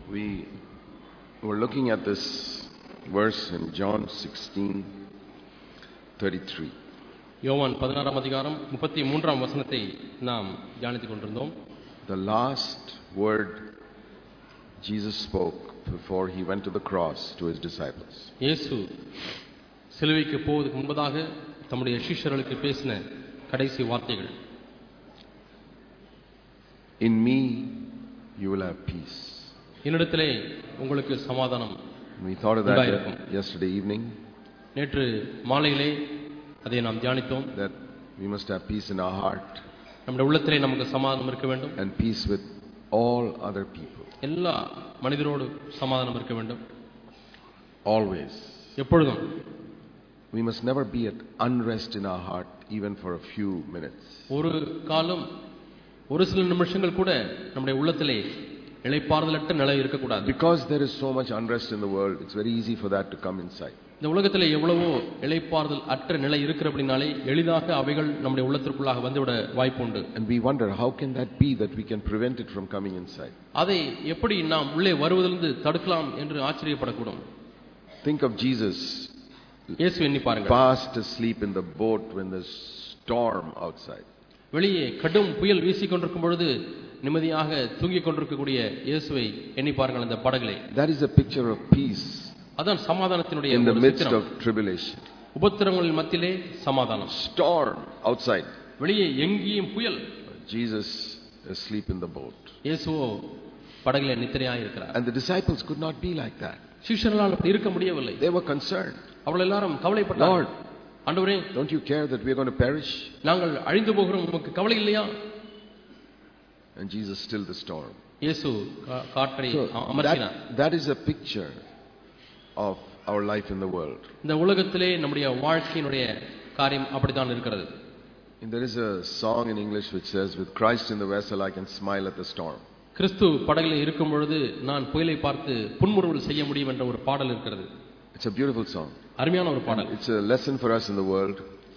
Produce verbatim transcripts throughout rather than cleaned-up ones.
We were looking at this verse in John sixteen thirty-three. யோவான் பதினாறாம் அதிகாரம் முப்பத்தி மூன்றாம் வசனத்தை நாம் தியானித்துக் கொண்டிருந்தோம். The last word Jesus spoke before he went to the cross to his disciples. இயேசு சிலுவைக்கு போவதற்கு முன்பதாக தம்முடைய சீஷர்களுக்கு பேசின கடைசி வார்த்தைகள். In me you will have peace. என்னிடத்திலே உங்களுக்கு சமாதானம். We thought of that yesterday evening. நேற்று மாலையிலே அதை நாம் தியானித்தோம். That we must have peace in our heart. நம்முடைய உள்ளத்திலே நமக்கு சமாதானம் இருக்க வேண்டும். And peace with all other people. எல்லா மனிதரோடு சமாதானம் இருக்க வேண்டும். Always. எப்பொழுதும். We must never be at unrest in our heart even for a few minutes. ஒரு காலம் ஒரு சில நிமிஷங்கள் கூட நம்முடைய உள்ளத்திலே இளைப்பாறுதலற்ற நிலை இருக்க கூடாது. Because there is so much unrest in the world, it's very easy for that to come inside. இந்த உலகத்திலே எவ்வளவோ இளைப்பாறுதல் அற்ற நிலை இருக்கிறபடினாலே எளிதாக அவைகள் நம்முடைய உள்ளத்திற்குள்ளாக வந்துவிட வாய்ப்புண்டு. And we wonder how can that be that we can prevent it from coming inside. அதை எப்படி நாம் உள்ளே வருவதிலிருந்து தடுக்கலாம் என்று ஆச்சரியப்படக்கூடும். Think of Jesus. இயேசு எண்ணி பாருங்கள். Fast asleep in the boat when there's storm outside. வெளியே கடும் புயல் வீசிக்கொண்டிருக்கும் பொழுது நிம்மதியாக தூங்கிக் கொண்டிருக்கக்கூடிய இயேசுவை எண்ணி பாருங்கள் அந்த படகிலே. That is a picture of peace. அதான் சமாதானத்தினுடைய in the midst of tribulation. உபத்திரவங்களின் மத்தியிலே சமாதானம். Storm outside. வெளியே எங்கேயும் புயல். Jesus asleep in the boat. இயேசுவோ படகிலே நித்திரையாக இருக்கிறார். And the disciples could not be like that. சீஷர்களால் அப்படி இருக்க முடியவில்லை. They were concerned. அவர்கள் எல்லாரும் கவலைப்பட்டார்கள். Lord, ஆண்டவரே, don't you care that we are going to perish? நாங்கள் அழிந்து போகிறோம், உமக்கு கவலை இல்லையா? And Jesus stilled the storm. இயேசு காற்றை அமர்த்தினார். That is a picture of our life in the world. இந்த உலகத்திலே நம்முடைய வாழ்க்கையினுடைய காரியம் அப்படிதான் இருக்கிறது. And there is a song in English which says, with Christ in the vessel I can smile at the storm. கிறிஸ்து படகிலே இருக்கும் பொழுது நான் புயலை பார்த்து புன்முறுவல் செய்ய முடியும் என்ற ஒரு பாடல் இருக்கிறது. It's a beautiful song. அருமையான ஒரு பாடல். It's a lesson for us in the world,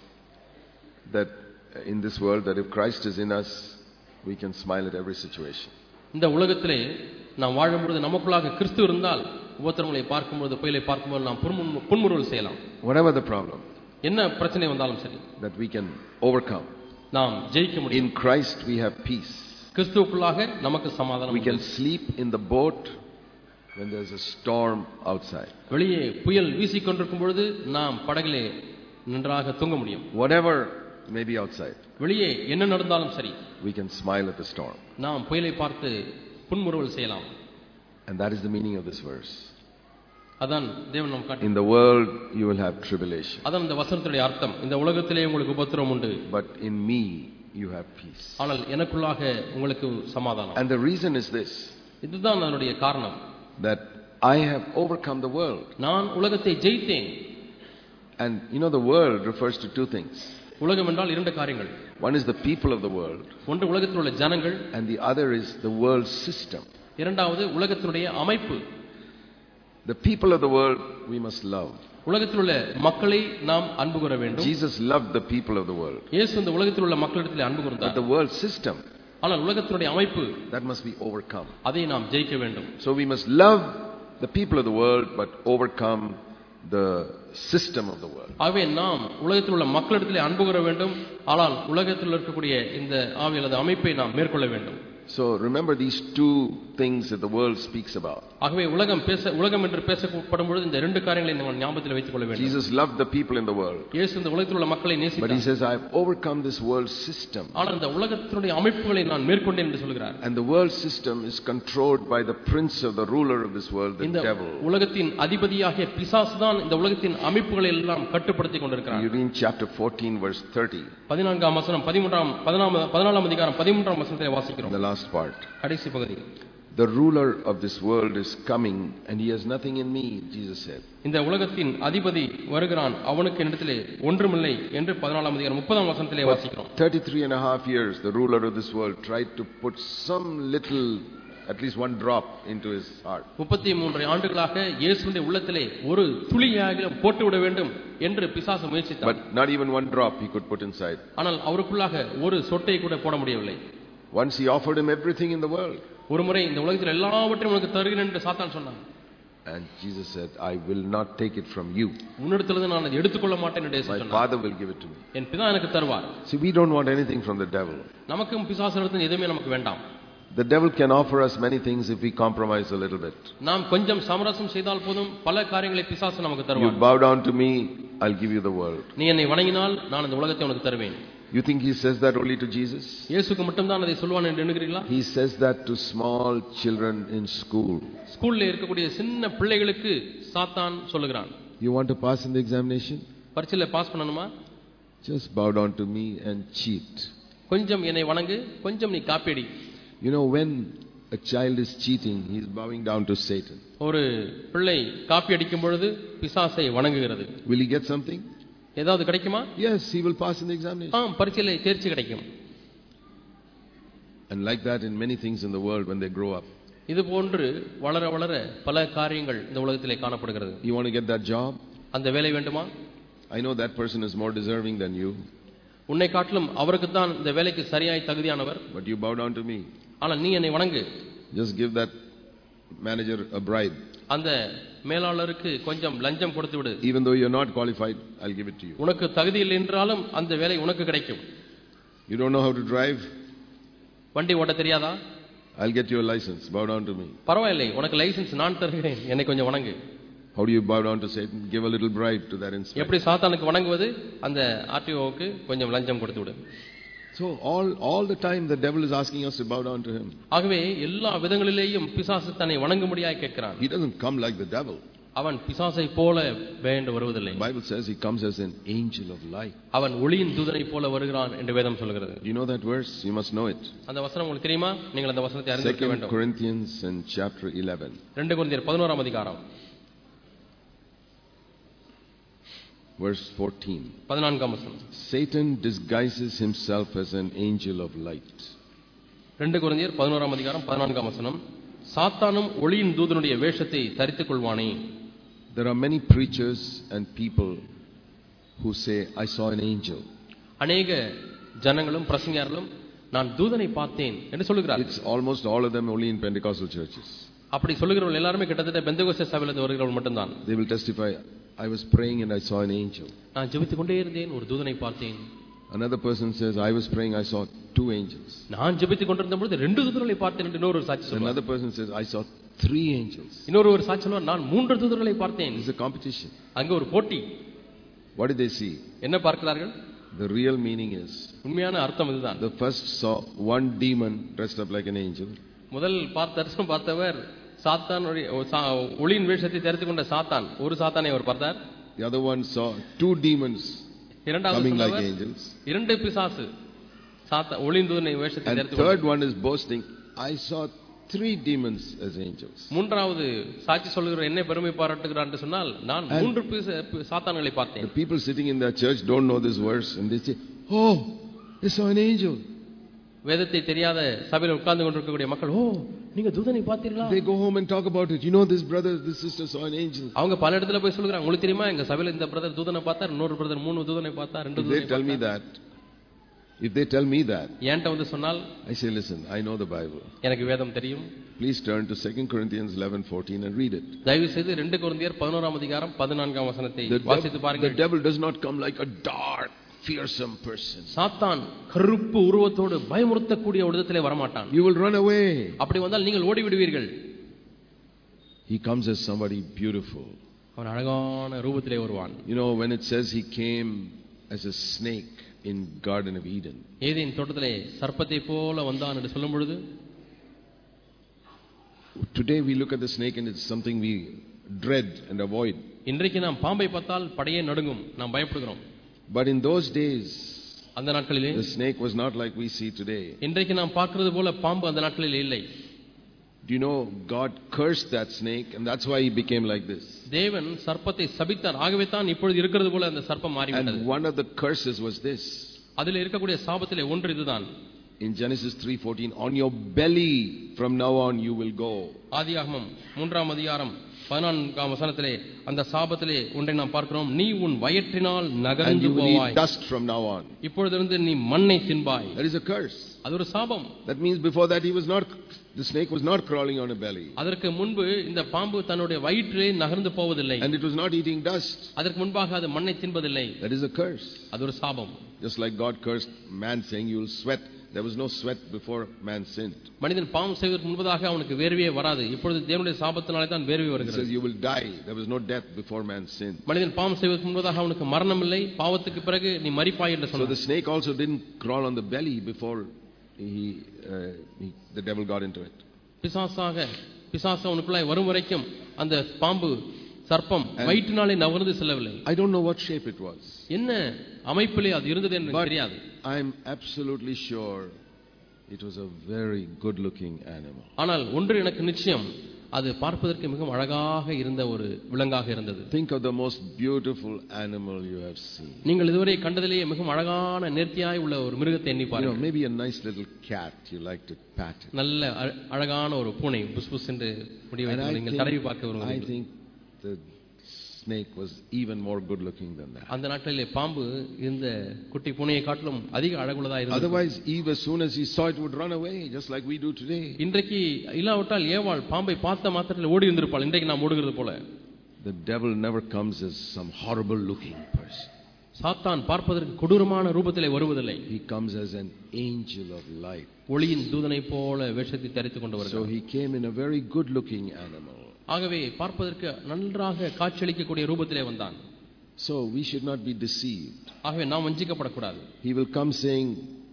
that in this world, that if Christ is in us, we can smile at every situation. இந்த உலகத்திலே நாம் வாழும்போது நமக்குள்ளாக கிறிஸ்து இருந்தால் உபத்திரவங்களை பார்க்கும்போது புயலை பார்க்கும்போது நாம் புன்முறுவல் செய்யலாம். Whatever the problem, என்ன பிரச்சனை வந்தாலும் சரி, that we can overcome. நாம் ஜெயிக்க முடியும். In Christ we have peace. கிறிஸ்துவுக்குள்ளாக நமக்கு சமாதானம். We can sleep in the boat when there is a storm outside. வெளியே புயல் வீசிக்கொண்டிருக்கும் பொழுது நாம் படகிலே நன்றாக தூங்க முடியும். Whatever may be outside, வெளியே என்ன நடந்தாலும் சரி, we can smile at the storm. நாம் புயலை பார்த்து புன்முறுவல் செய்யலாம். And that is the meaning of this verse. அதான் தேவன் நமக்கு காட்டி. In the world you will have tribulation. அதான் இந்த வசனத்துடைய அர்த்தம். இந்த உலகத்திலே உங்களுக்கு உபத்திரவம் உண்டு. But in me you have peace. ஆனால் எனக்குள்ளாக உங்களுக்கு சமாதானம். And the reason is this. இதுதான் அதனுடைய காரணம். That I have overcome the world. நான் உலகத்தை ஜெயித்தேன். And you know the world refers to two things. உலகம் என்றால் இரண்டு காரியங்கள். One is the people of the world. ஒன்று உலகத்தில் உள்ள ஜனங்கள். And the other is the world system. இரண்டாவது உலகத்தினுடைய அமைப்பு. The people of the world we must love. உலகத்தில் உள்ள மக்களை நாம் அன்பு கூற வேண்டும். Jesus loved the people of the world. இயேசு இந்த உலகத்தில் உள்ள மக்களிடத்தில் அன்பு கூர்ந்தார். But the world system, ஆனால் உலகத்தினுடைய அமைப்பு, that must be overcome. அதை நாம் ஜெயிக்க வேண்டும். So we must love the people of the world but overcome the system of the world. ஆகவே நாம் உலகத்தில் உள்ள மக்களிடத்தில் அன்பு கூற வேண்டும். ஆனால் உலகத்தில் இருக்கக்கூடிய இந்த ஆவி அல்லது அமைப்பை நாம் மேற்கொள்ள வேண்டும். So remember these two things that the world speaks about. ஆகவே உலகம் பேச உலகம் என்று பேசப்படும் பொழுது இந்த இரண்டு காரியங்களை நாம் ஞாபகத்தில் வைத்துக் கொள்ள வேண்டும். Jesus loved the people in the world. இயேசு இந்த உலகத்தில் உள்ள மக்களை நேசித்தார். But he says I have overcome this world system. ஆனால் இந்த உலகத்தினுடைய அமைப்புகளை நான் மேற்கொண்டேன் என்று சொல்கிறார். And the world system is controlled by the prince of the ruler of this world, the devil. இந்த உலகத்தின் அதிபதியாகிய பிசாசு தான் இந்த உலகத்தின் அமைப்புகளை எல்லாம் கட்டுப்படுத்திக் கொண்டிருக்கிறார். You read chapter fourteen verse thirty. பதினான்காம் வசனம் பதிமூன்றாம் பதினாலாம் அதிகாரம் பதிமூன்றாம் வசனத்தை வாசிக்கிறோம். The last part. கடைசி பகுதி. The ruler of this world is coming and he has nothing in me, Jesus said. இந்த உலகத்தின் அதிபதி வருகிறான், அவனுக்கு என்னிடத்திலே ஒன்றுமில்லை என்று பதினாலாம் அதிகாரம் முப்பதாம் வசனத்திலே வாசிக்கிறோம். thirty-three and a half years the ruler of this world tried to put some little, at least one drop into his heart. முப்பத்தி மூன்று ஆண்டுகளாக இயேசுவின் உள்ளத்திலே ஒரு துளியாக போட்டு விட வேண்டும் என்று பிசாசு முயற்சித்தார். But not even one drop he could put inside. ஆனால் அவருக்குள்ளாக ஒரு சொட்டை கூட போட முடியவில்லை. Once he offered him everything in the world. ஒருமுறை இந்த உலகத்தில் எல்லாவற்றையும் உனக்கு தருகிறேன் என்று சாத்தான் சொன்னான். And Jesus said, I will not take it from you. உன்னிடத்திலிருந்து நான் அதை எடுத்துக்கொள்ள மாட்டேன் என்று My சொன்னார். Father will give it to me. என் பிதா எனக்கு தருவார். See, we don't want anything from the devil. நமக்கும் பிசாசிடத்தில் எதுவுமே நமக்கு வேண்டாம். The devil can offer us many things if we compromise a little bit. நாம் கொஞ்சம் சமரசம் செய்தால் போதும் பல காரியங்களை பிசாசு நமக்கு You தருவார். bow down to me, I'll give you the world. நீ என்னை வணங்கினால் நான் இந்த உலகத்தை உனக்கு தருவேன். You think he says that only to Jesus? இயேசுக்கு மட்டும் தான் அதை சொல்வான் என்று எண்ணுகிறீர்களா? He says that to small children in school. ஸ்கூல்ல இருக்கக்கூடிய சின்ன பிள்ளைகளுக்கு சாத்தான் சொல்லுகிறான். You want to pass in the examination? பரீட்சையில பாஸ் பண்ணணுமா? Just bow down to me and cheat. கொஞ்சம் என்னை வணங்கு, கொஞ்சம் நீ காப்பியடி. You know, when a child is cheating, he is bowing down to Satan. ஒரு பிள்ளை காப்பி அடிக்கும் பொழுது பிசாசை வணங்குகிறது. Will he get something? ஏதாவது கிடைக்குமா? Yes, he will pass in the examination. ஆம், பரீட்சையில தேர்ச்சி கிடைக்கும். And like that in many things in the world when they grow up. இது போன்று வளர வளர பல காரியங்கள் இந்த உலகத்திலே காணப்படுகிறது. You want to get that job? அந்த வேலை வேண்டுமா? I know that person is more deserving than you. உன்னை காட்டிலும் அவருக்கு தான் இந்த வேலைக்கு சரியாய் தகுதியானவர். But you bow down to me. ஆனால் நீ என்னை வணங்கு. Just give that manager a bribe. அந்த மேலாளருக்கு கொஞ்சம் லஞ்சம் கொடுத்து விடு. Even though you are not qualified, I'll give it to you. உனக்கு தகுதி இல்லை என்றாலும் அந்த வேலை உனக்கு கிடைக்கும். You don't know how to drive? வண்டி ஓட்ட தெரியாதா? I'll get you a license. Bow down to me. பரவாயில்லை, உனக்கு லைசென்ஸ் நான் தருகிறேன், என்னை கொஞ்சம் வணங்கு. How do you bow down to Satan? Give a little bribe to that inspector. எப்படி சாத்தானுக்கு வணங்குவது? அந்த ஆர்டிஓவுக்கு கொஞ்சம் லஞ்சம் கொடுத்து விடு. So all all the time the devil is asking us to bow down to him. ஆகவே எல்லா விதங்களிலேயும் பிசாசு தன்னை வணங்கும்படியாய் கேட்கிறான். He doesn't come like the devil. அவன் பிசாசை போல வேண்டு வருவதில்லை. The Bible says he comes as an angel of light. அவன் ஒளியின் தூதனை போல வருகிறான் என்று வேதம் சொல்கிறது. You know that verse? You must know it. அந்த வசனம் உங்களுக்கு தெரியுமா? நீங்கள் அந்த வசனத்தை அறிந்திருக்க வேண்டும். Second Corinthians and chapter eleven. இரண்டு கொரிந்தியர் பதினோராம் அதிகாரம் verse fourteen. பதினான்காம் வசனம். Satan disguises himself as an angel of light. இரண்டு கொரிந்தியர் பதினோராம் அதிகாரம் பதினான்காம் வசனம். சாத்தானும் ஒளியின் தூதனுடைய வேஷத்தை தரித்துக் கொள்வானே. There are many preachers and people who say, I saw an angel. அநேக ஜனங்களும் பிரசங்கியார்களும் நான் தூதனை பார்த்தேன் என்று சொல்கிறார்கள். It's almost all of them only in Pentecostal churches. அப்படி சொல்கிறவர்கள் எல்லாரும் கிட்டத்தட்ட பெந்தெகோஸ்தே சபையிலிருந்து வருகிறவர்கள் மட்டும்தான். They will testify, I was praying and I saw an angel. நான் ஜெபித்துக் கொண்டே இருந்தேன், ஒரு தூதனை பார்த்தேன். Another person says, I was praying, I saw two angels. நான் ஜெபித்துக் கொண்டிருந்த பொழுது ரெண்டு தூதர்களை பார்த்தேன் என்று இன்னொரு சாட்சி சொல்றார். Another person says, I saw three angels. இன்னொரு ஒரு சாட்சி சொல்றார், நான் மூன்று தூதர்களை பார்த்தேன். It's a competition. அங்க ஒரு போட்டி. What did they see? என்ன பார்க்கிறார்கள்? The real meaning is, உண்மையான அர்த்தம் இதுதான். the first saw one demon dressed up like an angel. முதல் பார்த்த தரிசனம் பார்த்தவர் சாத்தான், ஒளியின் வேஷத்தை தரித்துக் கொண்ட சாத்தான், ஒரு சாத்தானை அவர் பார்த்தார். The other one saw two demons coming like angels. இரண்டு பிசாசு சாத்தான் ஒளியின் தூதனை வேஷத்தை And தரித்துக் third one is boasting, I saw three demons as angels. மூன்றாவது சாட்சி சொல்லுகிற என்ன பெருமை பாராட்டுகிறார் என்று சொன்னால், நான் மூன்று சாத்தான்களை பார்த்தேன். The people sitting in their church don't know this verse and they say, oh, they saw an angel. வேதத்தை தெரியாத சபையில் உட்கார்ந்து கொண்டிருக்கக்கூடிய மக்கள், ஓ நீங்க தூதனை பார்த்தீர்களா? They go home and talk about it. You know, this brother, this sister saw an angel. அவங்க பல இடத்துல போய் சொல்றாங்க, உங்களுக்கு தெரியுமா எங்க சபையில இந்த பிரதர் தூதனை பார்த்தார், இன்னொரு பிரதர் மூணு தூதனை பார்த்தார், ரெண்டு தூதனை. If they tell me that, if they tell me that, ஏன்ட்ட வந்து சொன்னால், I say, listen, I know the Bible. எனக்கு வேதம் தெரியும். Please turn to Second Corinthians eleven fourteen and read it. தயவு செய்து இரண்டு கொரிந்தியர் பதினோராம் அதிகாரம் பதினான்காம் வசனத்தை வாசித்து பாருங்கள். The devil does not come like a dark, fearsome person. சாத்தான் கருப்பு உருவத்தோடு பயமுறுத்தக்கூடிய ஒரு இடத்திலே வர மாட்டான். You will run away. அப்படி வந்தால் நீங்கள் ஓடி விடுவீர்கள். He comes as somebody beautiful. அவன் அழகான ரூபத்திலே வருவான். You know, when it says he came as a snake in Garden of Eden. Eden தோட்டத்திலே சர்ப்பத்தை போல வந்தான் என்று சொல்லும் பொழுது, today we look at the snake and it's something we dread and avoid. இன்றைக்கு நாம் பாம்பை பார்த்தால் படையே நடுங்கும், நாம் பயப்படுகிறோம். But in those days, அந்த நாட்களிலே the snake was not like we see today. இன்றைக்கு நாம் பார்க்கிறது போல பாம்பு அந்த நாட்களிலே இல்லை. Do you know God cursed that snake and that's why he became like this? தேவன் சர்ப்பத்தை சபித்தார், ஆகவே தான் இப்பொழுது இருக்கிறது போல அந்த சர்ப்பம் மாறிவிட்டது. And one of the curses was this. அதிலே இருக்கக்கூடிய சாபத்திலே ஒன்று இதுதான். In Genesis three fourteen, on your belly from now on you will go. ஆதியாகமம் மூன்றாம் அதிகாரம் பதினான்காம் வசனத்திலே அந்த சாபத்திலே ஒன்றை நாம் பார்க்கிறோம். நீ உன் வயிற்றினால் and நகர்ந்து you will Powai. eat dust from now on. இப்பொழுதிருந்து நீ மண்ணை தின்பாய். That is a curse. அது ஒரு சாபம். That means before that he was not, the snake was not crawling on a belly. அதற்கு முன்பு இந்த பாம்பு தன்னுடைய வயிற்றிலே நகர்ந்து போவதில்லை. And it was not eating dust. அதற்கு முன்பாக அது மண்ணை தின்பதில்லை. That is a curse. அது ஒரு சாபம். Just like God cursed man saying you will sweat. There was no sweat before man sinned. மனிதன் பாவம் செய்வதற்கு முன்பதாக அவனுக்கு வேர்வையே வராது. இப்பொழுது தேவனுடைய சாபத்தினாலே தான் வேர்வை He வருகிறது. says you will die. There was no death before man sinned. மனிதன் பாவம் செய்வதற்கு முன்பதாக அவனுக்கு மரணம் இல்லை. பாவத்துக்கு பிறகு நீ மரிப்பாய் என்று So சொன்னார். the snake also didn't crawl on the belly before he, uh, he the devil got into it. பிசாசாக பிசாசு அவனுக்குள்ளாய் வரும் வரைக்கும் அந்த பாம்பு சர்ப்பம் வயிற்றினாலே நகர்ந்து செல்லவில்லை. I don't know what shape it was. என்ன அமைப்பிலே அது இருந்தது என்று But தெரியாது. I am absolutely sure it was a very good looking animal. ஆனால் ஒன்று எனக்கு நிச்சயம், அது பார்ப்பதற்கு மிகவும் அழகாக இருந்த ஒரு விலங்காக இருந்தது. Think of the most beautiful animal you have seen. நீங்கள் இதுவரை கண்டதிலேயே மிகவும் அழகான நேர்த்தியாய் உள்ள ஒரு மிருகத்தை எண்ணி You know, பாருங்கள். maybe a nice little cat you like to pat it. நல்ல அழ- அழகான ஒரு பூனை புஸ் புஸ் என்று முடி And I வைத்து நீங்கள் தடவி பார்க்க think, I விரும்புகிறீர்கள். think the snake was even more good looking than that. அந்த நாட்களிலே பாம்பு இந்த குட்டி பூனையை காட்டிலும் அதிக அழகுள்ளதா இருந்தது. Otherwise, Eve, as soon as he saw it, would run away, just like we do today. இன்றைக்கு இல்லாவிட்டால் ஏவாள் பாம்பை பார்த்த மாத்திரத்தில் ஓடி இருந்திருப்பாள். இன்றைக்கு நாம் ஓடுகிறது போல. The devil never comes as some horrible looking person. சாத்தான் பார்ப்பதற்கு கொடூரமான ரூபத்திலே வருவதில்லை. He comes as an angel of light. ஒளியின் தூதனை போல வேஷத்தை தரித்துக் கொண்டு So வருகிறார். he came in a very good looking animal. ஆகவே பார்ப்பதற்கு நன்றாக காட்சியளிக்கக்கூடிய ரூபத்திலே வந்தான். So we should not be deceived. ஆகவே நாம் வஞ்சிக்கப்படக்கூடாது. He will come saying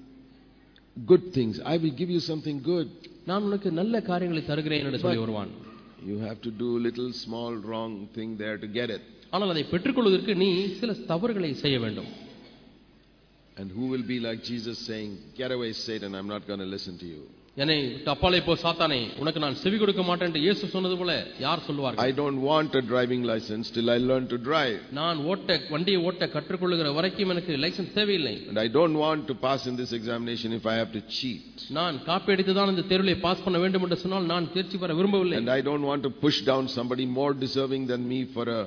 good things. I will give you something good. நான் உனக்கு நல்ல காரியங்களை தருகிறேன் என்று சொல்லி வருவான். You have to do a little small wrong thing there to get it. ஆனால் அதை பெற்றுக்கொள்வதற்கு நீ சில தவறுகளை செய்ய வேண்டும். And who will be like Jesus saying, get away Satan, I'm not going to listen to you. என்னை அப்பாலே போ சாத்தானே, உனக்கு நான் செவி கொடுக்க மாட்டேன் என்று இயேசு சொன்னது போல யார் சொல்வார்கள்? I don't want a driving license till I learn to drive. நான் ஓட்ட வண்டியை ஓட்ட கற்றுக்கொள்ளுகிற வரைக்கும் எனக்கு லைசென்ஸ் தேவையில்லை. And I don't want to pass in this examination if I have to cheat. நான் காப்பி அடித்து தான் இந்த தேர்விலே பாஸ் பண்ண வேண்டும் என்று சொன்னால் நான் தேர்ச்சி பெற விரும்பவில்லை. And I don't want to push down somebody more deserving than me for a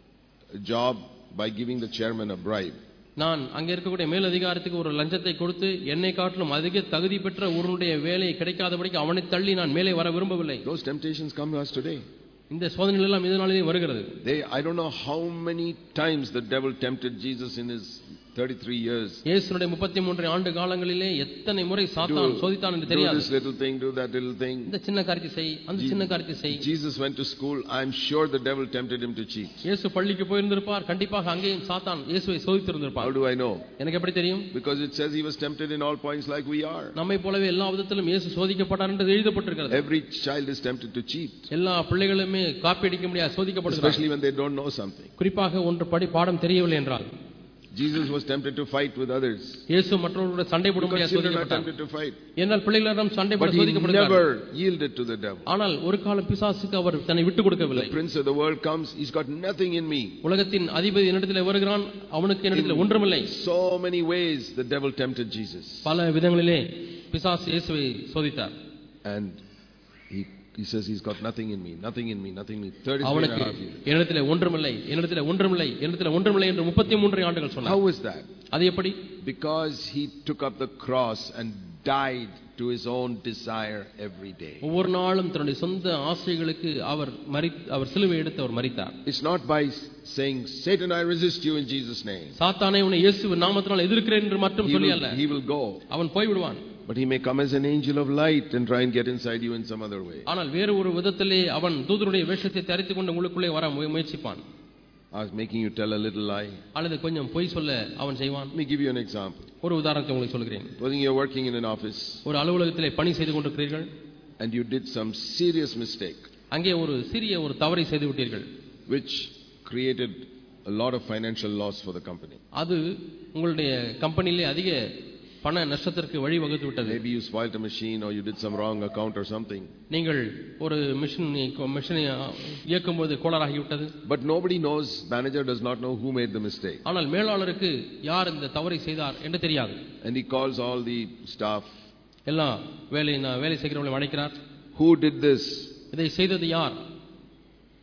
job by giving the chairman a bribe. நான் அங்கே இருக்கக்கூடிய மேலதிகாரத்துக்கு ஒரு லஞ்சத்தை கொடுத்து என்னை காட்டிலும் அதிக தகுதி பெற்ற ஒருவனுடைய வேலை கிடைக்காதபடிக்கு அவனை தள்ளி நான் மேலே வர விரும்பவில்லை. Those temptations come to us today. இந்த சோதனைகள் எல்லாம் இதனாலே வருகிறது. They, I don't know how many times the devil tempted Jesus in his thirty-three years. இயேசுவுடைய முப்பத்தி மூன்று ஆண்டு காலங்களிலே எத்தனை முறை சாத்தான் சோதித்தான் என்று தெரியாது. Do this little thing, do that little thing. இந்த சின்ன காரியத்தை செய், அந்த சின்ன காரியத்தை செய். Jesus went to school. I'm sure the devil tempted him to cheat. இயேசு பள்ளிக்கு போயிருந்திருப்பார். கண்டிப்பாக அங்கேயும் சாத்தான் இயேசுவை சோதித்திருந்திருப்பார். How do I know? எனக்கு எப்படி தெரியும்? Because it says he was tempted in all points like we are. நம்மை போலவே எல்லா விதத்திலும் இயேசு சோதிக்கப்பட்டார் என்று எழுதப்பட்டிருக்கிறது. Every child is tempted to cheat. எல்லா பிள்ளைகளுமே காப்பி அடிக்க முடியாது, சோதிக்கப்படுகிறார்கள். Especially when they don't know something. குறிப்பாக ஒன்று படி பாடம் தெரியவில்லை என்றால். Jesus was tempted to fight with others. இயேசு மற்றவர்களுடன் சண்டை போட முடியாது, சோதிக்கப்பட்டார். Tempted to fight. ஏனால் பிள்ளைகளிடம் சண்டை போட But he சோதிக்கப்படுகிறார். never yielded to the devil. ஆனால் ஒரு காலம் பிசாசுக்கு அவர் தன்னை விட்டு கொடுக்கவில்லை. The prince of the world comes, he's got nothing in me. உலகத்தின் அதிபதி என்னிடத்தில் வருகிறான், அவனுக்கு என்னிடத்தில் ஒன்றுமில்லை. So many ways the devil tempted Jesus. பல விதங்களிலே பிசாசு இயேசுவை சோதித்தார். And he he says he's got nothing in me, nothing in me, nothing in me. thirty-three and a half years. என்னிடத்தில் ஒன்றுமில்லை, என்னிடத்தில் ஒன்றுமில்லை, என்னிடத்தில் ஒன்றுமில்லை என்று முப்பத்தி மூன்று ஆண்டுகள் சொன்னார். How is that? அது எப்படி? Because he took up the cross and died to his own desire every day. ஒவ்வொரு நாளும் தன்னுடைய சொந்த ஆசைகளுக்கு அவர் மரி அவர் சிலுவை எடுத்து அவர் மரித்தார். It's not by saying Satan I resist you in Jesus name. சாத்தானே உன்னை இயேசுவின் நாமத்தினால் எதிர்க்கிறேன் என்று மட்டும் சொல்லி அல்ல. He will go. அவன் போய் விடுவான். But he may come as an angel of light and try and get inside you in some other way. ஆனால் வேறு ஒரு விதத்திலே அவன் தூதருடைய வேஷத்தை தரித்துக் கொண்டு உங்களுக்குள்ளே வர முயற்சிப்பான். I was making you tell a little lie. அல்லது கொஞ்சம் பொய் சொல்ல அவன் செய்வான். Let me give you an example. ஒரு உதாரணத்தை உங்களுக்கு சொல்கிறேன். Supposing you're working in an office. ஒரு அலுவலகத்திலே பணி செய்து கொண்டிருக்கிறீர்கள். And you did some serious mistake. அங்கே ஒரு சிறிய ஒரு தவறை செய்து விட்டீர்கள். Which created a lot of financial loss for the company. அது உங்களுடைய கம்பெனியிலே அதிக பண நஷ்டத்திற்கு வழி வகுத்து விட்டது. Maybe you spoiled a machine or you did some wrong account or something. நீங்கள் ஒரு மிஷின் மிஷினை இயக்கும்போது கோளாறாகி விட்டது. But nobody knows, manager does not know who made the mistake. ஆனால் மேலாளருக்கு யார் இந்த தவறை செய்தார் என்று தெரியாது. And he calls all the staff. எல்லா வேலை வேலை செய்கிறவர்களை அழைக்கிறார். Who did this? இதை செய்தது யார்?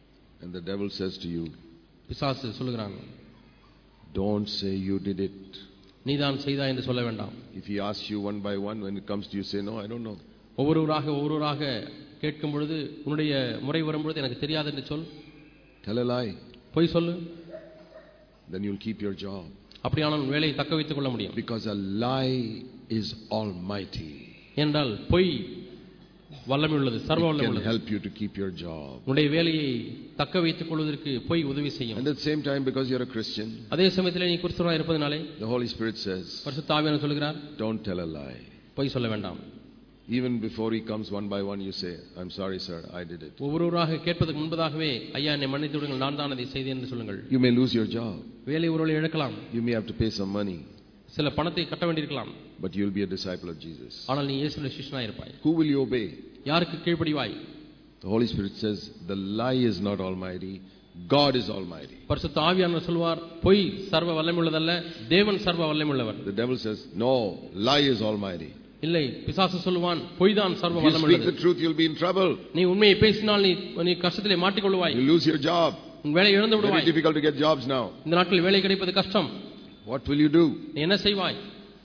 And the devil says to you, பிசாசு சொல்லுகிறாங்க, don't say you did it. நீதான் செய்தாய் என்று சொல்ல வேண்டாம். If he asks you one by one, when it comes to you, say, no, I don't know. ஒவ்வொருவராக ஒவ்வொருவராக கேட்கும் பொழுது, உன்னுடைய முறை வரும்பொழுது எனக்கு தெரியாது என்று சொல். Tell a lie. பொய் சொல்லு. Then you'll keep your job. அப்படியானால் உன் வேலையை தக்க வைத்துக் கொள்ள முடியும். Because a lie is almighty. என்றால் பொய் வல்லமை உள்ளது, சர்வ வல்லமை உள்ளது. It can help you to keep your job. உன்னுடைய வேலையை தக்க வைத்துக் கொள்வதற்கு பொய் உதவி செய்யும். And at the same time, because you're a Christian, அதே சமயத்தில் நீ கிறிஸ்தவனாக இருப்பதனாலே, the Holy Spirit says, பரிசுத்த ஆவியானவர் சொல்கிறார், don't tell a lie. பொய் சொல்ல வேண்டாம். Even before he comes one by one, you say, I'm sorry, sir, I did it. ஒவ்வொருவராக கேட்பதற்கு முன்பதாகவே, ஐயா என்னை மன்னித்து விடுங்கள், நான் தான் அதை செய்தேன் என்று சொல்லுங்கள். You may lose your job. வேலை ஒருவேளை இழக்கலாம். You may have to pay some money. சில பணத்தை கட்ட வேண்டியிருக்கலாம். But you'll be a disciple of Jesus. ஆனால் நீ இயேசுவின் சிஷ்யனாய் இருப்பாய். Who will you obey? யாருக்கு கீழ்ப்படிவாய்? The Holy Spirit says, the lie is not almighty, God is almighty. பரிசுத்த ஆவியானவர் சொல்வார், பொய் சர்வ வல்லமை உள்ளதல்ல, தேவன் சர்வ வல்லமை உள்ளவர். The devil says, no, lie is almighty. இல்லை, பிசாசு சொல்வான், பொய் தான் சர்வ வல்லமை உள்ளது. If you speak உள்ளது. the truth, you'll be in trouble. நீ உண்மையை பேசினால் நீ நீ கஷ்டத்திலே மாட்டிக் கொள்வாய். You lose your job. உன் வேலையை இழந்து விடுவாய். Very difficult to get jobs now. இந்த நாட்களில் வேலை கிடைப்பது கஷ்டம். What will you do? நீ என்ன செய்வாய்?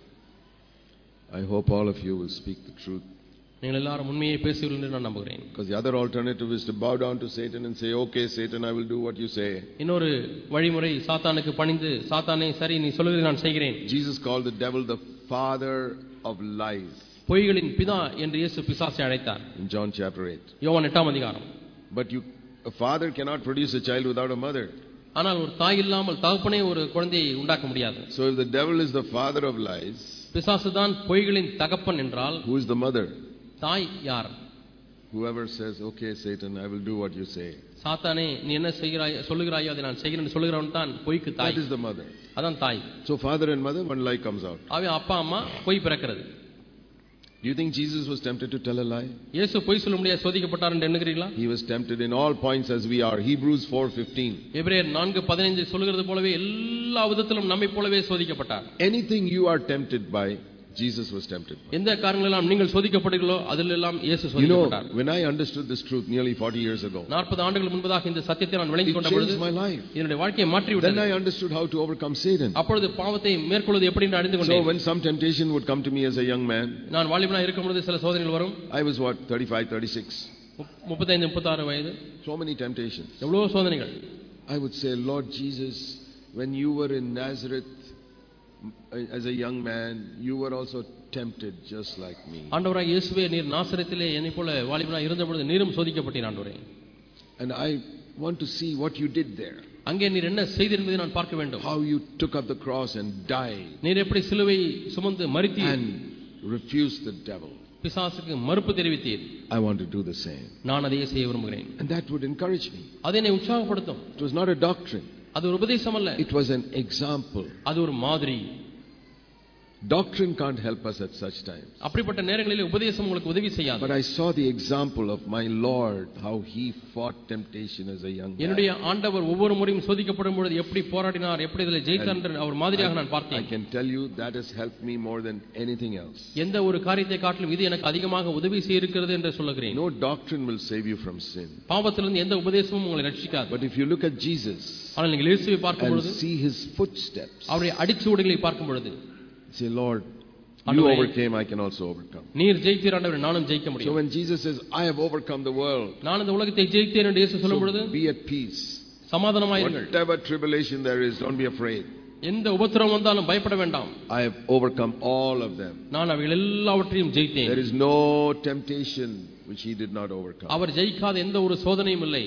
I hope all of you will speak the truth. நீங்கள் எல்லாரும் உண்மையை பேசுவீர்கள் என்று நான் நம்புகிறேன். Because the other alternative is to bow down to Satan and say, okay, Satan, I will do what you say. இன்னொரு வழிமுறை சாத்தானுக்கு பணிந்து, சாத்தானே சரி நீ சொல்லுகிறதை நான் செய்கிறேன். Jesus called the devil the father of lies. பொய்களின் பிதா என்று இயேசு பிசாசை அழைத்தார். In John chapter eight. யோவான் எட்டாம் அதிகாரம். But you, a father cannot produce a child without a mother. ஆனால் ஒரு தாய் இல்லாமல் தகப்பனே ஒரு குழந்தையை உண்டாக்க முடியாது. So if the devil is the father of lies, பிசாசு தான் பொய்களின் தகப்பன் என்றால், who is the mother? தாய் யார்? Whoever says, okay, Satan, I will do what you say. சாத்தானே நீ என்ன செய்கிறாய் சொல்லுகிறாயோ அதை நான் செய்கிறேன் என்று சொல்லுகிறவன் தான் பொய்க்கு தாய். That is the mother. அதான் தாய். So father and mother, one lie comes out. ஆவே அப்பா அம்மா பொய் பிறக்கிறது. Do you think Jesus was tempted to tell a lie? இயேசு பொய் சொல்ல முடியாது சோதிக்கப்பட்டார் என்று எண்ணுகிறீர்களா? He was tempted in all points as we are. Hebrews four fifteen. எபிரேயர் நான்கு பதினைந்து சொல்கிறது போலவே எல்லா விதத்திலும் நம்மை போலவே சோதிக்கப்பட்டார். Anything you are tempted by, Jesus was tempted by. எந்த காரணங்களெல்லாம் நீங்கள் சோதிக்கப்பட்டீர்களோ அதிலெல்லாம் இயேசு சோதிக்கப்பட்டார். You know, when I understood this truth nearly forty years ago, நாற்பது ஆண்டுகள் முன்பதாக இந்த சத்தியத்தை நான் விளங்கிக் கொண்ட பொழுது, it changed my life. என்னுடைய வாழ்க்கையை மாற்றி விட்டது. Then I understood how to overcome Satan. அப்பொழுது பாவத்தை மேற்கொள்வது எப்படி என்று அறிந்து கொண்டேன். So when some temptation would come to me as a young man, நான் வாலிபனாக இருக்கும் பொழுது சில சோதனைகள் வரும். I was what, thirty-five, thirty-six. முப்பத்தைந்து முப்பத்தாறு வயது. So many temptations. எவ்வளவு சோதனைகள். I would say, Lord Jesus, when you were in Nazareth as a young man, you were also tempted just like me. ஆண்டவராகிய இயேசுவே, நீர் நாசரேத்திலே என்னைப் போல வாலிபனாக இருந்த பொழுது நீரும் சோதிக்கப்பட்டீர் ஆண்டவரே. And I want to see what you did there. அங்கே நீர் என்ன செய்தீர் என்பதை நான் பார்க்க வேண்டும். How you took up the cross and died. நீர் எப்படி சிலுவை சுமந்து மரித்தீர் and refused the devil. பிசாசுக்கு மறுப்பு தெரிவித்தீர். I want to do the same. நான் அதையே செய்ய விரும்புகிறேன். And that would encourage me. அது என்னை உற்சாகப்படுத்தும். It was not a doctrine. அது ஒரு உபதேசம் அல்ல. It was an example. அது ஒரு மாதிரி. Doctrine can't help us at such times. அப்படிப்பட்ட நேரங்களில் உபதேசம் உங்களுக்கு உதவி செய்யாது. But I saw the example of my Lord, how he fought temptation as a young man. என்னுடைய ஆண்டவர் ஒவ்வொரு முறையும் சோதிக்கப்படும் பொழுது எப்படி போராடினார், எப்படி இதில் ஜெயித்தார் என்று அவர் மாதிரியாக நான் பார்த்தேன். I can tell you that has helped me more than anything else. எந்த ஒரு காரியத்தை காட்டிலும் இது எனக்கு அதிகமாக உதவி செய்திருக்கிறது என்று சொல்லுகிறேன். No doctrine will save you from sin. பாவத்திலிருந்து எந்த உபதேசமும் உங்களை ரட்சிக்காது. But if you look at Jesus ஆனால் நீங்கள் இயேசுவை பார்க்கும் பொழுது, and see his footsteps, அவருடைய அடிச்சுவடுகளை பார்க்கும் பொழுது, say, Lord, you overcame, I can also overcome. நீர் ஜெயித்தீர் ஆண்டவரே, நானும் ஜெயிக்க முடியும். So when Jesus says, I have overcome the world, நான் இந்த உலகத்தை ஜெயித்தேன் என்று இயேசு சொல்லும் பொழுது, be at peace. சமாதானமாயிருங்கள். Whatever tribulation there is, don't be afraid. எந்த உபத்திரவம் வந்தாலும் பயப்பட வேண்டாம். I have overcome all of them. நான் அவைகள் எல்லாவற்றையும் ஜெயித்தேன். There is no temptation which he did not overcome. அவர் ஜெயிக்காத எந்த ஒரு சோதனையும் இல்லை.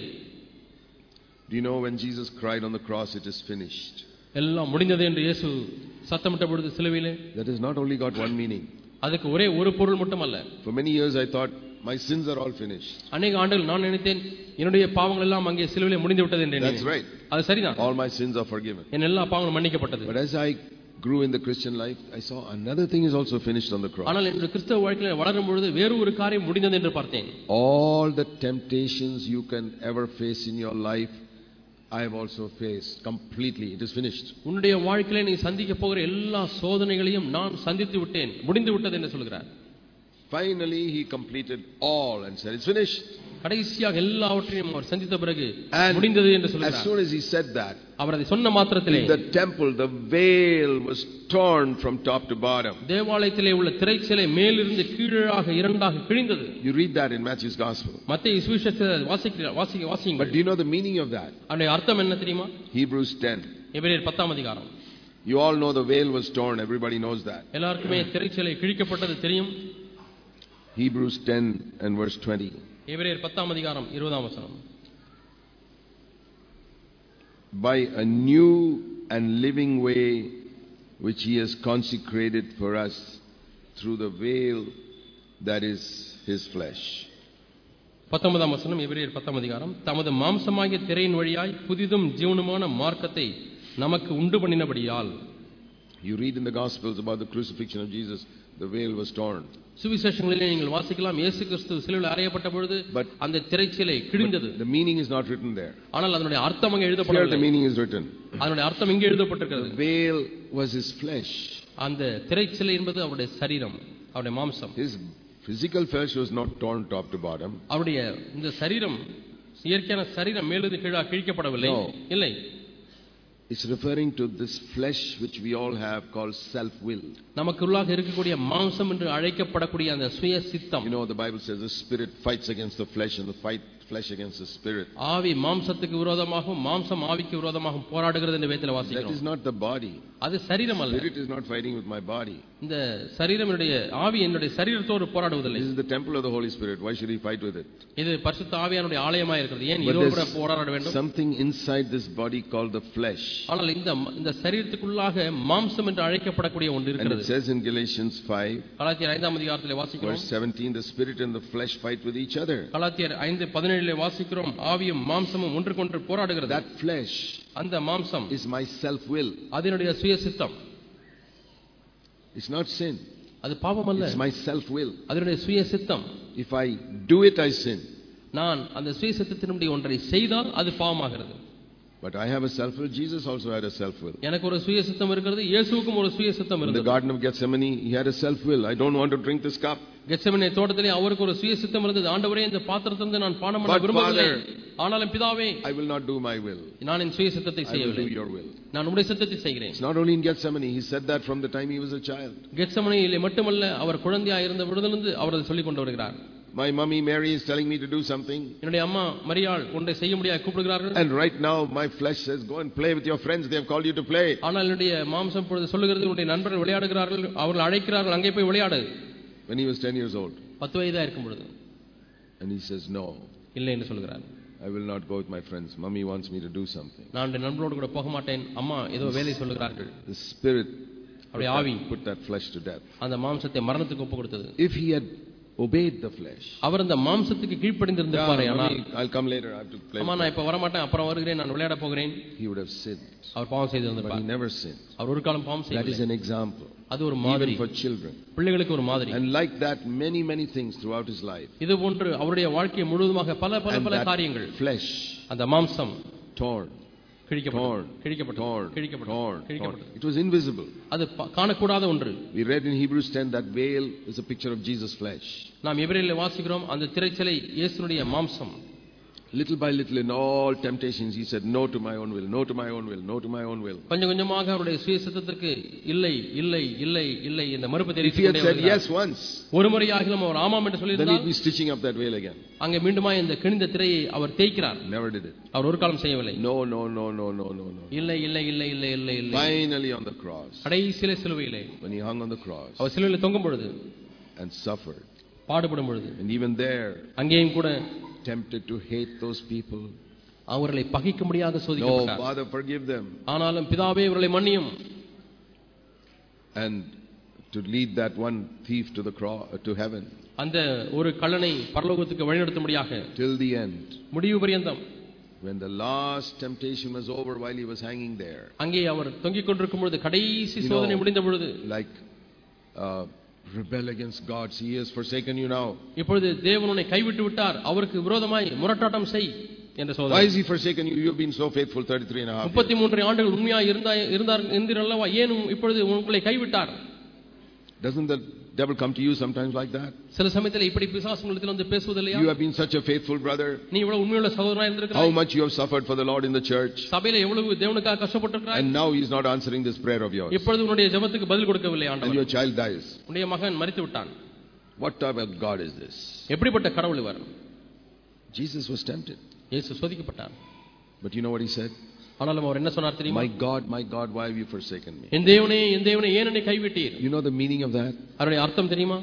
Do you know when Jesus cried on the cross, it is finished? எல்லாம் முடிந்தது என்று இயேசு சத்தமிட்ட பொழுது சிலுவையிலே, that has not only got one meaning. அதுக்கு ஒரே ஒரு பொருள் மட்டுமல்ல. For many years I thought my sins are all finished. அநேக ஆண்டுகள் நான் நினைத்தேன் என்னுடைய பாவங்கள் எல்லாம் அங்கே சிலுவையிலே முடிந்து விட்டது என்று. That's right. அது சரிதான். All my sins are forgiven. என் எல்லா பாவங்களும் மன்னிக்கப்பட்டது. But as I grew in the Christian life, I saw another thing is also finished on the cross. ஆனால் இந்த கிறிஸ்தவ வாழ்க்கையில் வளரும் பொழுது வேறு ஒரு காரியம் முடிந்தது என்று பார்த்தேன். All the temptations you can ever face in your life, I have also faced completely. It is finished. உன்னுடைய வாழ்க்கையிலே நீ சந்திக்க போகிற எல்லா சோதனைகளையும் நான் சந்தித்து விட்டேன், முடிந்து விட்டது என்று சொல்கிறார். Finally he completed all and said, it's finished. கடைசியாக எல்லாவற்றையும் அவர் சந்தித்த பிறகு முடிந்தது என்று சொல்கிறார். As soon as he said that, அவர் அதை சொன்ன மாத்திரத்திலே in the temple the veil was torn from top to bottom. தேவாலயத்திலே உள்ள திரைச்சீலை மேலிருந்து கீழாக இரண்டாக கிழிந்தது. You read that in Matthew's gospel. மத்தேயு சுவிசேஷத்தில் வாசிக்க வாசிக்க வாசிங்க. But do you know the meaning of that? அதனுடைய அர்த்தம் என்ன தெரியுமா? Hebrews ten. எபிரேயர் பத்தாம் அதிகாரம். You all know the veil was torn. Everybody knows that. எல்லாருக்குமே திரைச்சீலை கிழிக்கப்பட்டது தெரியும். Hebrews ten and verse twenty. எபிரேயர் பத்தாம் அதிகாரம் இருபதாம் வசனம். By a new and living way which he has consecrated for us through the veil that is his flesh. பத்தொன்பதாம் வசனம் எபிரேயர் பத்தாம் அதிகாரம். தமது மாம்சமாகிய திரையின் வழியாய் புதிதும் ஜீவனுமான மார்க்கத்தை நமக்கு உண்டு பண்ணினபடியால். You read in the gospels about the crucifixion of Jesus, the veil was torn. சுவிசேஷங்களிலே நீங்கள் வாசிக்கலாம், இயேசு கிறிஸ்து சிலுவையில் அறையப்பட்ட பொழுது அந்த திரைச்சீலை கிழிந்தது. The meaning is not written there. ஆனால் அதனுடைய அர்த்தம் அங்கே எழுதப்படவில்லை. Here the meaning is written. அதனுடைய அர்த்தம் இங்கே எழுதப்பட்டிருக்கிறது. The veil was his flesh. அந்த திரைச்சீலை என்பது அவருடைய சரீரம், அவருடைய மாம்சம். His physical flesh was not torn top to bottom. அவருடைய இந்த சரீரம், இயற்கையான சரீரம் மேலிருந்து கீழாக கிழிக்கப்படவில்லை. இல்லை. It's referring to this flesh which we all have called self-will. நமக்குள்ளாக இருக்கக்கூடிய மாம்சம் என்று அழைக்கப்படக்கூடிய அந்த சுய சித்தம். You know the Bible says the spirit fights against the flesh and the fight flesh against the spirit. ஆவி மாம்சத்துக்கு விரோதமாகவும் மாம்சம் ஆவிக்கு விரோதமாகவும் போராடுகிறது என்று வேதத்தில் வாசிக்கிறோம். That is not the body. அது சரீரம் அல்ல. Spirit is not fighting with my body. இந்த சரீரம் என்னுடைய ஆவி என்னுடைய சரீரத்தோடு போராடுவதில்லை. This is the temple of the Holy Spirit. Why should he fight with it? இது பரிசுத்த ஆவியானுடைய ஆலயமாக இருக்கிறது. ஏன் இதோடு கூட போராட வேண்டும்? Something inside this body called the flesh. ஆனால் இந்த இந்த சரீரத்துக்குள்ளாக மாம்சம் என்று அழைக்கப்படக்கூடிய ஒன்று இருக்கிறது. And it says in Galatians five, கலாத்தியர் ஐந்தாம் அதிகாரத்திலே வாசிக்கிறோம். verse seventeen, the spirit and the flesh fight with each other. கலாத்தியர் ஐந்து பதினேழிலே வாசிக்கிறோம், ஆவியும் மாம்சமும் ஒன்றுக்கொன்று போராடுகிறது. That flesh, அந்த மாம்சம் is my self will. அதனுடைய சுய சித்தம். It's not sin. அது பாவம் அல்ல. It's my self will. அதனுடைய சுய சித்தம். If I do it, I sin. நான் அந்த சுய சித்தத்தினுடைய ஒன்றை செய்தால் அது பாவமாகிறது. But I have a self will. Jesus also had a self will. எனக்கு ஒரு சுய சித்தம் இருக்கிறது, இயேசுவுக்கும் ஒரு சுய சித்தம் இருந்தது. In the garden of Gethsemane, he had a self will. I don't want to drink this cup. Gethsemane தோட்டத்திலே அவருக்கு ஒரு சுய சித்தம் இருந்தது. ஆண்டவரே, இந்த பாத்திரத்திலிருந்து நான் பானம் பண்ண விரும்பவில்லை. ஆனாலும் பிதாவே, I will not do my will. நான் என் சுய சித்தத்தை செய்யவில்லை. I will do your will. நான் உம்முடைய சித்தத்தை செய்கிறேன். It's not only in Gethsemane. He said that from the time he was a child. கெத்செமனேயிலே மட்டுமல்ல, அவர் குழந்தையாக இருந்த பொழுதிலிருந்து அவர் அதை சொல்லிக் கொண்டு வருகிறார். My mummy Mary is telling me to do something. என்னுடைய அம்மா மரியாள் ஒன்றை செய்ய முடியாது கூப்பிடுகிறார்கள். And right now my flesh says, go and play with your friends. They have called you to play. ஆனால் என்னுடைய மாம்சம் பொழுது சொல்லுகிறது, உன்னுடைய நண்பர்கள் விளையாடுகிறார்கள், அவர்கள் அழைக்கிறார்கள், அங்கே போய் விளையாடு. When he was ten years old. பத்து வயதா இருக்கும் பொழுது. And he says, no. இல்லை என்று சொல்கிறார். I will not go with my friends. Mummy wants me to do something. நான் என்னுடைய நண்பர்களோடு கூட போக மாட்டேன். அம்மா ஏதோ வேலை சொல்லுகிறார்கள். The spirit அவருடைய ஆவி put that flesh to death. அந்த மாம்சத்தை மரணத்துக்கு ஒப்பு கொடுத்தது. If he had obeyed the flesh, அவர் அந்த மாம்சத்துக்கு கீழ்ப்படிந்திருந்தாரே, ஆனால் I'll come later, I have to play. அம்மா நான் இப்ப வர மாட்டேன், அப்புறம் வருகிறேன், நான் விளையாட போகிறேன். He would have sinned. அவர் பாவம் செய்திருந்தார். But he never sinned. அவர் ஒரு காலம் பாவம் செய்யவில்லை. That is an example. அது ஒரு மாதிரி. Even for children. பிள்ளைகளுக்கு ஒரு மாதிரி. And like that many many things throughout his life. இது போன்று அவருடைய வாழ்க்கை முழுவதுமாக பல பல பல காரியங்கள். Flesh, அந்த மாம்சம் torn, கிழிக்கப்பட்டது, கிழிக்கப்பட்டது, torn, கிழிக்கப்பட்டது, torn, கிழிக்கப்பட்டது. It was invisible. அது காணக்கூடாத ஒன்று. We read in Hebrews ten that veil is a picture of Jesus' flesh. நாம் எபிரேயரிலே வாசிக்கிறோம், அந்த திரைச்சீலை இயேசுவுடைய மாம்சம். Little by little in all temptations he said no to my own will, no to my own will, no to my own will. கொஞ்சம் கொஞ்சமாக அவருடைய சுய சித்தத்திற்கு இல்லை இல்லை இல்லை இல்லை இந்த மறுப்பு தெரிவித்து கொண்டே வருகிறார். If he had said yes once, ஒரு முறையாகிலும் அவர் ஆமாம் என்று சொல்லியிருந்தால், then he'd be stitching up that veil again. அங்கே மீண்டுமா இந்த கிழிந்த திரையை அவர் தேய்க்கிறார். Never did it. அவர் ஒரு காலம் செய்யவில்லை. No no no no no no no. இல்லை இல்லை இல்லை இல்லை இல்லை இல்லை. Finally on the cross. கடைசியிலே சிலுவையிலே, when he hung on the cross, அவர் சிலுவையிலே தொங்கும் பொழுது, and suffered, பாடுபடும் பொழுது, and even there அங்கேயும் கூட tempted to hate those people. அவர்களை பகைக்க முடியாத சோதிக்கப்பட்டார். No, Father, forgive them. ஆனாலும் பிதாவே இவர்களை மன்னியும். And to lead that one thief to the cross, to heaven. அந்த ஒரு கள்ளனை பரலோகத்துக்கு வழிநடத்தும்படியாக till the end. முடிவு பரியந்தம். When the last temptation was over while he was hanging there. அங்கே அவர் தொங்கிக் கொண்டிருக்கும் பொழுது, கடைசி சோதனை முடிந்த பொழுது, like uh, rebel against God, he has forsaken you now. இப்பொழுது தேவன் உன்னை கைவிட்டு விட்டார், அவருக்கு விரோதமாய் முரட்டாட்டம் செய் என்ற சோதனை. Why is he forsaken you? You have been so faithful thirty-three and a half. முப்பத்தி மூன்று ஆண்டுகள் உண்மையாய் இருந்தார் இருந்தார் என்கிறல்லவா, ஏன் இப்பொழுது உங்களை கைவிட்டார்? Doesn't the devil come to you sometimes like that? சில சமயத்துல இப்படி பிசாசு உங்களிடத்தில் வந்து பேசுவதில்லையா? You have been such a faithful brother. நீ இவ்வளவு உண்மையுள்ள சகோதரனாய் இருந்திருக்கிறாய். How much you have suffered for the Lord in the church. சபையில எவ்வளவு தேவனுக்காக கஷ்டப்பட்டிருக்கிறாய். And now he is not answering this prayer of yours. இப்பொழுது உன்னுடைய ஜெபத்துக்கு பதில் கொடுக்கவில்லை ஆண்டவர். And your child dies. உன்னுடைய மகன் மரித்து விட்டான். What type of God is this? எப்படிப்பட்ட கடவுள் இவர்? Jesus was tempted. இயேசு சோதிக்கப்பட்டார். But you know what he said? ஆனாலும் அவர் என்ன சொன்னார் தெரியுமா? My God, my God, why have you forsaken me? என் தேவனே, என் தேவனே ஏன் என்னை கைவிட்டீர்? You know the meaning of that? அதனுடைய அர்த்தம் தெரியுமா?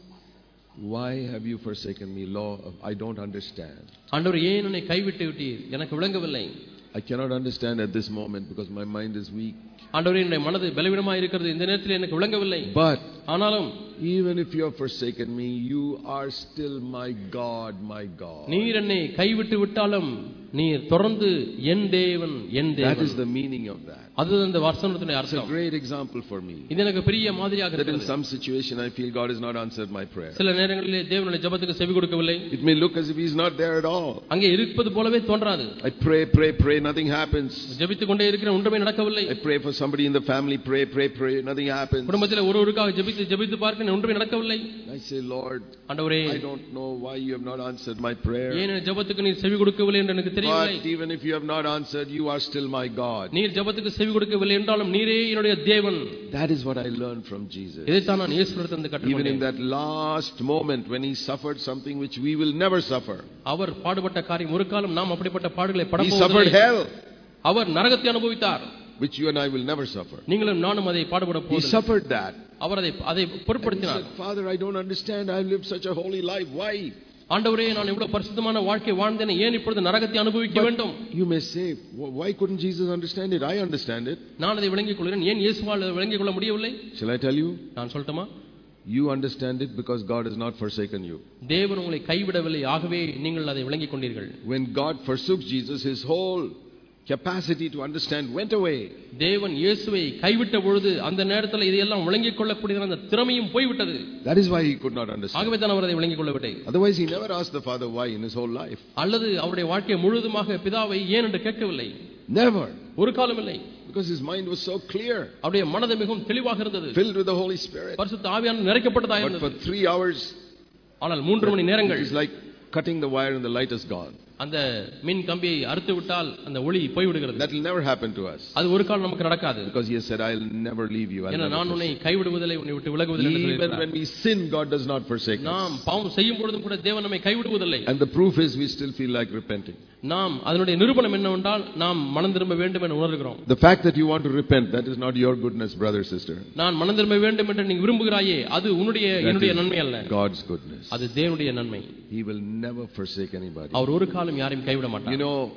Why have you forsaken me, Lord? I don't understand. ஆண்டவர் ஏன் என்னை கைவிட்டு விட்டீர்? எனக்கு விளங்கவில்லை. I cannot understand at this moment because my mind is weak. ஆண்டவரே, என்னுடைய மனது பலவீனமாக இருக்கிறது. இந்த நேரத்தில் எனக்கு விளங்கவில்லை. But ஆனாலும் even if you have forsaken me, you are still my God, my God. நீர் என்னை கைவிட்டு விட்டாலும் நீர் தொடர்ந்து என் தேவன், என் தேவன். That is the meaning of that. அது அந்த வசனத்தினுடைய It's a அர்த்தம். great example for me. இது எனக்கு பெரிய மாதிரியாக That in இருக்கிறது. some situation I feel God has not answered my prayer. சில நேரங்களிலே தேவனுடைய ஜெபத்துக்கு செவி கொடுக்கவில்லை. It may look as if he is not there at all. அங்கே இருப்பது போலவே தோன்றாது. I pray, pray, pray, nothing happens. ஜெபித்துக் கொண்டே இருக்கிற ஒன்றுமே நடக்கவில்லை. I pray for somebody in the family, pray, pray, pray, nothing happens. குடும்பத்தில் ஒருவருக்காக ஜெபித்து ஜெபித்து பார்க்க ஒன்றுமே நடக்கவில்லை. I say, Lord, ஆண்டவரே, I don't know why you have not answered my prayer. ஏன் என் ஜெபத்துக்கு நீர் செவி கொடுக்கவில்லை என்று எனக்கு தெரியவில்லை. But even if you have not answered, you are still my God. நீர் ஜெபத்துக்கு செவி கொடுக்கவில்லை என்றாலும் நீரே என்னுடைய தேவன். That is what I learned from Jesus. இதைத்தான் நான் இயேசுவிடமிருந்து Even in கற்றுக்கொண்டேன். that last moment when he suffered something which we will never suffer. அவர் பாடுபட்ட காரியம் ஒரு காலம் நாம் அப்படிப்பட்ட பாடுகளை He படப் suffered போவதில்லை. hell, அவர் நரகத்தை அனுபவித்தார். which you and I will never suffer. நீங்களும் நானும் அதை பாடுபட He போவதில்லை. suffered that. அவர் அதை அதை And he பொருட்படுத்தினார். said, Father, I don't understand. I've lived such a holy life. Why? ஆண்டவரே, நான் இவ்வளவு பரிசுத்தமான வாழ்க்கை வாழ்ந்தேன், ஏன் இப்பொழுது நரகத்தை அனுபவிக்க வேண்டும்? You may say, why couldn't Jesus understand it? I understand it. நான் அதை விளங்கிக் கொள்கிறேன், ஏன் இயேசுவால் விளங்கிக் கொள்ள முடியவில்லை? Shall I tell you? நான் சொல்லட்டுமா? You understand it because God has not forsaken you. தேவன் உங்களை கைவிடவில்லை, ஆகவே நீங்கள் அதை விளங்கிக் கொண்டீர்கள். When God forsook Jesus, his whole capacity to understand went away. தேவன் இயேசுவை கைவிட்ட பொழுது அந்த நேரத்தில் இதையெல்லாம் விளங்கிக் கொள்ளக்கூடிய அந்த திறமையும் போய்விட்டது. That is why he could not understand. ஆகவே தான் அவர் அதை விளங்கிக் கொள்ளவில்லை. Otherwise he never asked the Father why in his whole life. அல்லது அவருடைய வாழ்க்கை முழுதுமாக பிதாவை ஏன் என்று கேட்கவில்லை. Never. ஒரு காலம் இல்லை. Because his mind was so clear. அவருடைய மனது மிகவும் தெளிவாக இருந்தது. Filled with the Holy Spirit. பரிசுத்த ஆவியானவர் நிறைக்கப்பட்டதாக But இருந்தது. for three hours. ஆனால் மூன்று மணி நேரங்கள். It is like cutting the wire and the light is gone. அந்த மின் கம்பியை அறுத்து விட்டால் அந்த ஒளி போய் விடுகிறது. That will never happen to us. அது ஒரு காலம் நமக்கு நடக்காது. Because he has said, I'll never leave you. ஏன்னா நான் உன்னை கைவிடுவதில்லை, உன்னை விட்டு விலகுவதில்லை என்று Even சொல்லியிருக்கிறார். when we sin, God does not forsake us. நாம் பாவம் செய்யும் பொழுதும் கூட தேவன் நம்மை கைவிடுவதில்லை. And the proof is we still feel like repenting. நாம் அதனுடைய நிரூபணம் என்னவென்றால் நாம் மனம் திரும்ப வேண்டும் என்று உணர்கிறோம். The fact that you want to repent, that is not your goodness, brother, sister. நான் மனம் திரும்ப வேண்டும் என்று நீ விரும்புகிறாயே, அது உன்னுடைய என்னுடைய நன்மை அல்ல. God's goodness. அது தேவனுடைய நன்மை. He will never forsake anybody. அவர் ஒரு காலம் யாரையும் கைவிட மாட்டார். You know,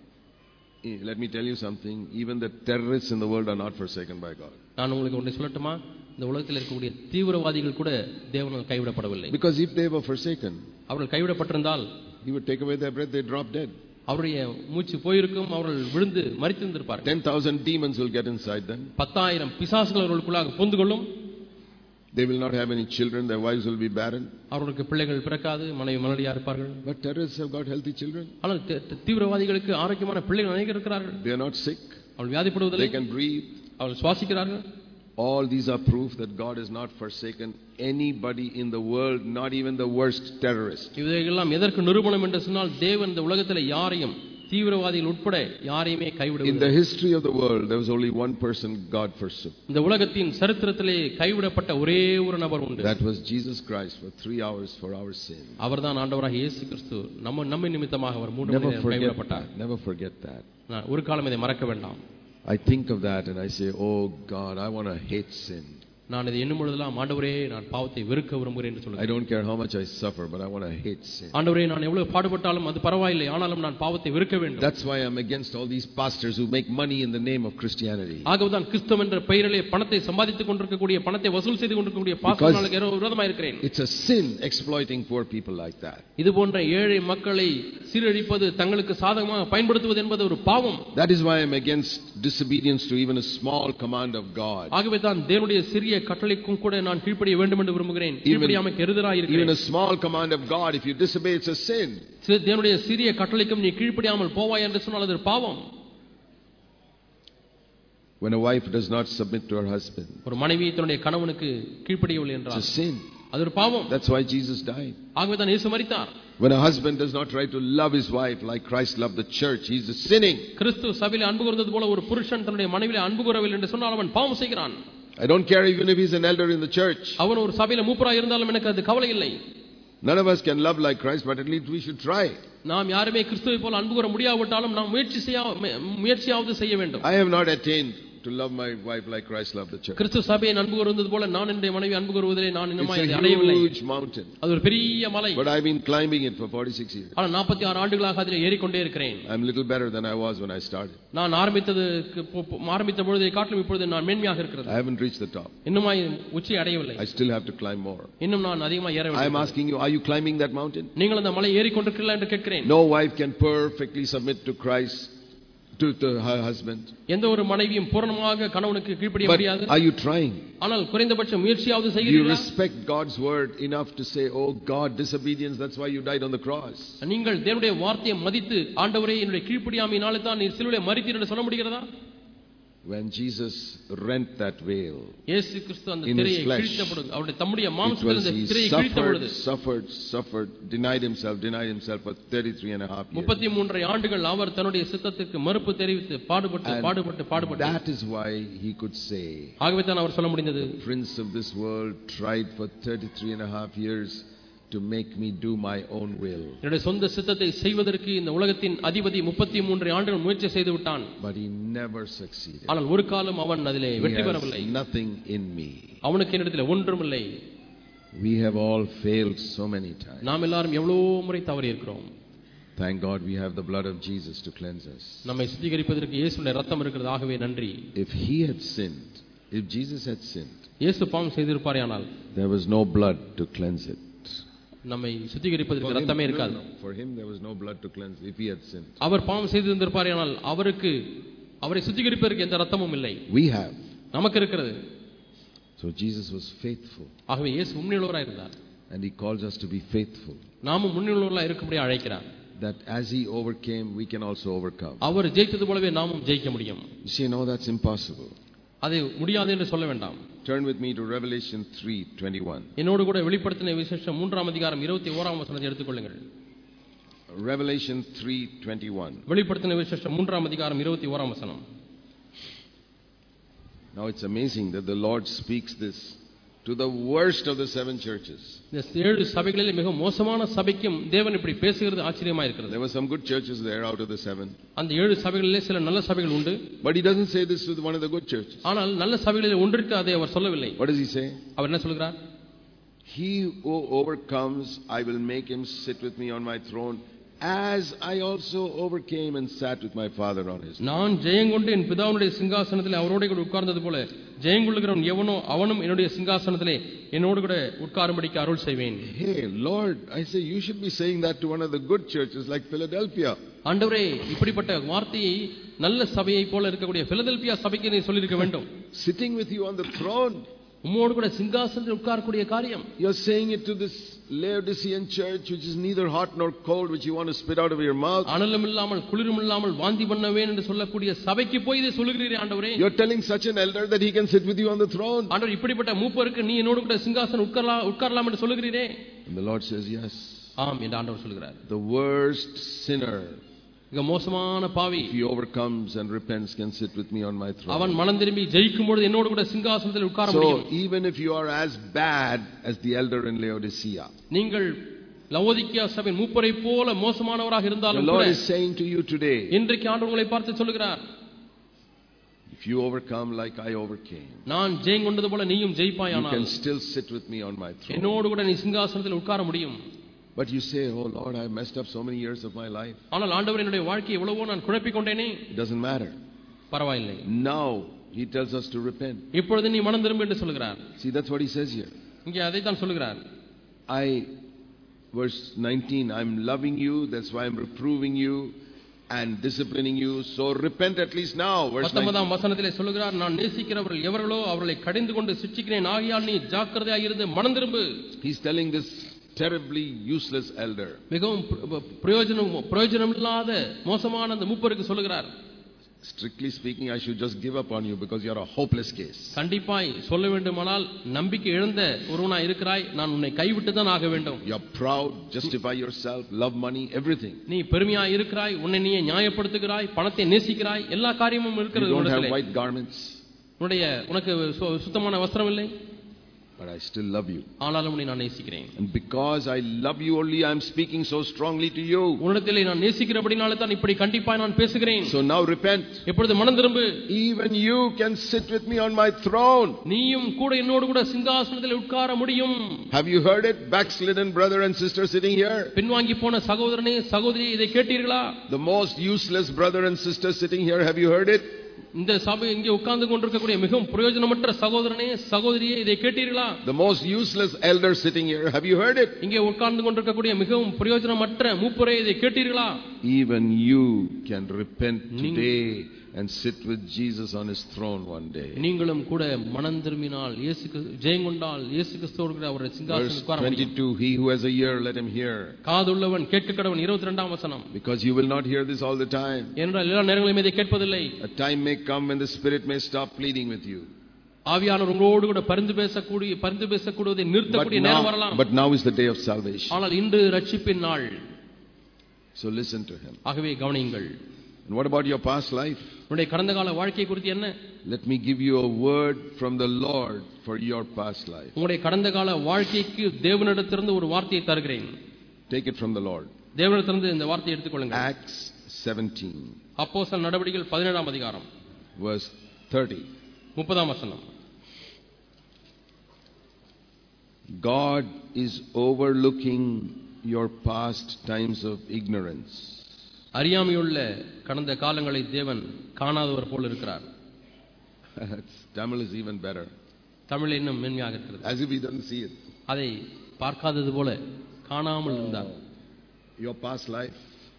let me tell you something. Even the terrorists in the world are not forsaken by God. நான் உங்களுக்கு ஒன்றை சொல்லட்டுமா? இந்த உலகத்தில் இருக்கக்கூடிய தீவிரவாதிகள் கூட தேவனால் கைவிடப்படவில்லை. Because if they were forsaken, அவர்கள் கைவிடப்பட்டிருந்தால் he would take away their breath, they drop dead. அவருடைய மூச்சு போயிருக்கும், அவர்கள் விழுந்து மரித்திருந்திருப்பார்கள். ten thousand demons will get inside them. பத்தாயிரம் பிசாசுகள் அவர்களுக்குள்ளாக புந்து கொள்ளும். They will not have any children, their wives will be barren. அவர்களுக்கு பிள்ளைகள் பிறக்காது, மனைவி மலடியா இருப்பார்கள். But terrorists have got healthy children. ஆனால் தீவிரவாதிகளுக்கு ஆரோக்கியமான பிள்ளைகள் அநேகர் இருக்கிறார்கள். They are not sick. அவர்கள் வியாதிப்படுவதில்லை. They can breathe. அவர்கள் சுவாசிக்கிறார்கள். All these are proof that God has not forsaken anybody in the world, not even the worst terrorist. இவையெல்லாம் எதற்கு நிரூபணம் என்று சொன்னால் தேவன் இந்த உலகத்தில் யாரையும் தீவிரவாதிகள் உட்பட யாரையுமே கைவிடவில்லை. In the history of the world there was only one person God forsook. இந்த உலகத்தின் சரித்திரத்திலே கைவிடப்பட்ட ஒரே ஒரு நபர் உண்டு. That was Jesus Christ for three hours for our sin. அவர்தான் ஆண்டவராகிய இயேசு கிறிஸ்து. நம்ம நம்மை நிமித்தமாக அவர் மூன்று மணி நேரம் கைவிடப்பட்டார். Never forget that. நான் ஒரு காலம் இதை மறக்க வேண்டாம். I think of that and I say, oh God, I want to hate sin. நான் இதை எண்ணும் பொழுதெல்லாம் ஆண்டவரே நான் பாவத்தை வெறுக்க விரும்புகிறேன் என்று சொல்லுகிறேன். I don't care how much I suffer, but I want to hate sin. ஆண்டவரே நான் எவ்வளவு பாடுபட்டாலும் அது பரவாயில்லை, ஆனாலும் நான் பாவத்தை வெறுக்க வேண்டும். That's why I'm against all these pastors who make money in the name of Christianity. ஆகவேதான் கிறிஸ்தவம் என்ற பெயரிலே பணத்தை சம்பாதித்துக் கொண்டிருக்கக்கூடிய, பணத்தை வசூல் செய்து கொண்டிருக்கக்கூடிய பாஸ்டர்களுக்கு விரோதமாக இருக்கிறேன். It's a sin exploiting poor people like that. இது போன்ற ஏழை மக்களை சீரழிப்பது, தங்களுக்கு சாதகமாக பயன்படுத்துவது என்பது ஒரு பாவம். That is why I'm against disobedience to even a small command of God. ஆகவேதான் தேவனுடைய சிறிய கட்டளைக்கும் கூட நான் கீழ்ப்படிய வேண்டும் என்று விரும்புகிறேன். கீழ்ப்படியாமல் எதிராக இருக்கிறேன். Even a small command of God, if you disobey, it's a sin. தேவனுடைய சிறிய கட்டளைக்கும் நீ கீழ்ப்படியாமல் போவாய் என்று சொன்னால் அது பாவம். When a wife does not submit to her husband, ஒரு மனைவி தன்னுடைய கணவனுக்கு கீழ்ப்படியவில்லை என்றால் it's a sin. அது ஒரு பாவம். That's why Jesus died. ஆகவே தான் இயேசு மரித்தார். When a husband does not try to love his wife like Christ loved the church, he is sinning. கிறிஸ்து சபையிலே அன்பு கூர்ந்தது போல ஒரு புருஷன் தன்னுடைய மனைவியிலே அன்பு கூரவில்லை என்று சொன்னால் அவன் பாவம் செய்கிறான். I don't care even if he is an elder in the church. அவன் ஒரு சபையிலே மூப்பராக இருந்தாலும் எனக்கு அது கவலை இல்லை. None of us can love like Christ, but at least we should try. நாம் யாருமே கிறிஸ்துவை போல அன்பு கூர முடியாவிட்டாலும் நாம் முயற்சி செய்ய முயற்சியாவது செய்ய வேண்டும். I have not attained to love my wife like Christ loved the church. கிறிஸ்து சபையை அன்பு கூர்ந்தது போல நான் என்னுடைய மனைவி அன்பு கூறுவதிலே நான் இன்னும் அடையவில்லை. It's a huge mountain. அது ஒரு பெரிய மலை. But I've been climbing it for forty-six years. ஆனா நாற்பத்தி ஆறு ஆண்டுகளாக அதிலே ஏறிக்கொண்டே இருக்கிறேன். I'm little better than I was when I started. நான் ஆரம்பித்ததுக்கு ஆரம்பித்த பொழுதை காட்டிலும் இப்பொழுது நான் மேன்மையாக இருக்கிறேன். I haven't reached the top. இன்னும் உச்சி அடையவில்லை. I still have to climb more. இன்னும் நான் அதிகமாக ஏற வேண்டும். I'm asking you, are you climbing that mountain? நீங்கள் அந்த மலை ஏறிக்கொண்டிருக்கிறீர்களா என்று கேட்கிறேன். No wife can perfectly submit to Christ, to, to her husband. எந்த ஒரு மனைவியும் பூரணமாக கணவனுக்கு கீழ்ப்படிய முடியாது. Are you trying? ஆனால் குறைந்தபட்ச முயற்சியாவது You செய்கிறீர்களா? respect God's word enough to say, oh God, disobedience, that's why you died on the cross. நீங்கள் தேவனுடைய வார்த்தையை மதித்து ஆண்டவரே என்னுடைய கீழ்ப்படியாமையினாலே தான் நீர் சிலுவையிலே மரித்தீர் என்று சொல்ல முடிகிறதா? When Jesus rent that veil, இயேசு கிறிஸ்து அந்த திரையை கிழித்த பொழுது அவருடைய தம்முடைய மாம்சத்தில் அந்த திரையை கிழித்த பொழுது suffered suffered denied himself denied himself for thirty-three and a half years. முப்பத்தி மூன்று ஆண்டுகள் அவர் தன்னுடைய சித்தத்திற்கு மறுப்பு தெரிவித்து பாடுபட்டு பாடுபட்டு பாடுபட்டு that is why he could say, ஆகவே தான் அவர் சொல்ல முடிந்தது, the prince of this world tried for thirty-three and a half years to make me do my own will. என்னுடைய சொந்த சித்தத்தை செய்வதற்கு இந்த உலகத்தின் அதிபதி முப்பத்தி மூன்று ஆண்டுகள் முயற்சி செய்து விட்டான். But he never succeeded. ஆனால் ஒரு காலம் அவன் அதிலே வெற்றி பெறவில்லை. Nothing in me. அவனுக்கு என்னிடத்தில் ஒன்றும் இல்லை. We have all failed so many times. நாம் எல்லாரும் எவ்வளவு முறை தவறி இருக்கிறோம். Thank God we have the blood of Jesus to cleanse us. நம்மை சுத்திகரிப்பதற்கு இயேசுவின் இரத்தம் இருக்கிறது. ஆகவே நன்றி. If he had sinned, if Jesus had sinned, இயேசு பாவம் செய்திருப்பாரேயானால் there was no blood to cleanse it. நம்மை சுத்திகரிப்பதற்கு இரத்தமே இருக்காது. For him there was no blood to cleanse if he had sinned. அவர் பாவம் செய்திருப்பாரேயானால் அவருக்கு அவரை சுத்திகரிப்பதற்கு எந்த இரத்தமும் இல்லை. We have. நமக்கு இருக்கிறது. So Jesus was faithful. ஆகவே இயேசு உண்மையுள்ளவராய் இருந்தார். And he calls us to be faithful. நாமும் உண்மையுள்ளவர்களாய் இருக்கும்படி அழைக்கிறார். That as he overcame, we can also overcome. அவர் ஜெயித்தது போலவே நாமும் ஜெயிக்க முடியும். You say, no, that's impossible. அது முடியாது என்று சொல்ல வேண்டாம். Turn with me to Revelation three twenty-one. என்னோடு கூட வெளிப்படுத்தின விசேஷம் மூன்றாம் அதிகாரம் இருபத்தி ஓராம் வசனத்தை எடுத்துக்கொள்ளுங்கள். Revelation three twenty-one. வெளிப்படுத்தின விசேஷம் மூன்றாம் அதிகாரம் இருபத்தி ஓராம் வசனம். Now it's amazing that the Lord speaks this to the worst of the seven churches. இந்த ஏழு சபைகளிலே மிக மோசமான சபைக்கும் தேவன் இப்படி பேசுகிறது ஆச்சரியமா இருக்கிறது. There were some good churches there out of the seven. அந்த ஏழு சபைகளிலே சில நல்ல சபைகள் உண்டு. But he doesn't say this with one of the good churches. ஆனால் நல்ல சபைகளிலே ஒன்றிற்கு அதை அவர் சொல்லவில்லை. What does he say? அவர் என்ன சொல்கிறார்? He who overcomes, I will make him sit with me on my throne, as I also overcame and sat with my Father on his throne. நான் ஜெயங்கொண்டு என் பிதாவுடைய சிங்காசனத்திலே அவரோடு கூட உட்கார்ந்தது போல ஜெயங்கொள்ளுகிறவன் எவனோ அவனும் என்னுடைய சிங்காசனத்திலே என்னோடு கூட உட்காரும்படிக்கு அருள் செய்வேன். Hey Lord, I say you should be saying that to one of the good churches like Philadelphia. ஆண்டவரே, இப்படிப்பட்ட வார்த்தையை நல்ல சபையை போல இருக்கக்கூடிய பிலதெல்பியா சபைக்கு நீ சொல்லியிருக்க வேண்டும். Sitting with you on the throne. உம்மோடு கூட சிங்காசனத்தில் உட்காரக்கூடிய காரியம். You are saying it to this Laodicean church which is neither hot nor cold, which you want to spit out of your mouth. அனலும் இல்லாமல் குளிரும் இல்லாமல் வாந்தி பண்ணவேன் என்று சொல்லக்கூடிய சபைக்கு போய் இதை சொல்லுகிறீரே ஆண்டவரே. You are telling such an elder that he can sit with you on the throne. ஆண்டவர், இப்படிப்பட்ட மூப்பருக்கு நீ என்னோடு கூட சிங்காசனம் உட்காரலாம் உட்காரலாம் என்று சொல்லுகிறீரே. And the Lord says yes. ஆம் என்று ஆண்டவர் சொல்கிறார். The worst sinner, மிக மோசமான பாவி, if he overcomes and repents, can sit with me on my throne. அவன் மனம் திரும்பி ஜெயிக்கும் பொழுது என்னோடு கூட சிங்காசனத்தில் உட்கார முடியும். So even if you are as bad as the elder in Laodicea, நீங்கள் லவோதிக்கேயா சபையின் மூப்பரை போல மோசமானவராக இருந்தாலும் the Lord is saying to you today, இன்றைக்கு ஆண்டவர் உங்களை பார்த்து சொல்கிறார், if you overcome like I overcame, நான் ஜெயங்கொண்டது போல நீயும் ஜெயிப்பாயானால் you can still sit with me on my throne. என்னோடு கூட நீ சிங்காசனத்தில் உட்கார முடியும். But you say, oh Lord, I messed up so many years of my life. ஆனால் ஆண்டவர் என்னுடைய வாழ்க்கையை எவ்வளவோ நான் குழப்பிக் கொண்டேனே. It doesn't matter. பரவாயில்லை. Now he tells us to repent. இப்பொழுது நீ மனம் திரும்பு என்று சொல்கிறார். See, that's what he says here. இங்கே அதை தான் சொல்கிறார். I, verse nineteen, I'm loving you, that's why I'm reproving you and disciplining you, so repent at least now. Verse பத்தொன்பதாம் வசனத்திலே சொல்கிறார், நான் நேசிக்கிறவர்கள் எவர்களோ அவர்களை கடிந்து கொண்டு சிட்சிக்கிறேன், ஆகையால் நீ ஜாக்கிரதையாக இருந்து மனம் திரும்பு. He's telling this terribly useless elder, மிகவும் பிரயோஜனம் பிரயோஜனம் இல்லாத மோசமான அந்த மூப்பருக்கு சொல்கிறார், strictly speaking, I should just give up on you because you are a hopeless case. கண்டிப்பாய் சொல்ல வேண்டுமானால் நம்பிக்கை இழந்த ஒருவனாய் இருக்கிறாய், நான் உன்னை கைவிட்டு தான் ஆக வேண்டும். You are proud, justify yourself, love money, everything. நீ பெருமையாய் இருக்கிறாய், உன்னை நீயே நியாயப்படுத்துகிறாய், பணத்தை நேசிக்கிறாய், எல்லா காரியமும் இருக்கிறது. You don't have white garments. உன்னுடைய உனக்கு சுத்தமான வஸ்திரம் இல்லை. But I still love you. ஆனாலும் உன்னை நான் நேசிக்கிறேன். And because I love you only, I am speaking so strongly to you. உன்னிடத்திலே நான் நேசிக்கிறபடினாலே தான் இப்படி கண்டிப்பாய் நான் பேசுகிறேன். So now repent. இப்பொழுது மனம் திரும்பு. Even you can sit with me on my throne. நீயும் கூட என்னோடு கூட சிங்காசனத்தில் உட்கார முடியும். Have you heard it, backslidden brother and sister sitting here? பின்வாங்கி போன சகோதரனே சகோதரி, இதை கேட்டீர்களா? The most useless brother and sister sitting here, have you heard it? இந்த சபை இங்கே உட்கார்ந்து கொண்டிருக்கக்கூடிய மிகவும் பிரயோஜனமற்ற சகோதரனே சகோதரியே, இதை கேட்டீர்களா? The most useless elder sitting here, have you heard it? இங்கே உட்கார்ந்து கொண்டிருக்கக்கூடிய மிகவும் பிரயோஜனமற்ற மூப்பரே, இதை கேட்டீர்களா? Even you can repent today and sit with Jesus on his throne one day. நீங்களும் கூட மனம் திரும்பினால், இயேசுக்கு ஜெயங்கொண்டால், இயேசு கிறிஸ்துவுடைய அவருடைய சிங்காசனத்தில் உட்கார முடியும். twenty-two, he who has a ear, let him hear. காதுள்ளவன் கேட்க கடவன். இருபத்தி இரண்டாம் வசனம். Because you will not hear this all the time. ஏனென்றால் எல்லா நேரங்களிலும் இதை கேட்பதில்லை. A time may come when the Spirit may stop pleading with you. ஆவியானவர் உங்களோடு கூட பரிந்து பேசக்கூடிய பரிந்து பேசக்கூடியதை நிறுத்தக்கூடிய நேரம் வரலாம். But now is the day of salvation. ஆனால் இன்று ரட்சிப்பின் நாள். So listen to him. ஆகவே கவனியுங்கள். And what about your past life? உங்களுடைய கடந்த கால வாழ்க்கை குறித்து என்ன? Let me give you a word from the Lord for your past life. உங்களுடைய கடந்த கால வாழ்க்கைக்கு தேவனிடத்திலிருந்து ஒரு வார்த்தையை தருகிறேன். Take it from the Lord. தேவனிடத்திலிருந்து இந்த வார்த்தையை எடுத்துக்கொள்ளுங்கள். Acts seventeen. அப்போஸ்தலர் நடவடிக்கைகள் பதினேழாம் அதிகாரம். Verse thirty. முப்பதாம் வசனம். God is overlooking your past times of ignorance. அறியாமையுள்ள கடந்த காலங்களை தேவன் காணாதவர் போல இருக்கிறார். Tamil is even better. Tamil இன்னும் மென்மையாக இருக்கிறது. As if he doesn't see it. அதை பார்க்காதது போல காணாமல் இருந்தார். Your past life.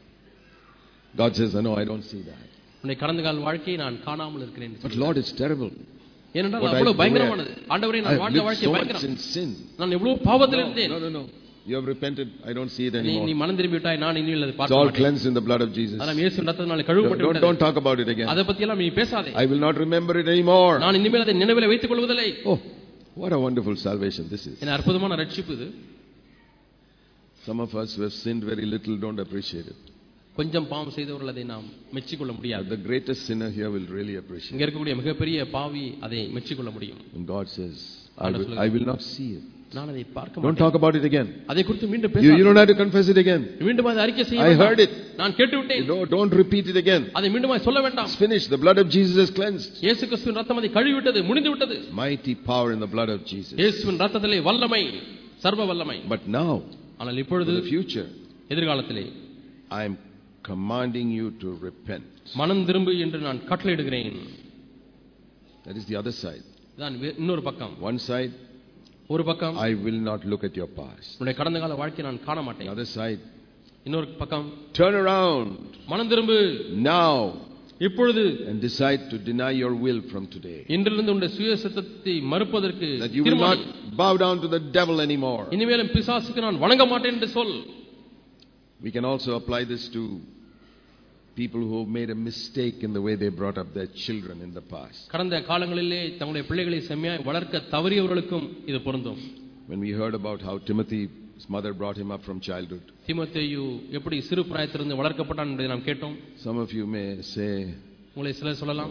God says, no, I don't see that. உன்னுடைய கடந்த கால வாழ்க்கையை நான் காணாமல் இருக்கிறேன். But Lord, it's terrible. ஏனென்றால் அவ்வளவு பயங்கரமானது. ஆண்டவரே, நான் வாழ்ந்த வாழ்க்கை பயங்கரம். நான் எவ்வளவு பாவத்தில் இருந்தேன். No, no, no. You have repented. I don't see it anymore. நீ மனம் திரும்பி விட்டாய், நான் இனிமேல் அதை பார்க்க மாட்டேன். மாட்டேன். It's all cleansed in the blood of Jesus. அதனால இயேசு இரத்தத்தினாலே கழுவப்பட்டு விட்டது. Don't talk about it again. அதை பத்தி எல்லாம் நீ பேசாதே. I will not remember it anymore. நான் இனிமேல் அதை நினைவிலே வைத்துக் கொள்வதில்லை. Oh, what a wonderful salvation this is. என்ன அற்புதமான ரட்சிப்பு இது. Some of us who have sinned very little don't appreciate it. கொஞ்சம் பாவம் செய்தவர்கள் அதை நாம் மெச்சிக்கொள்ள முடியாது. The greatest sinner here will really appreciate. இங்க இருக்கக்கூடிய மிகப்பெரிய பாவி அதை மெச்சிக்கொள்ள முடியும். And God says, I will, I will not see it. நான் அதை பார்க்க மாட்டேன். Don't talk about it again. அதை குறித்து மீண்டும் You, பேசாதே. you don't have to confess it again. மீண்டும் அதை அறிக்கை செய்ய I வேண்டாம். heard it. நான் கேட்டு விட்டேன். No, don't repeat it again. அதை மீண்டும் சொல்ல வேண்டாம். It's finished. The blood of Jesus has cleansed. இயேசு கிறிஸ்துவின் இரத்தம் அதை கழுவி விட்டது, முடிந்து விட்டது. Mighty power in the blood of Jesus. இயேசுவின் இரத்தத்திலே வல்லமை, சர்வ வல்லமை. But now, ஆனால் இப்பொழுது for the future, எதிர்காலத்திலே I am commanding you to repent. மனம் திரும்பு என்று நான் கட்டளையிடுகிறேன். That is the other side. தான் இன்னொரு பக்கம். One side, ஒரு பக்கம், I will not look at your past. உன்னுடைய கடந்த கால வாழ்க்கையை நான் காண மாட்டேன். The other side, இன்னொரு பக்கம், turn around மனம் திரும்பு now இப்பொழுது and decide to deny your will from today. இன்றிலிருந்து உன்னுடைய சுய சித்தத்தை மறுப்பதற்கு That you will not bow down to the devil anymore. இனிமேலும் பிசாசுக்கு நான் வணங்க மாட்டேன் என்று சொல். We can also apply this to people who have made a mistake in the way they brought up their children in the past. கடந்த காலங்களிலே தங்களுடைய பிள்ளைகளை செம்மையாய் வளர்க்க தவறியவர்களுக்கும் இது பொருந்தும். When we heard about how Timothy's mother brought him up from childhood. தீமோத்தேயு எப்படி சிறு பிராயத்திலிருந்து வளர்க்கப்பட்டான் என்பதை நாம் கேட்டோம். Some of you may say, உங்களை சிலர் சொல்லலாம்,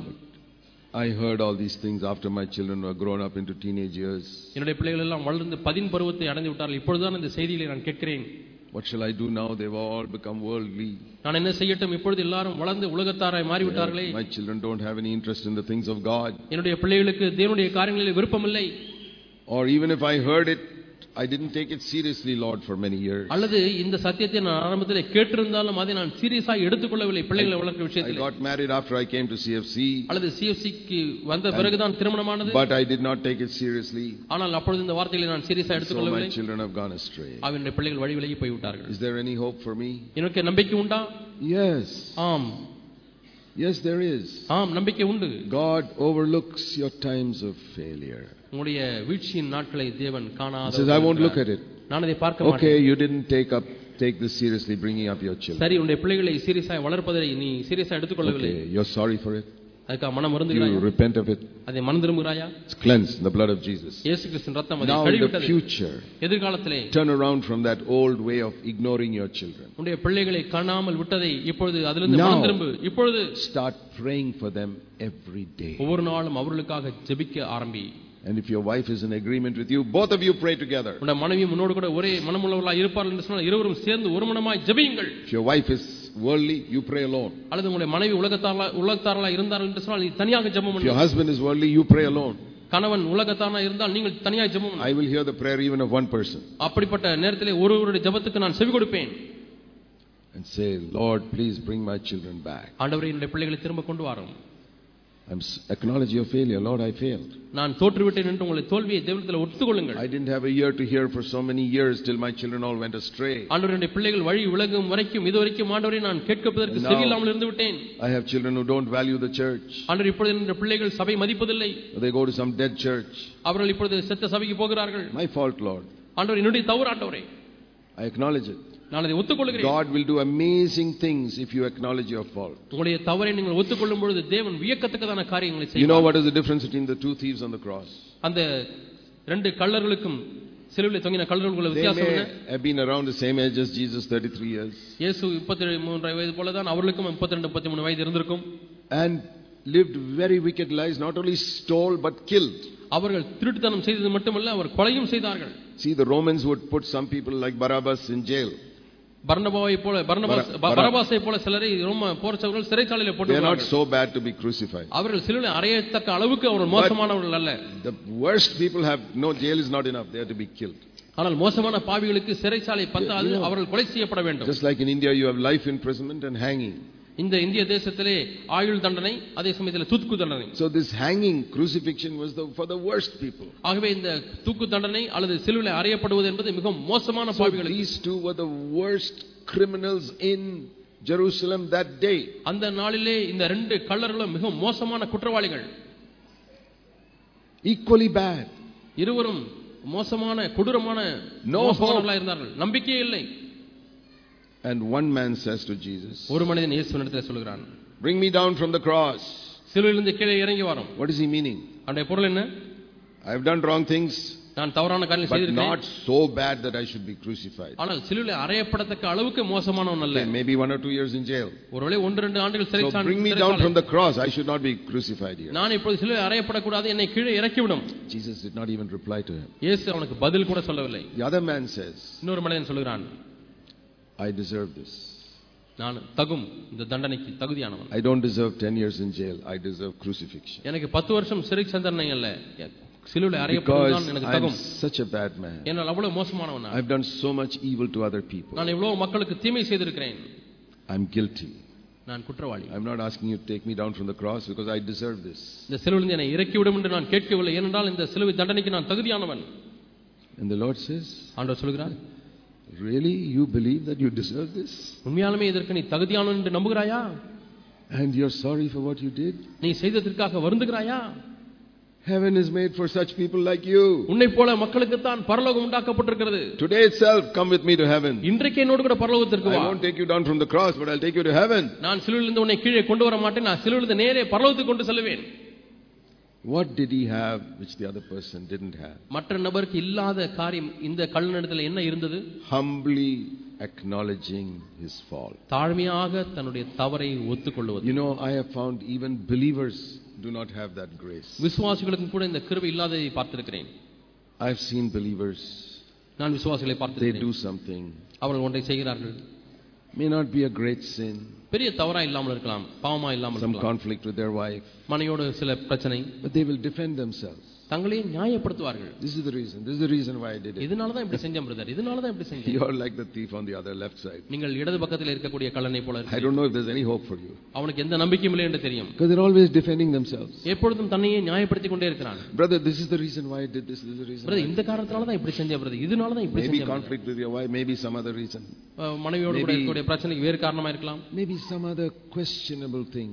I heard all these things after my children were grown up into teenage years. என்னுடைய பிள்ளைகள் எல்லாம் வளர்ந்து பதின் பருவத்தை அடைந்து விட்டார்கள். இப்பொழுதுதான் இந்த செய்திகளை நான் கேட்கிறேன். What shall I do now? They've all become worldly. நான் என்ன செய்யட்டும்? இப்பொழுது எல்லாரும் வளர்ந்து உலகத்தாராய் மாறிவிட்டார்களே. My children don't have any interest in the things of God. என்னுடைய பிள்ளைகளுக்கு தேவனுடைய காரியங்களில் விருப்பம் இல்லை. Or even if I heard it, I didn't take it seriously, Lord, for many years. அல்லது இந்த சத்தியத்தை நான் ஆரம்பத்திலே கேட்டிருந்தாலும் அதை நான் சீரியஸாக எடுத்துக்கொள்ளவில்லை பிள்ளைகளை வளர்க்கிற விஷயத்தில். I got married after I came to C F C. அல்லது C F C க்கு வந்த பிறகுதான் திருமணமானது. But I did not take it seriously. ஆனால் அப்பொழுது இந்த வார்த்தைகளை நான் சீரியஸாக எடுத்துக்கொள்ளவில்லை. So my children have gone astray. அவனுடைய பிள்ளைகள் வழி விலகி போய் விட்டார்கள். Is there any hope for me? எனக்கு நம்பிக்கை உண்டா? Yes. ஆம். Yes, there is. ஆம், நம்பிக்கை உண்டு. God overlooks your times of failure. உங்களுடைய வீழ்ச்சியின் நாட்களை தேவன் காணாத. He says, I won't look at it. நான் அதை பார்க்க மாட்டேன். Okay, you didn't take up take this seriously, bringing up your children. சரி, உன்னுடைய பிள்ளைகளை சீரியஸாக வளர்ப்பதை நீ சீரியஸாக எடுத்துக்கொள்ளவில்லை. Okay, you're sorry for it. அதுக்கு மனம் வருந்துகிறாயா? You repent of it. அதை மனம் திரும்புகிறாயா? It's cleansed in the blood of Jesus. இயேசு கிறிஸ்துவின் ரத்தம் அதை Now in கழுவிவிட்டது. the future, எதிர்காலத்திலே turn around from that old way of ignoring your children. உன்னுடைய பிள்ளைகளை காணாமல் விட்டதை இப்பொழுது அதிலிருந்து மனம் திரும்பு. இப்பொழுது start praying for them every day. ஒவ்வொரு நாளும் அவர்களுக்காக ஜெபிக்க ஆரம்பி. And if your wife is in agreement with you, both of you pray together. உன்னுடைய மனைவி உன்னோடு கூட ஒரே மனமுள்ளவர்களாக இருப்பார்கள் என்று சொன்னால் இருவரும் சேர்ந்து ஒரு மனமாய் ஜெபியுங்கள். If your wife is worldly, you pray alone. அல்லது உங்களுடைய மனைவி உலகத்தாரலா உலகத்தாரலா இருந்தார்கள் என்று சொன்னால் நீ தனியாக ஜெபம் பண்ணு. If your husband is worldly, you pray alone. கணவன் உலகத்தாரனா இருந்தால் நீங்கள் தனியாக ஜெபம் பண்ணு. I will hear the prayer even of one person. அப்படிப்பட்ட நேரத்திலே ஒருவருடைய ஜெபத்துக்கு நான் செவி கொடுப்பேன். And say, Lord, please bring my children back. ஆண்டவரே, என்னுடைய பிள்ளைகளை திரும்ப கொண்டு வாரும். I'm acknowledge your failure. Lord, I failed. நான் தோற்றுவிட்டேன் என்று உங்களுடைய தோல்வியை தேவனிடத்தில் ஒத்துக்கொள்ளுங்கள். I didn't have a ear to hear for so many years till my children all went astray. ஆண்டவரே, என்னுடைய பிள்ளைகள் வழி விலகும் வரைக்கும் இதுவரைக்கும் ஆண்டவரே நான் கேட்கப்பதற்கு செவியில்லாமல் இருந்து விட்டேன். I have children who don't value the church. ஆண்டவரே, இப்பொழுது என்னுடைய பிள்ளைகள் சபை மதிப்பதில்லை. They go to some dead church. அவர்கள் இப்பொழுது செத்த சபைக்கு போகிறார்கள். My fault, Lord. ஆண்டவரே, என்னுடைய தவறு ஆண்டவரே. I acknowledge it. நான் அதை ஒத்துக்கொள்கிறேன். God will do amazing things if you acknowledge your fault. உங்களுடைய தவறை நீங்கள் ஒத்துக்கொள்ளும் பொழுது தேவன் வியக்கத்தக்கதான காரியங்களை செய்வார். You know what is the difference between the two thieves on the cross? அந்த ரெண்டு கள்ளர்களுக்கும் சிலுவையில் தொங்கின கள்ளர்களுக்குள்ள வித்தியாசம் என்ன? They may have been around the same age as Jesus, thirty-three years. இயேசு முப்பத்தி மூன்று வயது போல தான் அவர்களுக்கும் முப்பத்தி இரண்டு முப்பத்தி மூன்று வயது இருந்திருக்கும். And lived very wicked lives, not only stole but killed. அவர்கள் திருட்டுத்தனம் செய்தது மட்டுமல்ல, அவர் கொலையும் செய்தார்கள். See, the Romans would put some people like Barabbas in jail. பர்னபாவை போல பர்னபாஸ் பரபாசை போல சிலரை ரோம போர்ச்சவர்கள் சிறைச்சாலையில போட்டார்கள். They are not so bad to be crucified. அவர்கள் சிலுவையில் அறையத்தக்க அளவுக்கு அவர்கள் மோசமானவர்கள் அல்ல. The worst people have no jail is not enough, they have to be killed. ஆனால் மோசமான பாவிகளுக்கு சிறைச்சாலை பத்தாது, அவர்கள் கொலை செய்யப்பட வேண்டும். Just like in India you have life imprisonment and hanging. இந்த இந்திய தேசத்திலே ஆயுள் தண்டனை, அதே சமயத்தில் தூக்கு தண்டனை. So this hanging crucifixion was the, for the worst people. ஆகவே இந்த தூக்கு தண்டனை அல்லது சிலுவையில் அறையப்படுவது என்பது மிகவும் மோசமான பாவிகளுக்கு. These two were the worst criminals in Jerusalem that day. அந்த நாளிலே இந்த ரெண்டு கள்ளர்களும் மிகவும் மோசமான குற்றவாளிகள். Equally bad. இருவரும் மோசமான கொடூரமான மோசமானவர்களாக இருந்தார்கள். நம்பிக்கையே இல்லை. And one man says to Jesus, ஒரு மனிதன் இயேசுவினிடத்தில் சொல்கிறான், bring me down from the cross. சிலுவையிலிருந்து கீழே இறங்கி வரும். What is he meaning? அதோட பொருள் என்ன? I have done wrong things, நான் தவறான காரியங்களை but செய்திருக்கேன், not so bad that I should be crucified. ஆனால் சிலுவையில் அறையப்படத்தக்க அளவுக்கு மோசமானவன் அல்ல. Okay, maybe one or two years in jail. ஒருவேளை ஒன்று ரெண்டு ஆண்டுகள் So சிறைச்சாலை. bring me down from the cross. I should not be crucified here. நான் இப்போது சிலுவையில் அறையப்படக்கூடாது, என்னை கீழே இறக்கிவிடும். Jesus did not even reply to him. இயேசு அவனுக்கு பதில் கூட சொல்லவில்லை. The other man says, இன்னொரு மனிதன் சொல்கிறான், I deserve this. நான் தகும் இந்த தண்டனைக்கு தகுதியானவன். I don't deserve ten years in jail. I deserve crucifixion. எனக்கு பத்து வருஷம் சிறை தண்டனை அல்ல, சிலுவையில் அறையப்படுவதுதான் எனக்கு தகும். I'm such a bad man. என்னால் அவ்வளவு மோசமானவன் நான். I've done so much evil to other people. நான் எவ்வளவு மக்களுக்கு தீமை செய்திருக்கிறேன். I'm guilty. நான் குற்றவாளி. I'm not asking you to take me down from the cross because I deserve this. இந்த சிலுவையிலிருந்து என்னை இறக்கி விடும் என்று நான் கேட்கவில்லை, ஏனென்றால் இந்த சிலுவை தண்டனைக்கு நான் தகுதியானவன். And the Lord says, ஆண்டவர் சொல்கிறார், really, you believe that you deserve this? உண்மையாலுமே இதற்கு நீ தகுதியானவன் என்று நம்புகிறாயா? And you're sorry for what you did? நீ செய்ததற்காக வருந்துகிறாயா? Heaven is made for such people like you. உன்னை போல மக்களுக்கு தான் பரலோகம் உண்டாக்கப்பட்டிருக்கிறது. Today itself come with me to heaven. இன்றைக்கு என்னோடு கூட பரலோகத்திற்கு வா. I won't take you down from the cross, but I'll take you to heaven. நான் சிலுவையிலிருந்து உன்னை கீழே கொண்டு வர மாட்டேன், நான் சிலுவையிலிருந்து நேரே பரலோகத்துக்கு கொண்டு செல்வேன். What did he have which the other person didn't have? மற்ற நபருக்கு இல்லாத காரியம் இந்த கள்ளனிடத்தில் என்ன இருந்தது? Humbly acknowledging his fault. தாழ்மையாக தன்னுடைய தவறை ஒத்துக்கொள்வது. You know, I have found even believers do not have that grace. விசுவாசிகளுக்கு கூட இந்த கிருபை இல்லாததை பார்த்திருக்கிறேன். I've seen believers, நான் விசுவாசிகளை they பார்த்திருக்கிறேன். do something, அவர்கள் ஒன்றை செய்கிறார்கள், may not be a great sin, பெரிய தவறா இல்லாமல் இருக்கலாம், பாவமா இல்லாமல் some இருக்கலாம், conflict with their wife, மனையோடு சில பிரச்சனை, but they will defend themselves. தங்களே நியாயப்படுத்துவார்கள். This is the reason. This is the reason why I did it. இதனால தான் இப்படி செஞ்சேன் பிரதர், இதனால தான் இப்படி செஞ்சேன். You are like the thief on the other left side. நீங்கள் இடது பக்கத்தில் இருக்கக்கூடிய கள்ளனை போல I இருக்கிறீர்கள். don't know if there's any hope for you. அவனுக்கு எந்த நம்பிக்கையும் இல்லை என்று தெரியும். Because they're always defending themselves. எப்பொழுதும் தன்னையே நியாயப்படுத்திக் கொண்டே இருக்கிறான். Brother, this is the reason why I did this. This is the reason. Brother, இந்த காரணத்தால தான் இப்படி செஞ்சேன் பிரதர், இதனால தான் இப்படி Maybe செஞ்சேன். conflict with your wife, maybe some other reason. மனைவியோடு கூட இருக்கக்கூடிய பிரச்சனைக்கு வேறு காரணமா இருக்கலாம். Maybe some other questionable thing.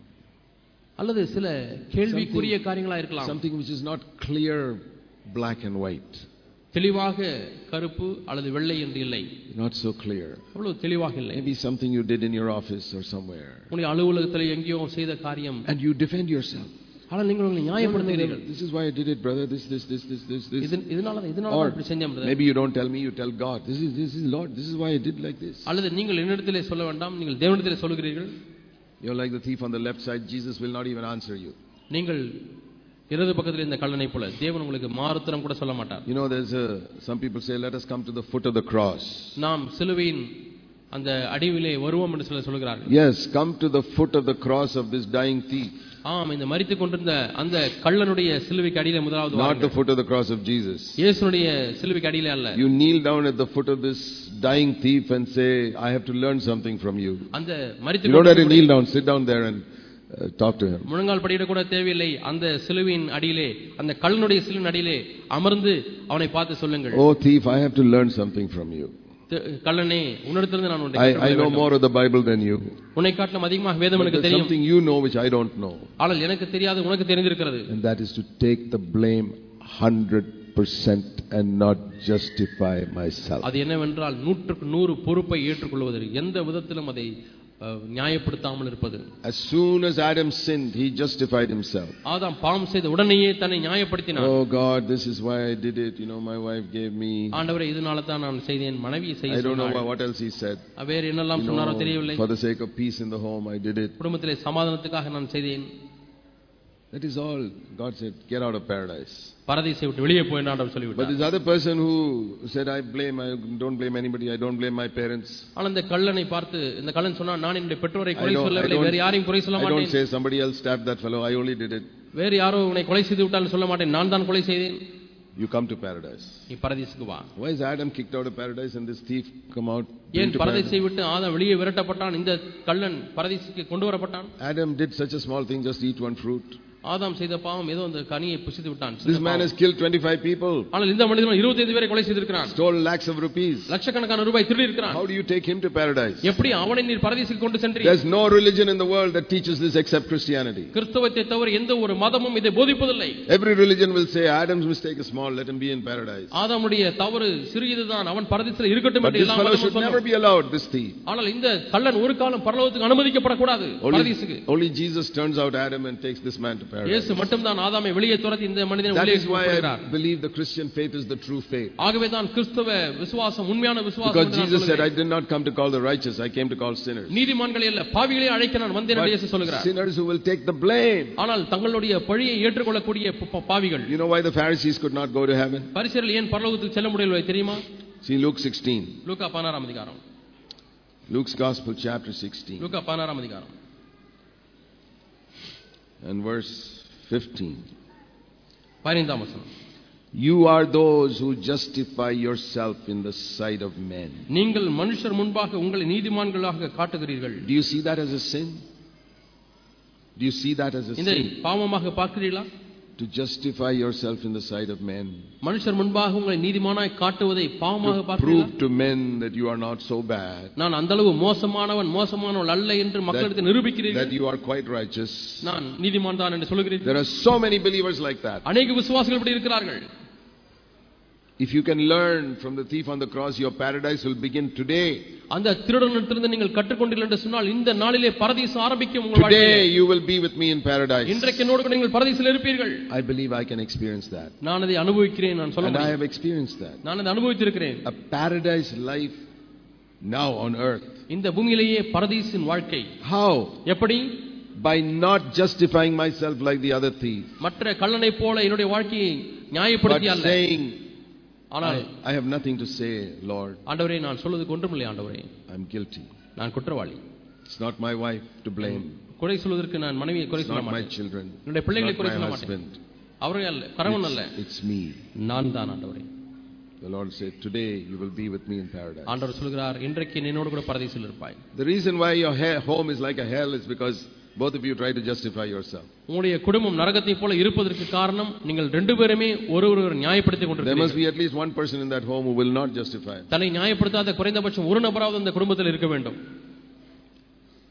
அல்லது சில கேள்விக்குரிய காரியங்களா இருக்கலாம். Something which is not clear black and white. தெளிவாக கருப்பு அல்லது வெள்ளை என்று இல்லை. Not so clear. அவ்வளவு தெளிவாக இல்லை. Maybe something you did in your office or somewhere. உங்களுடைய அலுவலகத்தில் எங்கேயோ செய்த காரியம். And you defend yourself. ஆனால் நீங்கள் உங்களை நியாயப்படுத்துகிறீர்கள். This is why I did it, brother. This, this, this, this, this, this. இதனால இதனால இப்படி செஞ்சேன் brother. Maybe you don't tell me, you tell God. This is, this is Lord. This is why I did like this. அல்லது நீங்கள் என்னிடத்திலே சொல்ல வேண்டாம், நீங்கள் தேவனிடத்திலே சொல்கிறீர்கள். You're like the thief on the left side. Jesus will not even answer you. நீங்கள் இடது பக்கத்தில் இந்த கள்ளனை போல தேவன் உங்களுக்கு மாறுத்தரம் கூட சொல்ல மாட்டார். You know, there's a, some people say, let us come to the foot of the cross. நாம் சிலுவையின் அந்த அடிவிலே வருவோம் என்று சொல்ல சொல்கிறார்கள். Yes, come to the foot of the cross of this dying thief. ஆம், இந்த மரித்துக் கொண்டிருந்த அந்த கள்ளனுடைய சிலுவைக்கு அடியிலே முதலாவது வாருங்கள். Not the foot of the cross of Jesus. இயேசுவுடைய சிலுவைக்கு அடியிலே அல்ல. You kneel down at the foot of this dying thief and say, I have to learn something from you. அந்த மரித்துக் You don't have to kneel down, sit down there and uh, talk to him. முழங்கால் படியிட கூட தேவையில்லை. அந்த சிலுவையின் அடியிலே, அந்த கள்ளனுடைய சிலுவையின் அடியிலே அமர்ந்து அவனை பார்த்து சொல்லுங்கள். Oh thief, I have to learn something from you. கள்ளனே, உன்னிடத்திலிருந்து நான் ஒன்றை I, I know more of the Bible than you. உன்னை காட்டிலும் அதிகமாக வேதம் எனக்கு தெரியும். Something you know which I don't know. ஆனால் எனக்கு தெரியாது, உனக்கு தெரிந்திருக்கிறது. And that is to take the blame one hundred percent and not justify myself. அது என்னவென்றால் நூற்றுக்கு நூறு பொறுப்பை ஏற்றுக்கொள்வது, எந்த விதத்திலும் அதை நியாயப்படுத்தாமல் இருப்பது. As soon as Adam sinned, he justified himself. ஆதாம் பாவம் செய்த உடனேயே தன்னை நியாயப்படுத்தினான். Oh God, this is why I did it. You know, my wife gave me. ஆண்டவரே, இதனால தான் நான் செய்தேன், மனைவி செய்ய சொன்னாள். I don't know what else he said. வேறு என்னெல்லாம் சொன்னாரோ தெரியவில்லை. For the sake of peace in the home, I did it. குடும்பத்திலே சமாதானத்துக்காக நான் செய்தேன். That is all. God said, get out of paradise. பரதீசை விட்டு வெளியே போய் ஆண்டவர் சொல்லிவிட்டார். But this other person who said, I blame, I don't blame anybody, I don't blame my parents. ஆனால் இந்த கள்ளனை பார்த்து இந்த கள்ளன் சொன்னான், நான் என்னுடைய பெற்றோரை குறை சொல்லவில்லை, வேறு யாரையும் குறை சொல்ல மாட்டேன். I don't say somebody else stabbed that fellow, I only did it. வேறு யாரோ உன்னை கொலை செய்து விட்டால் சொல்ல மாட்டேன், நான் தான் கொலை செய்தேன். You come to paradise. நீ பரதீசுக்கு வா. Why is Adam kicked out of paradise and this thief come out? ஏன் பரதீசை விட்டு ஆதாம் வெளியே விரட்டப்பட்டான், இந்த கள்ளன் பரதீசுக்கு கொண்டு வரப்பட்டான்? Adam did such a small thing, just eat one fruit. ஆதாம் செய்த பாவம் ஏதோ அந்த கனியை புசித்து விட்டான். This man has killed twenty-five people. ஆனால் இந்த மனிதன் இருபத்தைந்து பேரை கொலை செய்திருக்கிறான். Stole lakhs of rupees. லட்சக்கணக்கான ரூபாய் திருடி இருக்கிறான். How do you take him to paradise? எப்படி அவனை நீர் பரதீசுக்கு கொண்டு சென்றீர்? There's no religion in the world that teaches this except Christianity. கிறிஸ்தவத்தை தவிர எந்த ஒரு மதமும் இதை போதிப்பதில்லை. Every religion will say Adam's mistake is small, let him be in paradise. ஆதாமுடைய தவறு சிறியதுதான், அவன் பரதீசில் இருக்கட்டும் என்று எல்லா மதமும் should never be allowed, this thief. ஆனால் இந்த கள்ளன் ஒரு காலம் பரலோகத்துக்கு அனுமதிக்கப்படக்கூடாது. பரதீசுக்கு Only Jesus turns out Adam and takes this man to paradise. இயேசு மட்டும் ஆதாமை வெளியே துரத்தி இந்த மனிதனை உள்ளே கொண்டுவருகிறார். I believe the Christian faith is the true faith. ஆகவே தான் கிறிஸ்தவ விசுவாசம் உண்மையான விசுவாசம். Because Jesus said, I did not come to call the righteous, I came to call sinners. நீதிமான்களை அல்ல பாவிகளை அழைக்க நான் வந்தேன் என்று இயேசு சொல்கிறார். Sinners who will take the blame. ஆனால் தங்களுடைய பழியை ஏற்றுக்கொள்ளக்கூடிய பாவிகள். You know why the Pharisees could not go to heaven? பரிசேயர்கள் ஏன் பரலோகத்துக்கு செல்ல முடியவில்லை தெரியுமா? See Luke sixteen. லூக்கா பதினாறாம் அதிகாரம். Luke's Gospel chapter sixteen. லூக்கா பதினாறாம் அதிகாரம். And verse fifteen. பதினைந்தாம் வசனம். You are those who justify yourself in the sight of men. நீங்கள் மனுஷர் முன்பாக உங்களை நீதிமான்களாக காட்டுகிறீர்கள். Do you see that as a sin? Do you see that as a sin? இதை பாவமாக பார்க்கிறீர்களா? To justify yourself in the sight of men. மனுஷர் முன்பாக உங்களை நீதிமானாய் காட்டுவதை பாவமாக பார்க்கிறீர்களா? Prove to men that you are not so bad. நான் அந்த அளவு மோசமானவன் மோசமானவன் அல்ல என்று மக்களுக்கு நிரூபிக்கிறீர்கள். That you are quite righteous. நான் நீதிமான் தான் என்று சொல்கிறீர்கள். There are so many believers like that. अनेक விசுவாசிகள் இப்படி இருக்கிறார்கள். If you can learn from the thief on the cross, your paradise will begin today. அந்த திருடனிடத்திலிருந்து நீங்கள் கற்றுக்கொண்டீர்கள் என்று சொன்னால் இந்த நாளிலே பரதீசு ஆரம்பிக்கும் உங்கள் வாழ்க்கையிலே. Today you will be with me in paradise. இன்றைக்கு என்னோடு கூட நீங்கள் பரதீசில் இருப்பீர்கள். I believe I can experience that. நான் அதை அனுபவிக்கிறேன், நான் சொல்ல முடியும். And I have experienced that. நான் அதை அனுபவித்திருக்கிறேன். A paradise life now on earth. இந்த பூமியிலேயே பரதீசின் வாழ்க்கை. How? எப்படி? By not justifying myself like the other thief. மற்ற கள்ளனை போல என்னுடைய வாழ்க்கையை நியாயப்படுத்தி அல்ல. But saying, ஆனால் I have nothing to say, Lord. ஆண்டவரே, நான் சொல்வதுக்கு ஒன்றுமில்லை ஆண்டவரே. I'm guilty. நான் குற்றவாளி. It's not my wife to blame. குறை சொல்வதற்கு நான் மனைவியை குறை சொல்ல மாட்டேன். Not my children. என்னுடைய பிள்ளைகளை குறை சொல்ல மாட்டேன். அவரே அல்ல, கணவன் அல்ல. It's me. நான் தான் ஆண்டவரே. The Lord said, today you will be with me in paradise. ஆண்டவர் சொல்கிறார், இன்றைக்கு என்னோடு கூட பரதீசில் இருப்பாய். The reason why your home is like a hell is because both of you try to justify yourself. உங்களுடைய குடும்பம் நரகத்தை போல இருப்பதற்கு காரணம் நீங்கள் ரெண்டு பேருமே ஒருவரை நியாயப்படுத்திக் கொண்டிருக்கிறீர்கள். There must be at least one person in that home who will not justify. தன்னை நியாயப்படுத்தாத குறைந்தபட்சம் ஒரு நபராவது அந்த குடும்பத்தில் இருக்க வேண்டும்.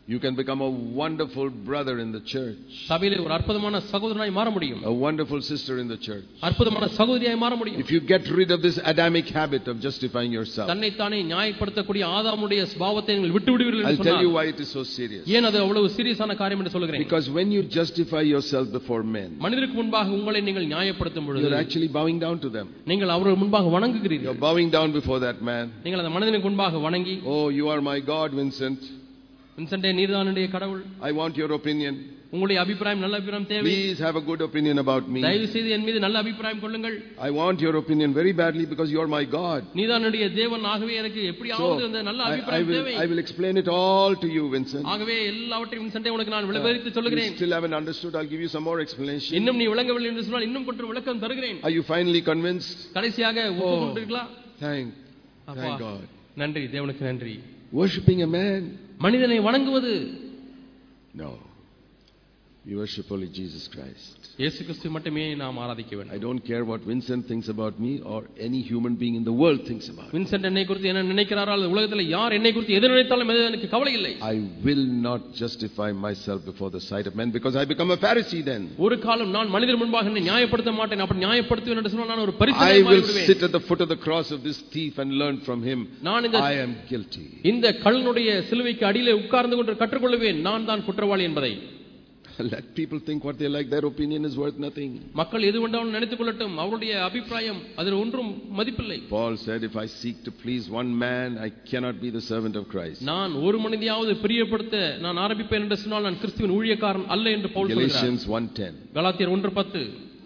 You can become a wonderful brother in the church. சபையிலே ஒரு அற்புதமான சகோதரனாய் மாற முடியும். A wonderful sister in the church. அற்புதமான சகோதரியாய் மாற முடியும். If you get rid of this Adamic habit of justifying yourself. தன்னை தானே நியாயப்படுத்தக்கூடிய ஆதாமுடைய சுபாவத்தை நீங்கள் விட்டு விடுவீர்கள் என்று I'll சொன்னார். tell you why it is so serious. ஏன் அது அவ்வளவு சீரியஸான காரியம் என்று சொல்கிறேன். Because when you justify yourself before men, மனிதருக்கு முன்பாக உங்களை நீங்கள் நியாயப்படுத்தும் பொழுது you're actually bowing down to them. நீங்கள் அவர்கள் முன்பாக வணங்குகிறீர்கள். You're bowing down before that man. நீங்கள் அந்த மனிதனுக்கு முன்பாக வணங்கி, oh, you are my God, Vincent. வின்சென்டே நீர்தான் என்னுடைய கடவுள். I want your opinion. உங்களுடைய அபிப்பிராயம் நல்ல அபிப்பிராயம் தேவை. Please have a good opinion about me. தயவு செய்து என் மீது நல்ல அபிப்பிராயம் கொள்ளுங்கள். I want your opinion very badly because you are my God. நீதான் என்னுடைய தேவன், ஆகவே எனக்கு எப்படியாவது அந்த நல்ல அபிப்பிராயம் தேவை. I will explain it all to you, Vincent. ஆகவே எல்லாவற்றையும் வின்சென்டே உனக்கு நான் விளக்கி சொல்லுகிறேன். You still haven't understood. I'll give you some more explanation. இன்னும் நீ விளங்கவில்லை என்று சொன்னால் இன்னும் கொஞ்சம் விளக்கம் தருகிறேன். Are you finally convinced? கடைசியாக ஒப்புக்கொண்டீர்களா? Thank thank God. நன்றி, தேவனுக்கு நன்றி. Worshipping a man, மனிதனை வணங்குவது, no. We worship only Jesus Christ. இயேசு கிறிஸ்து மட்டுமே நாம் ஆராதிக்க வேண்டும். I don't care what Vincent thinks about me or any human being in the world thinks about me. Vincent என்னை குறித்து என்ன நினைக்கிறாரோ அல்லது உலகத்தில் யார் என்னை குறித்து எது நினைத்தாலும் எனக்கு கவலை இல்லை. I will not justify myself before the sight of men because I become a Pharisee then. ஒரு காலம் நான் மனிதர் முன்பாக என்னை நியாயப்படுத்த மாட்டேன். அப்படி நியாயப்படுத்துவேன் என்று சொன்னால் நான் ஒரு பரிசேயனாய் மாறிவிடுவேன். I will மாறிவிடுவேன். sit at the foot of the cross of this thief and learn from him. I am guilty. இந்த கள்ளனுடைய சிலுவைக்கு அடியிலே உட்கார்ந்து கொண்டு கற்றுக்கொள்வேன் நான் தான் குற்றவாளி என்பதை. Let people think what they like. Their opinion is worth nothing. மக்கள் எது வேண்டாலும் நினைத்துக் கொள்ளட்டும், அவருடைய அபிப்பிராயம் அதில் ஒன்றும் மதிப்பில்லை. Paul said, if I seek to please one man, I cannot be the servant of Christ. நான் ஒரு மனிதனையாவது பிரியப்படுத்த நான் ஆரம்பிப்பேன் என்று சொன்னால் நான் கிறிஸ்துவின் ஊழியக்காரன் அல்ல என்று பவுல் சொல்கிறார். Galatians one ten. கலாத்தியர் ஒன்று பத்து.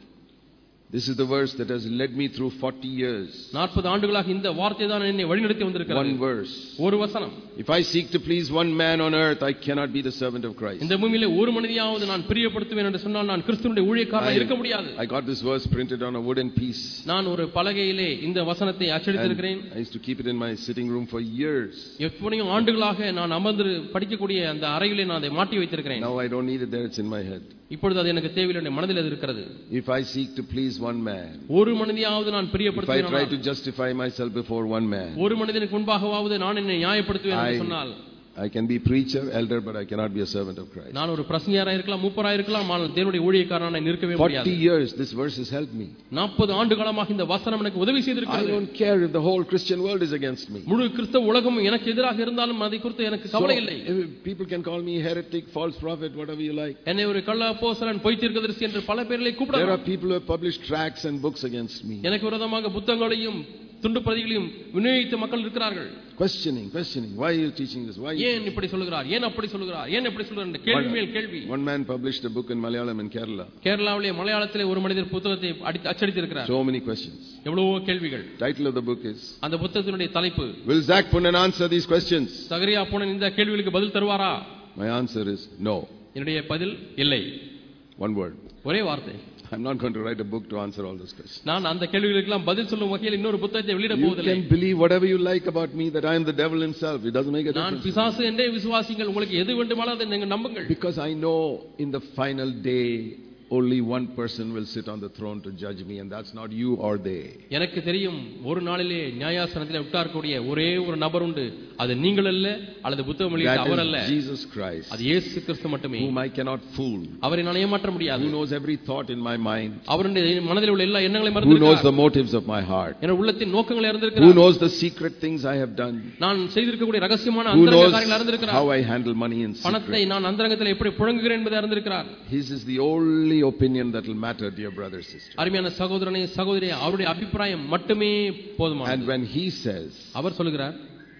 This is the verse that has led me through forty years. நாற்பது ஆண்டுகளாக இந்த வார்த்தை தான் என்னை வழிநடத்தி வந்திருக்கிறது. One verse. ஒரு வசனம். If I seek to please one man on earth, I cannot be the servant of Christ. இந்த பூமியிலே ஒரு மனிதனையாவது நான் பிரியப்படுத்துவேன் என்று சொன்னால் நான் கிறிஸ்துவினுடைய ஊழியக்காரனாக இருக்க முடியாது. I got this verse printed on a wooden piece. நான் ஒரு பலகையிலே இந்த வசனத்தை அச்சடித்திருக்கிறேன். I used to keep it in my sitting room for years. எத்தனையோ ஆண்டுகளாக நான் அமர்ந்து படிக்கக்கூடிய அந்த அறையிலே நான் அதை மாட்டி வைத்திருக்கிறேன். Now I don't need it there, it's in my head. இப்பொழுது அது எனக்கு தேவையில்லை, மனதில் அது இருக்கிறது. If I seek to please one man, ஒரு மனிதனையாவது நான் பிரியப்படுத்துவேன். If I try to justify myself before one man, ஒரு மனிதனுக்கு முன்பாகவாவது நான் என்னை நியாயப்படுத்துவேன் என்று சொன்னால் I can be preacher, elder, but I cannot be a servant of Christ. நான் ஒரு பிரசங்கியாராக இருக்கலாம், மூப்பராக இருக்கலாம், ஆனால் தேவனுடைய ஊழியக்காரனாய் நிற்கவே முடியாது. forty years this verse has helped me. நாற்பது ஆண்டு காலமாக இந்த வசனம் எனக்கு உதவி செய்திருக்கிறது. I don't care if the whole Christian world is against me. முழு கிறிஸ்தவ உலகம் எனக்கு எதிராக இருந்தாலும் அதை குறித்து எனக்கு கவலை இல்லை. People can call me heretic, false prophet, whatever you like. என்னை ஒரு கள்ள அப்போஸ்தலன், பொய் தீர்க்கதரிசி என்று பல பேர்களை கூப்பிடலாம். There are people who have published tracts and books against me. எனக்கு விரோதமாக புத்தகங்களையும் துண்டு பிரதிகளையும் விநியோகித்த மக்கள் இருக்கிறார்கள். Questioning, questioning. Why are you teaching this? Why? ஏன் இப்படி சொல்கிறார்? ஏன் அப்படி சொல்கிறார்? ஏன் இப்படி சொல்கிறார் என்ற கேள்வி மேல் கேள்வி. One man published a book in Malayalam in Kerala. கேரளாவிலே மலையாளத்திலே ஒரு மனிதர் புத்தகத்தை அச்சடித்திருக்கிறார். So many questions. எவ்வளவோ கேள்விகள். Title of the book is, அந்த புத்தகத்தினுடைய தலைப்பு, Will Zach Punan answer these questions? சகரியா பூனன் இந்த கேள்விகளுக்கு பதில் தருவாரா? My answer is no. என்னுடைய பதில் இல்லை. One word. ஒரே வார்த்தை. I'm not going to write a book to answer all those questions. நான் அந்த கேள்விகளுக்கெல்லாம் பதில் சொல்லும் வகையில் இன்னொரு புத்தகத்தை வெளியிட போவதில்லை. You can believe whatever you like about me, that I am the devil himself. It doesn't make a difference. நான் பிசாசு என்றே விசுவாசிங்கள், உங்களுக்கு எது வேண்டுமானாலும் அதை நீங்கள் நம்புங்கள். Because I know in the final day only one person will sit on the throne to judge me, and that's not you or they. எனக்கு தெரியும் ஒரு நாளிலே நியாயாசனத்திலே உட்காரக்கூடிய ஒரே ஒரு நபர் உண்டு, அது நீங்கள் அல்ல, அல்லது புத்தகம் எழுதிய அவர் அல்ல. That is Jesus Christ. அது இயேசு கிறிஸ்து மட்டுமே. Whom I cannot fool. அவரை நான் ஏமாற்ற முடியாது. Who knows every thought in my mind. அவருடைய மனதில் உள்ள எல்லா எண்ணங்களையும் அறிந்திருக்கிறார். Who knows the motives of my heart. என் உள்ளத்தின் நோக்கங்களை அறிந்திருக்கிறார். Who knows the secret things I have done. நான் செய்திருக்கக்கூடிய ரகசியமான அந்தரங்க காரியங்களை அறிந்திருக்கிறார். How I handle money in secret. பணத்தை நான் அந்தரங்கத்தில் எப்படி புழங்குகிறேன் என்பதை அறிந்திருக்கிறார். His is the only opinion that will matter, dear brother sister. அருமையான சகோதரனே சகோதரியே, அவருடைய அபிப்பிராயம் மட்டுமே போதுமானது. And when he says, அவர் சொல்கிறார்,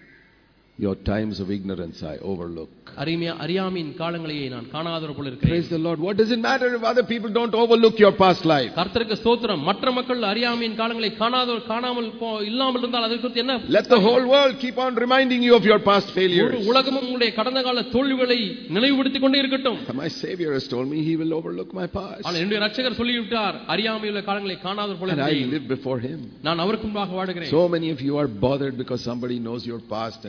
your times of ignorance I overlook. அருமையா அறியாமையின் காலங்களையே நான் காணாதவர் போல இருக்கிறேன். Praise the Lord. What does it matter if other people don't overlook your past life? கர்த்தருக்கு ஸ்தோத்திரம். மற்ற மக்கள் அறியாமையின் காலங்களை காணாதவர் காணாமல் இல்லாமல் இருந்தால் அதற்கு குறித்து என்ன? Let the whole world keep on reminding you of your past failures. உலகமும் உங்களுடைய கடந்த கால தோல்விகளை நினைவுபடுத்திக் கொண்டே இருக்கட்டும். My Savior has told me he will overlook my past. ஆனால் என்னுடைய இரட்சகர் சொல்லிவிட்டார், அறியாமையுள்ள காலங்களை காணாதவர் போல இருக்கிறேன். I live before him. நான் அவருக்கு முன்பாக வாழுகிறேன். So many of you are bothered because somebody knows your past and reminds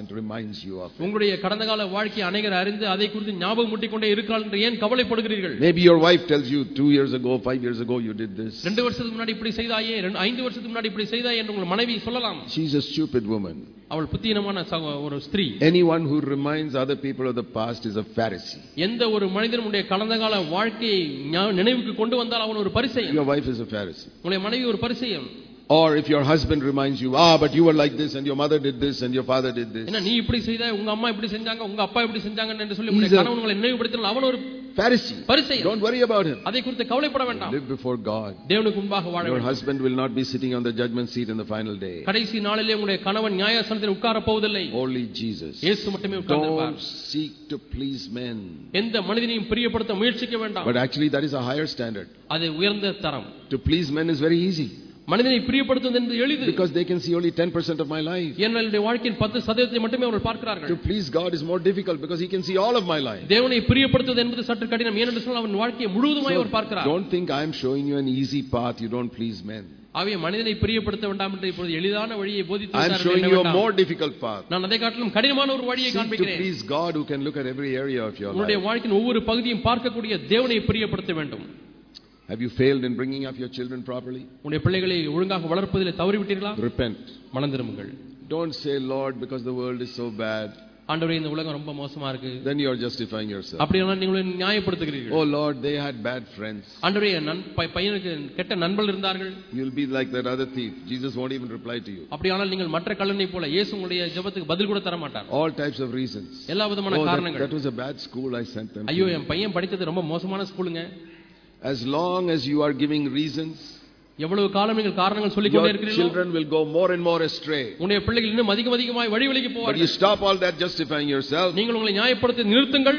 reminds you of it? உங்களுடைய கடந்த கால வாழ்க்கையை அநேகர் அறிந்து அதை குறித்து ஞாபகம் முட்டிக்கொண்டே இருக்கிறார்கள் என்று ஏன் கவலைப்படுகிறீர்கள்? Maybe your wife tells you two years ago, five years ago you did this. ரெண்டு வருஷத்துக்கு முன்னாடி இப்படி செய்தாயே, ஐந்து வருஷத்துக்கு முன்னாடி இப்படி செய்தாயே என்று உங்கள் மனைவி சொல்லலாம். She's a stupid woman. அவள் புத்தியீனமான ஒரு ஸ்திரீ. Anyone who reminds other people of the past is a Pharisee. எந்த ஒரு மனிதனுடைய கடந்த கால வாழ்க்கையை நினைவுக்கு கொண்டு வந்தால் அவன் ஒரு பரிசேயன். Your wife is a Pharisee. உங்களுடைய மனைவி ஒரு பரிசேயன். Or if your husband reminds you, ah, but you were like this and your mother did this and your father did this. என்ன நீ இப்படி செய்தாய், உங்க அம்மா இப்படி செஞ்சாங்க, உங்க அப்பா இப்படி செஞ்சாங்க என்று சொல்லி உங்களுடைய கணவன் உங்களை நினைவுபடுத்தினால் அவன் ஒரு Pharisee. பரிசேயன். Don't worry about him. அதை குறித்து கவலைப்பட வேண்டாம். Live before God. தேவனுக்கு முன்பாக வாழ வேண்டும். Your husband will not be sitting on the judgment seat in the final day. கடைசி நாளிலே உங்களுடைய கணவன் நியாயாசனத்தில் உட்கார போவதில்லை. Only Jesus. இயேசு மட்டுமே உட்கார்ந்திருப்பார். Don't seek to please men. எந்த மனிதனையும் பிரியப்படுத்த முயற்சிக்க வேண்டாம். But actually that is a higher standard. அது உயர்ந்த தரம். To please men is very easy. மனிதனை பிரியப்படுத்துவது என்பது எளிது. Because they can see only ten percent of my life. என்னுடைய வாழ்க்கையின் பத்து சதவீதத்தை மட்டுமே அவர்கள் பார்க்கிறார்கள். To please God is more difficult because he can see all of my life. தேவனை பிரியப்படுத்துவது என்பது சற்று கடினம். ஏனென்று சொன்னால் அவன் வாழ்க்கையை முழுவதுமாய் அவர் பார்க்கிறார். Don't think I am showing you an easy path, you don't please men. ஆவே மனிதனை பிரியப்படுத்த வேண்டாம் என்று இப்பொழுது எளிதான வழியை போதித்து I am showing you a more difficult path. நான் அதை காட்டிலும் கடினமான ஒரு வழியை காண்பிக்கிறேன். To please God who can look at every area of your life. உங்களுடைய வாழ்க்கையின் ஒவ்வொரு பகுதியையும் பார்க்கக்கூடிய தேவனை பிரியப்படுத்த வேண்டும். Have you failed in bringing up your children properly? உங்களுடைய பிள்ளைகளை ஒழுங்காக வளர்ப்பதில் தவறிவிட்டீர்களா? Repent. மனம் திரும்புங்கள். Don't say, Lord, because the world is so bad. ஆண்டவரே இந்த உலகம் ரொம்ப மோசமா இருக்கு. Then you are justifying yourself. அப்படினா நீங்கள் நியாயப்படுத்துகிறீர்கள். Oh Lord, they had bad friends. ஆண்டவரே பையனுக்கு கெட்ட நண்பர்கள் இருந்தார்கள். You'll be like that other thief. Jesus won't even reply to you. அப்படியானால் நீங்கள் மற்ற கள்ளனை போல இயேசு உங்களுடைய ஜெபத்துக்கு பதில் கூட தர மாட்டார். All types of reasons. எல்லா விதமான காரணங்கள். That was a bad school I sent them. ஐயோ என் பையன் படிச்சது ரொம்ப மோசமான ஸ்கூலுங்க. As long as you are giving reasons, எவ்வளவு காலம் நீங்கள் காரணங்கள் சொல்லிக் கொண்டே இருக்கிறீர்களோ, your children will go more and more astray. உங்களுடைய பிள்ளைகள் இன்னும் அதிக அதிகமாய் வழி விலகி போவார்கள். But you stop all that justifying yourself. நீங்கள் உங்களை நியாயப்படுத்தி நிறுத்துங்கள்.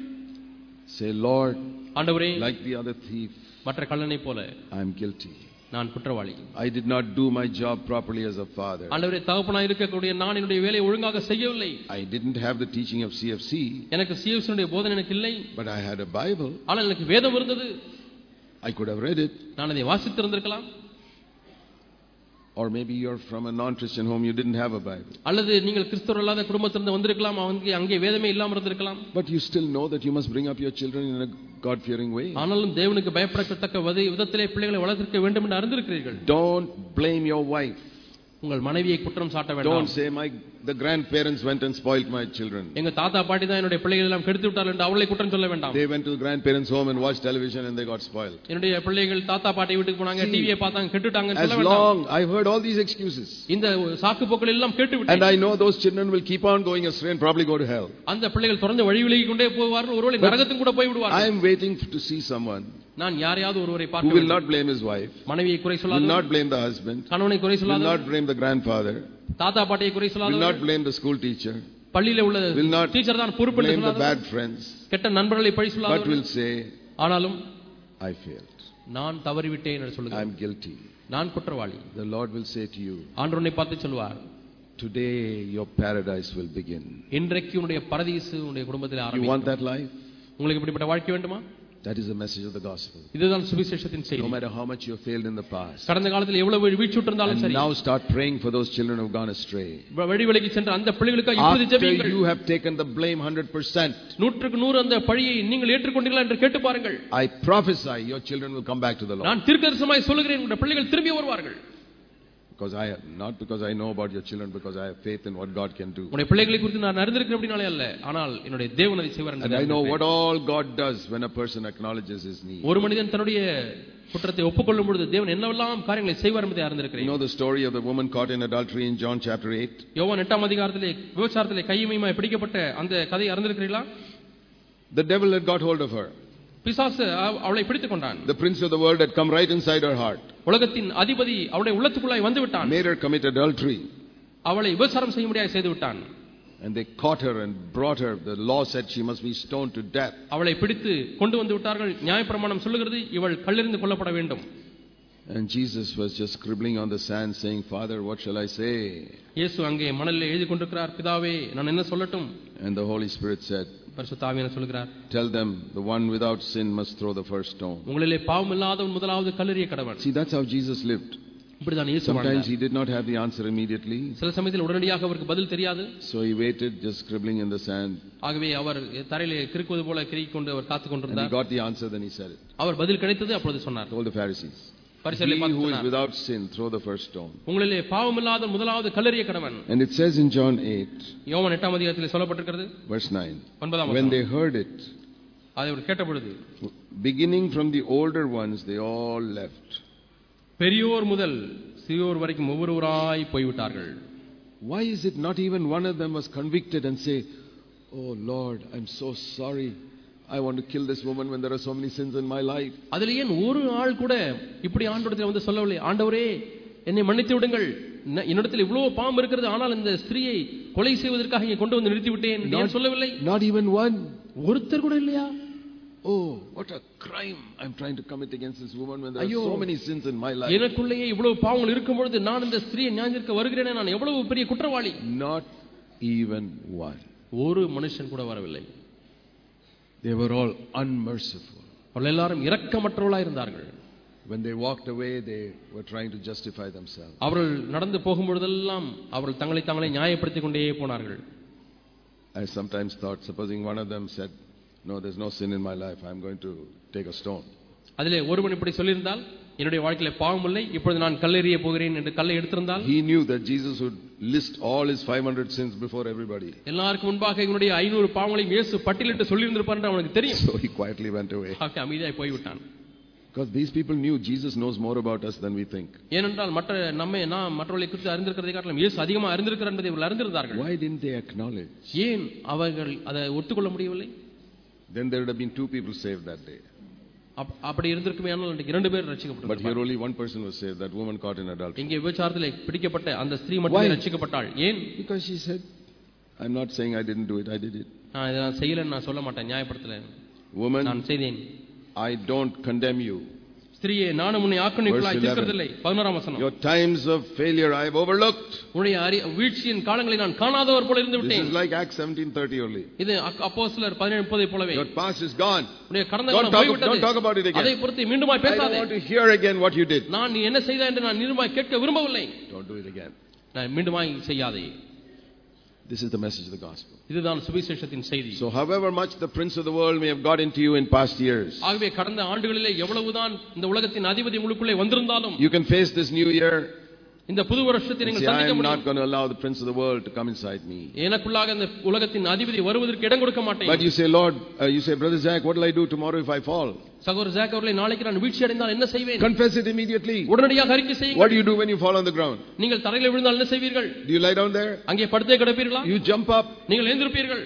Say, Lord, ஆண்டவரே, like the other thief, மற்ற கள்ளனை போல I am guilty. நான் குற்றவாளி. I did not do my job properly as a father. ஆண்டவரே, தகப்பனாய் இருக்கக்கூடிய நான் என்னுடைய வேலையை ஒழுங்காக செய்யவில்லை. I didn't have the teaching of C F C. எனக்கு C F C உடைய போதனை எனக்கு இல்லை. But I had a Bible. ஆனால் எனக்கு வேதம் இருந்தது. I could have read it. நான் அதை வாசித்திருந்திருக்கலாம். Or maybe you're from a non-Christian home, you didn't have a Bible. அல்லது நீங்கள் கிறிஸ்தவர் அல்லாத குடும்பத்திலிருந்து வந்திருக்கலாம், அங்கே அங்கே வேதமே இல்லாம இருந்திருக்கலாம். But you still know that you must bring up your children in a God-fearing way. ஆனாலும் தேவனுக்கு பயப்படத்தக்க விதத்திலே பிள்ளைகளை வளர்த்திருக்க வேண்டும் என்று அறிந்திருக்கிறீர்கள். Don't blame your wife. உங்கள் மனைவியை குற்றம் சாட்ட வேண்டாம். Don't say my the grandparents went and spoiled my children. எங்க தாத்தா பாட்டி தான் என்னுடைய பிள்ளைகளை எல்லாம் கெடுத்து விட்டார்கள் என்று அவளை குற்றம் சொல்ல வேண்டாம். They went to the grandparents home and watched television and they got spoiled. என்னுடைய பிள்ளைகள் தாத்தா பாட்டி வீட்டுக்கு போனாங்க, டிவியை பார்த்தாங்க, கெட்டுட்டாங்கன்னு சொல்ல வேண்டாம். As long I've heard all these excuses. இந்த சாக்கு போக்குகள் எல்லாம் கேட்டு விட்டேன். And I know those children will keep on going astray and probably go to hell. அந்த பிள்ளைகள் தொடர்ந்து வழி விலகி கொண்டே போவார்கள், ஒருவேளை நரகத்துக்கு கூட போய் விடுவார்கள். I am waiting to see someone நான் யாரையாவது ஒருவரை பார்க்க who will not blame his wife, மனைவியை குறை சொல்லாதவர், will not blame the husband, கணவனை குறை சொல்லாதவர், will not blame the grandfather, தாத்தா பாட்டியை குறை சொல்லாதவர், will not blame the school teacher, பள்ளியில உள்ள டீச்சர் தான் பொறுப்பு என்று சொல்லாதவர், blame the bad friends, கெட்ட நண்பர்களை பழி சொல்லாதவர், but will say, ஆனாலும் I failed, நான் தவறிவிட்டேன் என்று சொல்லுகிறார். I am guilty. நான் குற்றவாளி. The Lord will say to you, ஆண்டவர் உன்னை பார்த்து சொல்வார், today your paradise will begin. இன்றைக்கு உன்னுடைய பரதீசு உன்னுடைய குடும்பத்தில் ஆரம்பிக்கும். You want that life? உங்களுக்கு இப்படிப்பட்ட வாழ்க்கை வேண்டுமா? That is the message of the gospel. இதுதான் சுவிசேஷத்தின் செய்தி. No matter how much you have failed in the past, கடந்த காலத்தில் எவ்வளவு வீழ்ச்சிட்டு இருந்தாலும் சரி, now start praying for those children who have gone astray. வழி விலகி சென்ற அந்த பிள்ளைகளுக்காக இப்போது ஜெபியுங்கள். You have taken the blame one hundred percent. நூற்றுக்கு நூறு அந்த பழியை நீங்கள் ஏற்றுக்கொண்டீர்களா என்று கேட்டு பாருங்கள். I prophesy your children will come back to the Lord. நான் தீர்க்கதரிசனமாய் சொல்கிறேன், உங்களுடைய பிள்ளைகள் திரும்பி வருவார்கள். Because I not because I know about your children, because I have faith in what God can do. உங்களுடைய பிள்ளைகளை குறித்து நான் அறிந்திருக்கிறேன் அப்படினாலே அல்ல, ஆனால் என்னுடைய தேவன் அதை செய்வார் என்று. And I know what all God does when a person acknowledges his need. ஒரு மனிதன் தன்னுடைய குற்றத்தை ஒப்புக்கொள்ளும் பொழுது தேவன் என்னவெல்லாம் காரியங்களை செய்வார் என்பதை அறிந்திருக்கிறேன். You know the story of the woman caught in adultery in John chapter eight? யோவான் எட்டாம் அதிகாரத்திலே விபச்சாரத்திலே கையுமையுமாய் பிடிக்கப்பட்ட அந்த கதையை அறிந்திருக்கிறீர்களா? The devil had got hold of her. பிசாசு அவளை பிடித்துக் கொண்டான். The prince of the world had come right inside her heart. உலகத்தின் அதிபதி அவளுடைய உள்ளத்துக்குள்ளாய் வந்து விட்டான். Made her commit adultery. அவளை விபச்சாரம் செய்ய முடியாது செய்து விட்டான். And they caught her and brought her. The law said she must be stoned to death. அவளை பிடித்து கொண்டு வந்து விட்டார்கள். நியாயப்பிரமாணம் சொல்லுகிறது இவள் கல்லெறிந்து கொல்லப்பட வேண்டும். And Jesus was just scribbling on the sand saying, Father, what shall I say? இயேசு அங்கே மணலில் எழுதி கொண்டிருக்கிறார், பிதாவே நான் என்ன சொல்லட்டும்? And the Holy Spirit said, பரிசுத்த ஆவியானவர் சொல்கிறார், tell them the one without sin must throw the first stone. உங்களிலே பாவம் இல்லாதவன் முதலாவது கல்லெறிய கடவன். See, that's how Jesus lived. இப்படிதான் இயேசு Sometimes வாழ்ந்தார். he did not have the answer immediately. சில சமயத்தில் உடனடியாக அவருக்கு பதில் தெரியாது. So he waited, just scribbling in the sand. ஆகவே அவர் தரையிலே கிறுக்குவது போல கிறுக்கிக் கொண்டு அவர் காத்துக் And he கொண்டிருந்தார். got the answer, then he said it. அவர் பதில் கிடைத்தது, அப்பொழுது சொன்னார். Told the Pharisees, he பரிசேயர்களை பார்த்து who is சொன்னார், without sin, throw the first stone. உங்களிலே பாவமில்லாத முதலாவது கல்லெறிய கடவன். And it says in John eight, யோவான் எட்டாம் அதிகாரத்தில் சொல்லப்பட்டிருக்கிறது, verse nine, ஒன்பதாம் when வசனம். they heard it, அதை அவர் கேட்டபொழுது beginning from the older ones, they all left. பெரியோர் முதல் சிறியோர் வரைக்கும் ஒவ்வொருவராய் போய்விட்டார்கள். Why is it not even one of them was convicted and say, oh Lord, I'm so sorry, I want to kill this woman when there are so many sins in my life? அதில் ஏன் ஒரு ஆள் கூட இப்படி ஆண்டவரிடத்தில் வந்து சொல்லவில்லை, ஆண்டவரே என்னை மன்னித்து விடுங்கள், என்னிடத்தில் இவ்வளவு பாவம் இருக்கிறது, ஆனால் இந்த ஸ்திரீயை கொலை செய்வதற்காக இங்கே கொண்டு வந்து நிறுத்தி விட்டேன், ஏன் சொல்லவில்லை? Not even one. ஒருத்தர் கூட இல்லையா? Oh, what a crime I'm trying to commit against this woman when there are so many sins in my life. எனக்குள்ளேயே இவ்வளவு பாவங்கள் இருக்கும் பொழுது நான் இந்த ஸ்திரீயை நியாயத்திற்கு வருகிறேனே, நான் எவ்வளவு பெரிய குற்றவாளி. Not even one. ஒரு மனுஷன் கூட வரவில்லை. They were all unmerciful. அவர்கள் எல்லாரும் இரக்கமற்றவர்களாய் இருந்தார்கள். When they walked away, they were trying to justify themselves. அவர்கள் நடந்து போகும்பொழுதெல்லாம் அவர்கள் தங்களை தாங்களே நியாயப்படுத்திக் கொண்டே போனார்கள். I sometimes thought, supposing one of them said, no, there's no sin in my life, I'm going to take a stone. அதிலே ஒருவன் இப்படி சொல்லியிருந்தால், என்னுடைய வாழ்க்கையில பாவம் இல்லை, இப்பொழுது நான் கல்லெறிய போகிறேன் என்று கல்லை எடுத்திருந்தால், he knew that Jesus would list all his five hundred sins before everybody. எல்லாருக்கும் முன்பாக என்னுடைய ஐநூறு பாவங்களையும் இயேசு பட்டியலிட்டு சொல்லியிருந்திருப்பார் என்று அவனுக்கு தெரியும். So he quietly went away. அவன் அமைதியாய் போய்விட்டான். Because these people knew Jesus knows more about us than we think. ஏனென்றால் மற்ற நம்மை நாம் மற்றவர்களை குறித்து அறிந்திருக்கிறதை காட்டிலும் இயேசு அதிகமாக அறிந்திருக்கிறார் என்பதை இவர்கள் அறிந்திருந்தார்கள். Why didn't they acknowledge? ஏன் அவர்கள் அதை ஒத்துக்கொள்ள முடியவில்லை? Then there would have been two people saved that day. அப்படி இருந்திருக்குமே, ஆனால் இரண்டு பேர் ரட்சிக்கப்பட்டார்கள். But here only one person was saved, that woman caught in adultery. இங்கே விபச்சாரத்திலே பிடிக்கப்பட்ட அந்த ஸ்திரீ மட்டுமே ரட்சிக்கப்பட்டாள். ஏன்? Because she said, I'm not saying I didn't do it, I did it. நான் இதை நான் செய்யலன்னு நான் சொல்ல மாட்டேன், நியாயப்படுத்தல. Woman, நான் செய்தேன். I don't condemn you. ஸ்திரீயே, நான் உன்னை ஆக்கினைக்குள்ளாய் தீர்க்கிறதில்லை. பதினோராம் வசனம். Your times of failure I have overlooked. உன்னுடைய வீழ்ச்சியின் காலங்களை நான் காணாதவர் போல இருந்து விட்டேன். This is like Acts seventeen thirty only. இது அப்போஸ்தலர் பதினேழு முப்பது போலவே. Your past is gone. உன்னுடைய கடந்த காலம் போய்விட்டது. Don't talk about it again. அதை குறித்து மீண்டுமாய் பேசாதே. I don't want to hear again what you did. நான் நீ என்ன செய்தாய் என்று நான் மீண்டுமாய் கேட்க விரும்பவில்லை. Don't do it again. நான் மீண்டுமாய் செய்யாதே. This is the message of the gospel. இதுதான் சுவிசேஷத்தின் செய்தி. So however much the prince of the world may have got into you in past years, ஆகவே கடந்த ஆண்டுகளிலே எவ்வளவுதான் இந்த உலகத்தின் அதிபதி உங்களுக்குள்ளே வந்திருந்தாலும், you can face this new year. இந்த புது வருஷத்தை நீங்கள் சந்திக்க முடியும். I am not going to allow the prince of the world to come inside me. எனக்குள்ளாக இந்த உலகத்தின் அதிபதி வருவதற்கு இடம் கொடுக்க மாட்டேன். But you say, Lord, uh, you say, Brother Zach, what will I do tomorrow if I fall? சகோதரர் Jack அவர்களே, நாளைக்கு நான் வீழ்ச்சி அடைந்தால் என்ன செய்வேன்? Confess it immediately. உடனடியாக அறிக்கை செய்யுங்கள். What do you do when you fall on the ground? நீங்கள் தரையில் விழுந்தால் என்ன செய்வீர்கள்? Do you lie down there? அங்கே படுத்தே கிடப்பீர்களா? You jump up. நீங்கள் எழுந்திருப்பீர்கள்.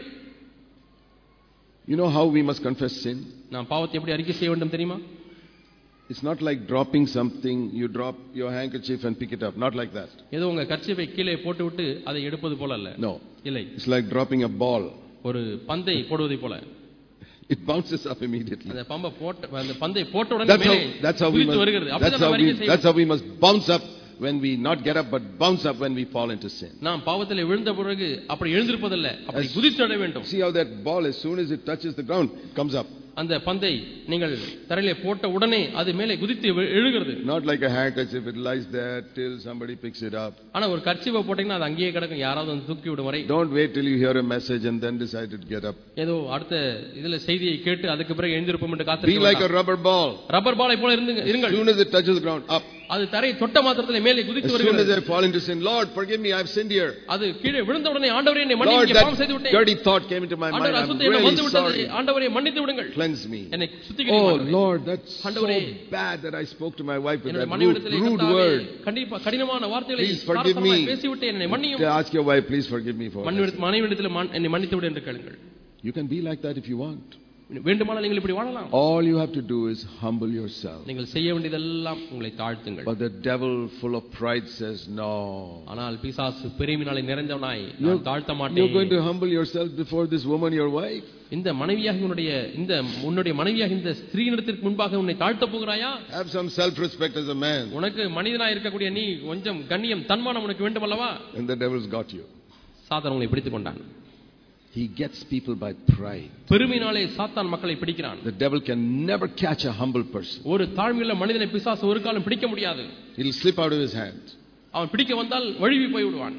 You know how we must confess sin? நாம் பாவத்தை எப்படி அறிக்கை செய்ய வேண்டும் தெரியுமா? It's not like dropping something, you drop your handkerchief and pick it up. Not like that. ஏதோ உங்க கர்ச்சீஃபை கீழே போட்டுவிட்டு அதை எடுப்பது போல அல்ல. No. இல்லை. It's like dropping a ball. ஒரு பந்தை போடுவதை போல. It bounces up immediately. அந்த பம்பை போட்ட அந்த பந்தை போட்ட உடனே மேலே that's how we must, வருகிறது. that's how we, that's how we must bounce up when we not get up but bounce up when we fall into sin. நாம் பாவத்திலே விழுந்த பிறகு அப்படி எழுந்திருப்பதல்ல, அப்படி குதித்து நட வேண்டும். See how that ball, as soon as it touches the ground, comes up. அந்த பந்தை நீங்கள் தரையிலே போட்ட உடனே அது மேலே குதித்து எழுகிறது. Not like a handkerchief, it lies there till somebody picks it up. ஆனா ஒரு கர்ச்சீஃபை போட்டீங்கன்னா அது அங்கேயே கிடக்கும், யாராவது வந்து தூக்கி விடும் வரை. Don't wait till you hear a message and then decide to get up. ஏதோ அடுத்த இதுல செய்தியை கேட்டு அதுக்கு பிறகு எழுந்திருப்போம் என்று காத்திருக்க Be like a rubber ball. Rubber பாலை போல இருங்கள். As soon as it touches the ground, up. அது தரையை தொட்ட மாத்திரத்திலே மேலே குதித்து வருகிறது. As soon as I fall into sin, Lord, forgive me, I have sinned here. அது கீழே விழுந்த உடனே ஆண்டவரே என்னை மன்னியுங்க, பாவம் செய்து விட்டேன். Dirty thought came into my mind. I'm really sorry. ஆண்டவரே மன்னித்து விடுங்கள். Cleanse me. என்னை சுத்திகரியுங்கள். Oh Lord, that's so bad that I spoke to my wife with that rude, rude word. கண்டிப்பா கடினமான வார்த்தைகளை பேசி விட்டேன், என்னை மன்னியும். Ask your wife, please forgive me for that. மனைவியிடத்தில் என்னை மன்னித்து விடு என்று கேளுங்கள். You can be like that if you want. வேண்டுமானால் நீங்கள் இப்படி வாழலாம். All you have to do is humble yourself. நீங்கள் செய்ய வேண்டியதெல்லாம் உங்களை தாழ்த்துங்கள். But the devil full of pride says no. ஆனால் பிசாசு பெருமையினாலே நிறைந்தவனாய், நான் தாழ்த்த மாட்டேன். You're going to humble yourself before this woman, your wife? இந்த மனைவியாக உன்னுடைய இந்த உன்னுடைய மனைவியாக இந்த ஸ்திரீயிடத்திற்கு முன்பாக உன்னை தாழ்த்த போகிறாயா? Have some self respect as a man. உனக்கு மனிதனாய் இருக்கக்கூடிய நீ கொஞ்சம் கண்ணியம் தன்மானம் உனக்கு வேண்டும் அல்லவா? And the devil's got you. சாத்தான் உங்களை பிடித்துக் கொண்டான். He gets people by pride. பெருமையினாலே சாத்தான் மக்களை பிடிக்கிறான். The devil can never catch a humble person. ஒரு தாழ்மையுள்ள மனிதனை பிசாசு ஒரு காலம் பிடிக்க முடியாது. He will slip out of his hand. அவன் பிடிக்க வந்தால் வழுவி போய் விடுவான்.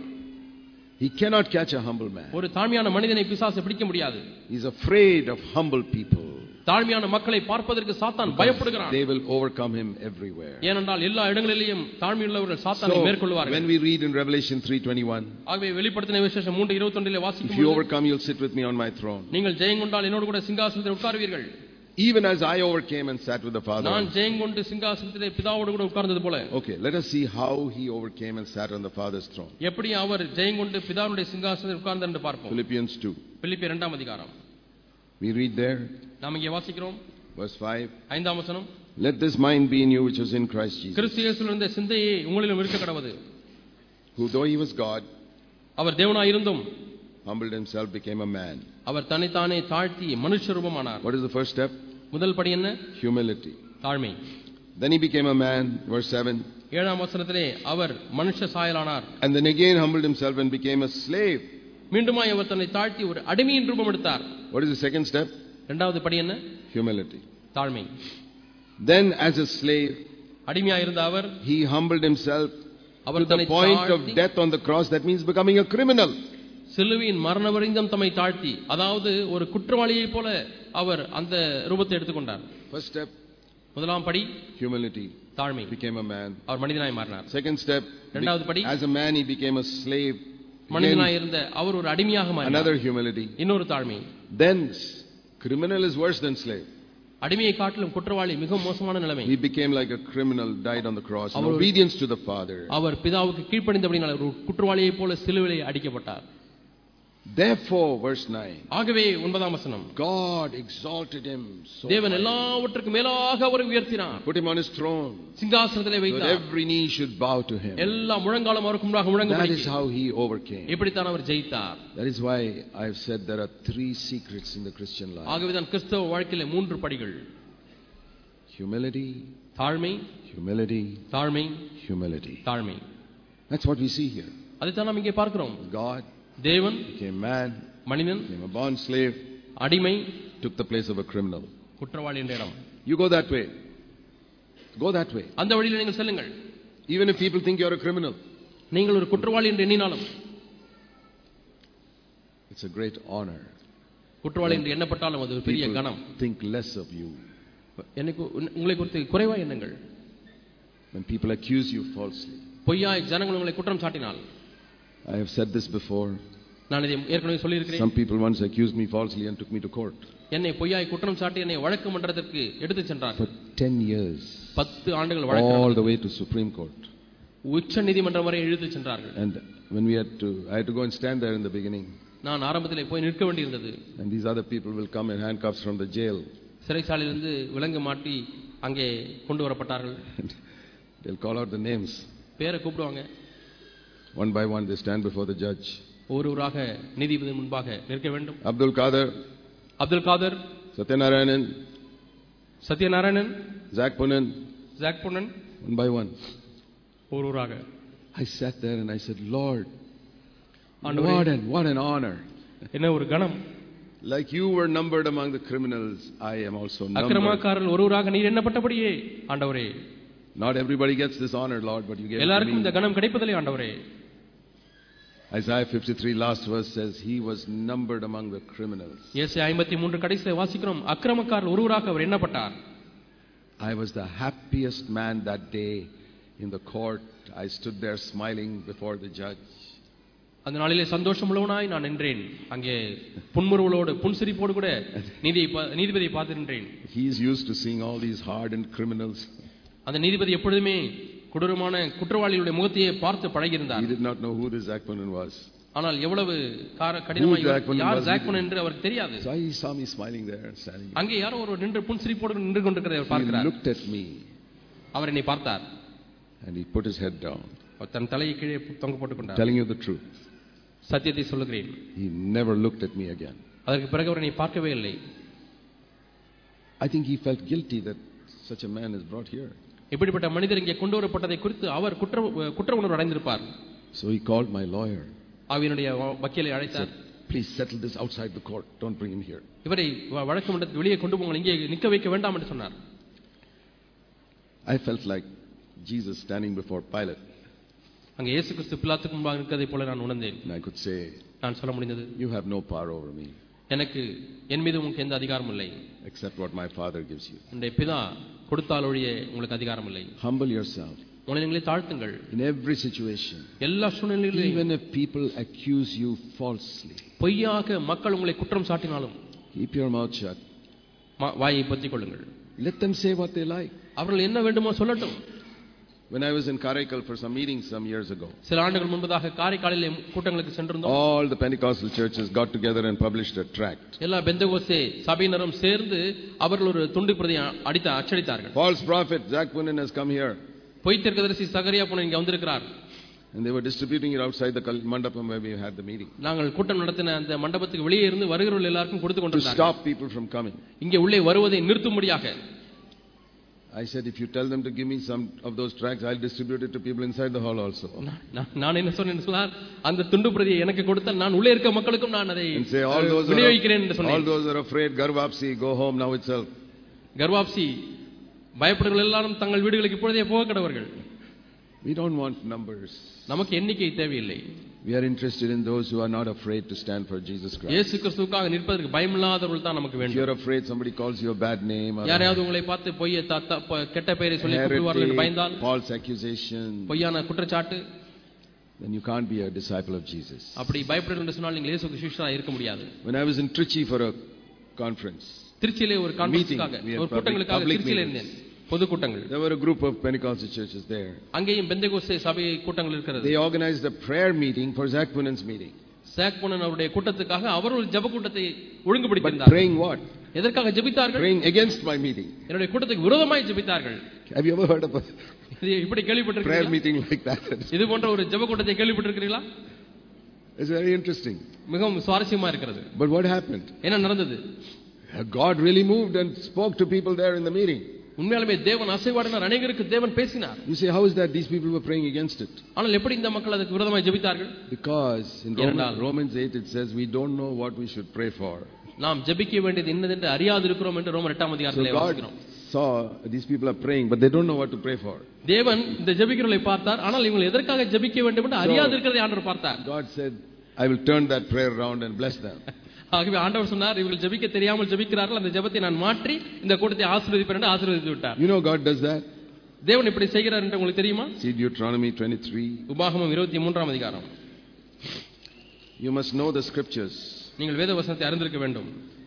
He cannot catch a humble man. ஒரு தாழ்மையான மனிதனை பிசாசு பிடிக்க முடியாது. He is afraid of humble people. தாழ்மையான மக்களை பார்ப்பதற்கு சாத்தான் பயப்படுகிறான். They will overcome him everywhere. ஏனென்றால் எல்லா இடங்களிலும் தாழ்மையுள்ளவர்கள் சாத்தானை மேற்கொள்வார்கள். When we read in Revelation three twenty-one, ஆகவே வெளிப்படுத்தின விசேஷம் மூன்று இருபத்தொன்று லே வாசிக்கும்போது, if you overcome, you'll sit with me on my throne. நீங்கள் ஜெயம் கொண்டால் என்னோடு கூட சிங்காசனத்தில் உட்காருவீர்கள். Even as I overcame and sat with the Father. நான் ஜெயம் கொண்டு சிங்காசனத்திலே பிதாவோடு கூட உட்கார்ந்தது போல. Okay, let us see how he overcame and sat on the Father's throne. எப்படி அவர் ஜெயம் கொண்டு பிதாவுடைய சிங்காசனத்தில் உட்கார்ந்தார் என்று பார்ப்போம். Philippians two. பிலிப்பியர் இரண்டாம் அதிகாரம். We read there. நாம் இங்கே வாசிக்கிறோம். Verse five. ஐந்தாம் வசனம். Let this mind be in you which was in Christ Jesus. கிறிஸ்து இயேசுவில் இருந்த சிந்தையே உங்களிலும் இருக்க கடவது. Who though he was God, அவர் தேவனாய் இருந்தும் humbled himself, became a man. அவர் தன்னைத்தானே தாழ்த்தி மனுஷ ரூபமானார். What is the first step? முதல் படி என்ன? Humility. தாழ்மை. Then he became a man, verse seven. ஏழாம் வசனத்திலே அவர் மனுஷ சாயலானார். And then again humbled himself and became a slave. மீண்டுமாய் அவர் தன்னை தாழ்த்தி ஒரு அடிமையின் ரூபம் எடுத்தார். What is the second step? இரண்டாவது படி என்ன? Humility. தாழ்மை. Then as a slave, அடிமையாக இருந்த அவர் he humbled himself our to the point of death on the cross. That means becoming a criminal. சிலுவையின் மரண வரைந்தம் தம்மை தாழ்த்தி, அதாவது ஒரு குற்றவாளியைப் போல அவர் அந்த ரூபத்தை எடுத்துக்கொண்டார். First step, முதலாம் படி humility. தாழ்மை. Became a man. அவர் மனிதனாய் மாறினார். Second step, இரண்டாவது படி, as a man he became a slave. மனிதனாய் இருந்த அவர் ஒரு அடிமையாக மாறினார். Another humility. இன்னொரு தாழ்மை. Then criminal is worse than slave. அடிமையை காட்டிலும் குற்றவாளி மிகவும் மோசமான நிலைமை. He became like a criminal, died on the cross in obedience to the Father. அவர் பிதாவுக்கு கீழ்ப்படிந்தபடியால் ஒரு குற்றவாளியைப் போல சிலுவையிலே அடிக்கப்பட்டார். Therefore, verse nine. ஆகவே ஒன்பதாம் வசனம். God exalted him so தேவன் எல்லாவற்றுக்கும் மேலாக அவரை உயர்த்தினார். Put him on his throne. சிங்காசனத்திலே வைத்தார். So every knee should bow to him. எல்லா முழங்காலும் அவருக்கு முன்பாக முழங்கும்படி. That is how he overcame. இப்படித்தான் அவர் ஜெயித்தார். That is why I have said there are three secrets in the Christian life. ஆகவே தான் கிறிஸ்தவ வாழ்க்கையிலே மூன்று படிகள். Humility, தாழ்மை, humility, தாழ்மை, humility. தாழ்மை. That's what we see here. அதைத்தான் நாம் இங்கே பார்க்கிறோம். God தேவன் became man, மனிதன், became a bond slave, அடிமை, took the place of a criminal. குற்றவாளி என்ற இடம். You go that way. Go that way. அந்த வழியில் நீங்கள் செல்லுங்கள். Even if people think you are a criminal. நீங்கள் ஒரு குற்றவாளி என்று எண்ணினாலும் it's a great honor. குற்றவாளி என்று எண்ணப்பட்டாலும் அது ஒரு பெரிய கனம். Think less of you. எனக்கு உங்களை குறித்து குறைவா எண்ணுங்கள். When people accuse you falsely. பொய்யாய் ஜனங்கள் உங்களை குற்றம் சாட்டினால். I have said this before. நான் இதை ஏற்கனவே சொல்லி இருக்கிறேன். Some people once accused me falsely and took me to court. என்னை பொய்யாய் குற்றம் சாட்டி என்னை வழக்கு மன்றத்திற்கு எடுத்து சென்றார்கள். For ten years. பத்து ஆண்டுகள் வழக்கு. All the way to Supreme Court. உச்ச நீதிமன்றம் வரை இழுத்து சென்றார்கள். And when we had to I had to go and stand there in the beginning. நான் ஆரம்பத்திலே போய் நிற்க வேண்டியிருந்தது. And these other people will come in handcuffs from the jail. சிறைச்சாலையிலிருந்து விலங்கு மாட்டி அங்கே கொண்டு வரப்பட்டார்கள். They'll call out the names. பேரை கூப்பிடுவாங்க. One by one they stand before the judge. ஒருவராக நீதிபதி முன்பாக நிற்க வேண்டும். Abdul Qadir, Abdul Qadir, Satyanarayanan, Satyanarayanan, Zach Punan, Zach Punan, one by one. ஒருவராக. I sat there and I said, Lord, what an what an honor. என்ன ஒரு கணம். Like you were numbered among the criminals, I am also numbered. அக்கிரமக்காரர்கள் ஒருவராக நீர் எண்ணப்பட்டபடியே ஆண்டவரே. Not everybody gets this honor, Lord, but you gave it to me. எல்லாருக்கும் இந்த கணம் கிடைப்பதில்லை ஆண்டவரே. Isaiah fifty-three last verse says he was numbered among the criminals. ஏசாயா ஐம்பத்தி மூன்று கடைசியில் வாசிக்கிறோம், அக்கிரமக்காரர் ஒருவராக அவர் எண்ணப்பட்டார். I was the happiest man that day in the court. I stood there smiling before the judge. அந்த நாளிலே சந்தோஷமுள்ளவனாய் நான் நின்றேன். அங்கே புன்முறுவலோடு புன்சிரிப்போடு கூட நீதி நீதிபதியை பார்த்து நின்றேன். He is used to seeing all these hardened criminals. அந்த நீதிபதி எப்பொழுதுமே கொடூரமான குற்றவாளிகளுடைய முகத்தையே பார்த்து பழகியிருந்தார். He did not know who this Zach Punan was. ஆனால் எவ்வளவு கடினமாய் யார் Zach Punan என்று அவருக்கு தெரியாது. So he saw me smiling there, standing. அங்கே யாரோ ஒரு நின்று புன்சிரிப்போடு நின்று கொண்டிருக்கிறதை அவர் பார்க்கிறார். He looked at me. அவர் என்னை பார்த்தார். And he put his head down. தன் தலையை கீழே தொங்க போட்டுக் கொண்டார். Telling you the truth. சத்தியத்தை சொல்லுகிறேன். He never looked at me again. அதற்கு பிறகு அவர் என்னை பார்க்கவே இல்லை. I think he felt guilty that such a man is brought here. இப்படிப்பட்ட மனிதர் இங்கே கொண்டு வரப்பட்டதை குறித்து அவர் குற்ற குற்ற உணர்வு அடைந்திருப்பார். So he called my lawyer. அவனுடைய வக்கீலை அழைத்தார். please settle this outside the court. Don't bring him here. இவரை வழக்கு மன்றத்துக்கு வெளியே கொண்டு போங்கள், இங்கே நிக்க வைக்க வேண்டாம் என்று சொன்னார். I felt like Jesus standing before Pilate. அங்கே இயேசு கிறிஸ்து பிலாத்துக்கு முன்பாக நிற்கிறதை போல நான் உணர்ந்தேன். And I could say, நான் சொல்ல முடிந்தது, you have no power over me. எனக்கு என் மீது உங்களுக்கு எந்த அதிகாரமும் இல்லை. Except what my Father gives you. உங்களுடைய பிதா கொடுத்தால் ஒழிய உங்களுக்கு அதிகாரம் இல்லை. Humble yourself. உங்களை நீங்களே தாழ்த்துங்கள். In every situation. எல்லா சூழ்நிலைகளிலும். Even if people accuse you falsely. பொய்யாக மக்கள் உங்களை குற்றம் சாட்டினாலும். Keep your mouth shut. வாயை பொத்திக் கொள்ளுங்கள். Let them say what they like. அவர்கள் என்ன வேண்டுமோ சொல்லட்டும். When I was in Karaikal for some meetings some years ago, சில ஆண்டுகள் முன்பதாக காரைக்காலிலே கூட்டங்களுக்கு சென்றிருந்தோம். all the Pentecostal churches got together and published a tract. எல்லா பெந்தகோஸ்தே சபையினரும் சேர்ந்து அவர்கள் ஒரு துண்டு பிரதி அடித்த அச்சடித்தார்கள். False prophet Zach Punin has come here. பொய் தீர்க்கதரிசி சகரியா புனன் இங்கே வந்திருக்கிறார். And they were distributing it outside the mandapam where we had the meeting. நாங்கள் கூட்டம் நடத்தின அந்த மண்டபத்துக்கு வெளியே இருந்து வருகிறவர்கள் எல்லாருக்கும் கொடுத்து கொண்டிருந்தார்கள். To stop people from coming. இங்கே உள்ளே வருவதை நிறுத்தும்படியாக. I said, if you tell them to give me some of those tracts, I'll distribute it to people inside the hall also. நான் என்ன சொன்னேன் சொன்னார், அந்த துண்டு பிரதியை எனக்கு கொடுத்தால் நான் உள்ளே இருக்க மக்களுக்கும் நான் அதை விநியோகிக்கிறேன் என்று சொன்னேன். All those are afraid, Garvapsi, go home now itself. Ghar wapsi பயப்படுகிறவர்கள் எல்லாரும் தங்கள் வீடுகளுக்கு இப்பொழுதே போக கடவர்கள். We don't want numbers. நமக்கு எண்ணிக்கை தேவையில்லை. We are interested in those who are not afraid to stand for Jesus Christ. இயேசு கிறிஸ்துவுக்காக நிற்பதற்கு பயமில்லாதவர்கள் தான் நமக்கு வேண்டும். If you are afraid somebody calls you a bad name, யாரையாவது உங்களை பார்த்து பொய் கெட்ட பெயரை சொல்லி கூப்பிடுவார்கள் என்று பயந்தால், false accusation, பொய்யான குற்றச்சாட்டு, then you can't be a disciple of Jesus. அப்படி பயப்படுங்கள் என்று சொன்னால் நீங்கள் இயேசுவுக்கு சிஷ்யராக இருக்க முடியாது. When I was in Trichy for a conference, திருச்சியிலே ஒரு கான்ஃபரன்ஸ்க்காக ஒரு கூட்டங்களுக்காக திருச்சியிலே இருந்தேன். பொது கூட்டங்கள். There were a group of Pentecostal churches there. அங்கேயும் பெந்தேகோஸ்தே சபை கூட்டங்கள் இருக்கிறது. They organized a prayer meeting for Zach Punen's meeting. Zach Punen அவருடைய கூட்டத்துக்காக அவர் ஒரு ஜெப கூட்டத்தை ஒழுங்குபடுத்தினார். Praying what? எதற்காக ஜெபித்தார்கள்? Praying against my meeting. என்னுடைய கூட்டத்துக்கு விரோதமாய் ஜெபித்தார்கள். Have you ever heard of a இப்படி கேள்விப்பட்டிருக்கீங்களா? prayer meeting like that? இது போன்ற ஒரு ஜெப கூட்டத்தை கேள்விப்பட்டிருக்கீங்களா? It's very interesting. மிகவும் சுவாரஸ்யமா இருக்கிறது. But what happened? என்ன நடந்தது? God really moved and spoke to people there in the meeting. உண்மையாலுமே தேவன் அசைவாடினார், அநேகருக்கு தேவன் பேசினார். You say, how is that these people were praying against it? ஆனால் எப்படி இந்த மக்கள் அதுக்கு விரோதமாய் ஜெபித்தார்கள்? Because in Romans eight it says we don't know what we should pray for. நாம் ஜெபிக்க வேண்டியது என்னதென்று அறியாது இருக்கிறோம் என்று ரோமர் எட்டாம் அதிகாரத்திலே வாசிக்கிறோம். So these people are praying but they don't know what to pray for. தேவன் இந்த ஜெபிக்கிறவர்களை பார்த்தார், ஆனால் இவங்க எதற்காக ஜெபிக்க வேண்டும் என்று அறியாது இருக்கிறதை ஆண்டவர் பார்த்தார். God said, I will turn that prayer around and bless them. ஆகவே ஆண்டவர் சொன்னார், இவர்கள் ஜெபிக்க தெரியாமல் ஜெபிக்கிறார்கள், அந்த ஜெபத்தை நான் மாற்றி இந்த கூட்டத்தை ஆசீர்வதிப்பேன் என்று ஆசீர்வதித்து விட்டார். You know God does that? தேவன் இப்படி செய்கிறார் என்று உங்களுக்கு தெரியுமா? See Deuteronomy twenty-three. உபாகமம் இருபத்தி மூன்றாம் அதிகாரம். You must know the scriptures. நீங்கள் வேத வசனத்தை அறிந்திருக்க வேண்டும்.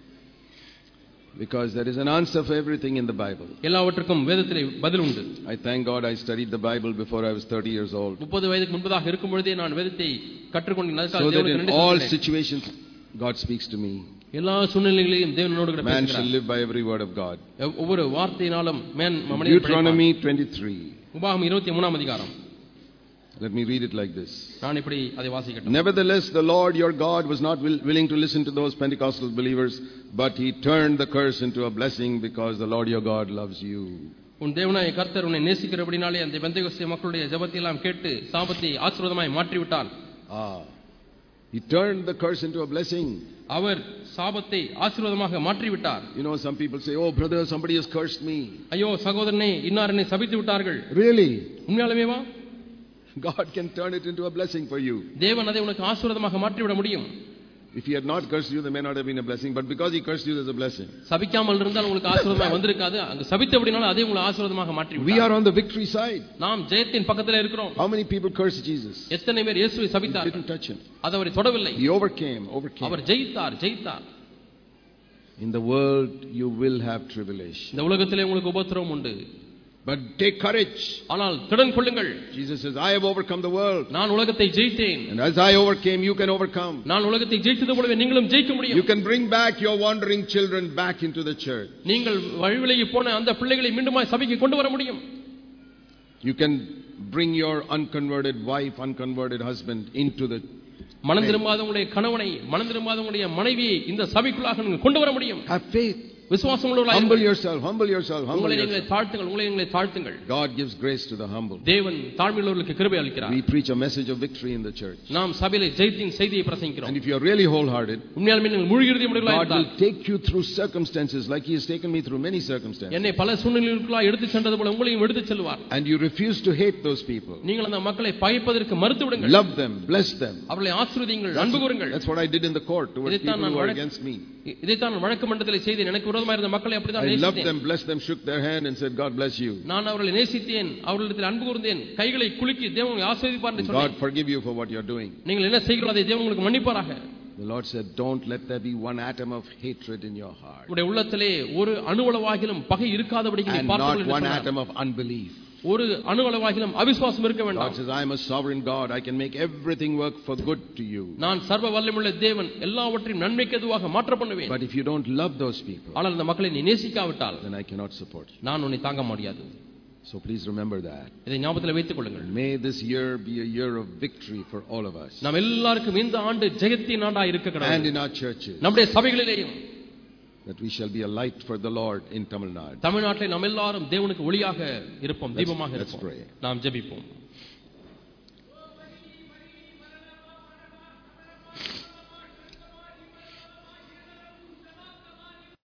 Because there is an answer for everything in the Bible. எல்லாவற்றுக்கும் வேதத்திலே பதில் உண்டு. I thank God I studied the Bible before I was thirty years old. முப்பது வயதுக்கு முன்பதாக இருக்கும் பொழுதே நான் வேதத்தை கற்றுக்கொண்டேன். So that in all situations God speaks to me. எல்லா சூழ்நிலைகளிலும் தேவன் என்னோடு கூட பேசுகிறார். Man shall live by every word of God. ஒவ்வொரு வார்த்தையினாலும் மனிதன் பிழைப்பான். Deuteronomy twenty-three. உபாகமம் இருபத்தி மூன்றாம் அதிகாரம். Let me read it like this. நான் இப்படி அதை வாசிக்கட்டும். Nevertheless the Lord your God was not will, willing to listen to those Pentecostal believers, but he turned the curse into a blessing because the Lord your God loves you. உன் தேவனாய கர்த்தர் உன்னை நேசிக்கிறபடினாலே அந்த பெந்தேகோஸ்தே மக்களுடைய ஜெபத்தை எல்லாம் கேட்டு சாபத்தை ஆசீர்வாதமாய் மாற்றி விட்டார். Ah. He turned the curse into a blessing. அவர் சாபத்தை ஆசீர்வாதமாக மாற்றி விட்டார். You know, some people say, oh brother, somebody has cursed me. ஐயோ சகோதரனே, இன்னார் என்னை சபித்து விட்டார்கள். Really? உண்மையாலுமேவா? God can turn it into a blessing for you. தேவன் அதை உனக்கு ஆசீர்வாதமாக மாற்றி விட முடியும். If he had not cursed you, there may not have been a blessing, but because he cursed you, there's a blessing. சபிக்காமல் இருந்தால் உங்களுக்கு ஆசீர்வாதம் வந்திருக்காது. அங்க சபித்தபடினால அதே உங்களுக்கு ஆசீர்வாதமாக மாற்றி விட்டார். We are on the victory side. நாம் ஜெயத்தின் பக்கத்திலே இருக்கிறோம். How many people cursed Jesus? எத்தனை பேர் இயேசுவை சபித்தார்கள்? He didn't touch him. அது அவரை தொடவில்லை. He overcame, overcame. Our ஜெயித்தார், ஜெயித்தார். In the world you will have tribulation. இந்த உலகத்திலே உங்களுக்கு உபத்திரவம் உண்டு. But take courage. ஆனால் திடன் கொள்ளுங்கள். Jesus says, I have overcome the world. நான் உலகத்தை ஜெயித்தேன். And as I overcame, you can overcome. நான் உலகத்தை ஜெயித்தது போலவே நீங்களும் ஜெயிக்க முடியும். You can bring back your wandering children back into the church. நீங்கள் வழிவிலகி போன அந்த பிள்ளைகளை மீண்டுமாய் சபைக்கு கொண்டு வர முடியும். You can bring your unconverted wife, unconverted husband into the மனம் திரும்பாதவங்களுடைய கணவனை, மனம் திரும்பாதவங்களுடைய மனைவியை இந்த சபைக்குள்ளாக கொண்டு வர முடியும். Have faith. விசுவாசம் உள்ளவர்களாய் Humble yourself, humble yourself, humble உங்களை நீங்களே yourself. தாழ்த்துங்கள், உங்களை நீங்களே தாழ்த்துங்கள். God gives grace to the humble. தேவன் தாழ்மையுள்ளவர்களுக்கு கிருபை அளிக்கிறார். We preach a message of victory in the church. நாம் சபையிலே ஜெயத்தின் செய்தியை பிரசங்கிக்கிறோம். And if you are really wholehearted, உண்மையாலுமே நீங்கள் முழு இருதயமுடையவர்களாய் God இருந்தால் will take you through circumstances like He has taken me through many circumstances. என்னை பல சூழ்நிலைகளுக்குள்ளாய் எடுத்துச் சென்றது போல உங்களையும் எடுத்துச் செல்வார். And you refuse to hate those people. நீங்கள் அந்த மக்களை பகைப்பதற்கு மறுத்து விடுங்கள். Love them, bless them. அவர்களை ஆசீர்வதியுங்கள், அன்பு கூறுங்கள். That's what I did in the court towards people who were against me. இதைத்தான் வழக்கு மன்றத்திலே செய்தேன். எனக்கு விரோதமாக இருந்த மக்களை அப்படிதான் I loved Nesithen. them, blessed them, shook their hand and said, God bless you. நான் அவர்களை நேசித்தேன், அவர்களிடத்தில் அன்பு கூர்ந்தேன், கைகளை குலுக்கி தேவன் உங்களை ஆசீர்வதிப்பார் என்று சொன்னேன். God forgive you for what you are doing. நீங்கள் என்ன செய்கிறீர்களோ அதை தேவன் உங்களுக்கு மன்னிப்பாராக. The Lord said, don't let there be one atom of hatred in your heart. உங்களுடைய உள்ளத்திலே ஒரு அணுவளவாகிலும் பகை இருக்காதபடி And not one atom of unbelief. ஒரு அணுவளவாகிலும் அவிசுவாசம் இருக்க வேண்டாம். God says, I am a sovereign God. I can make everything work for good to you. நான் சர்வ வல்லமையுள்ள தேவன், எல்லாவற்றையும் நன்மைக்கு எதுவாக மாற்ற பண்ணுவேன். But if you don't love those people, ஆனால் அந்த மக்களை நீ நேசிக்காவிட்டால் then I cannot support you. நான் உன்னை தாங்க முடியாது. So please remember that. இதை ஞாபகத்தில் வைத்துக் கொள்ளுங்கள். May this year be a year of victory for all of us. நாம் எல்லாருக்கும் இந்த ஆண்டு ஜெயத்தின் ஆண்டாய் இருக்க கடவுள். And in our churches. நம்முடைய சபைகளிலேயும் that we shall be a light for the Lord in Tamil Nadu. தமிழ்நாட்டில் நாம் எல்லாரும் தேவனுக்கு ஒளியாக இருப்போம், தீபமாக Let's இருப்போம். pray. நாம் ஜெபிப்போம்.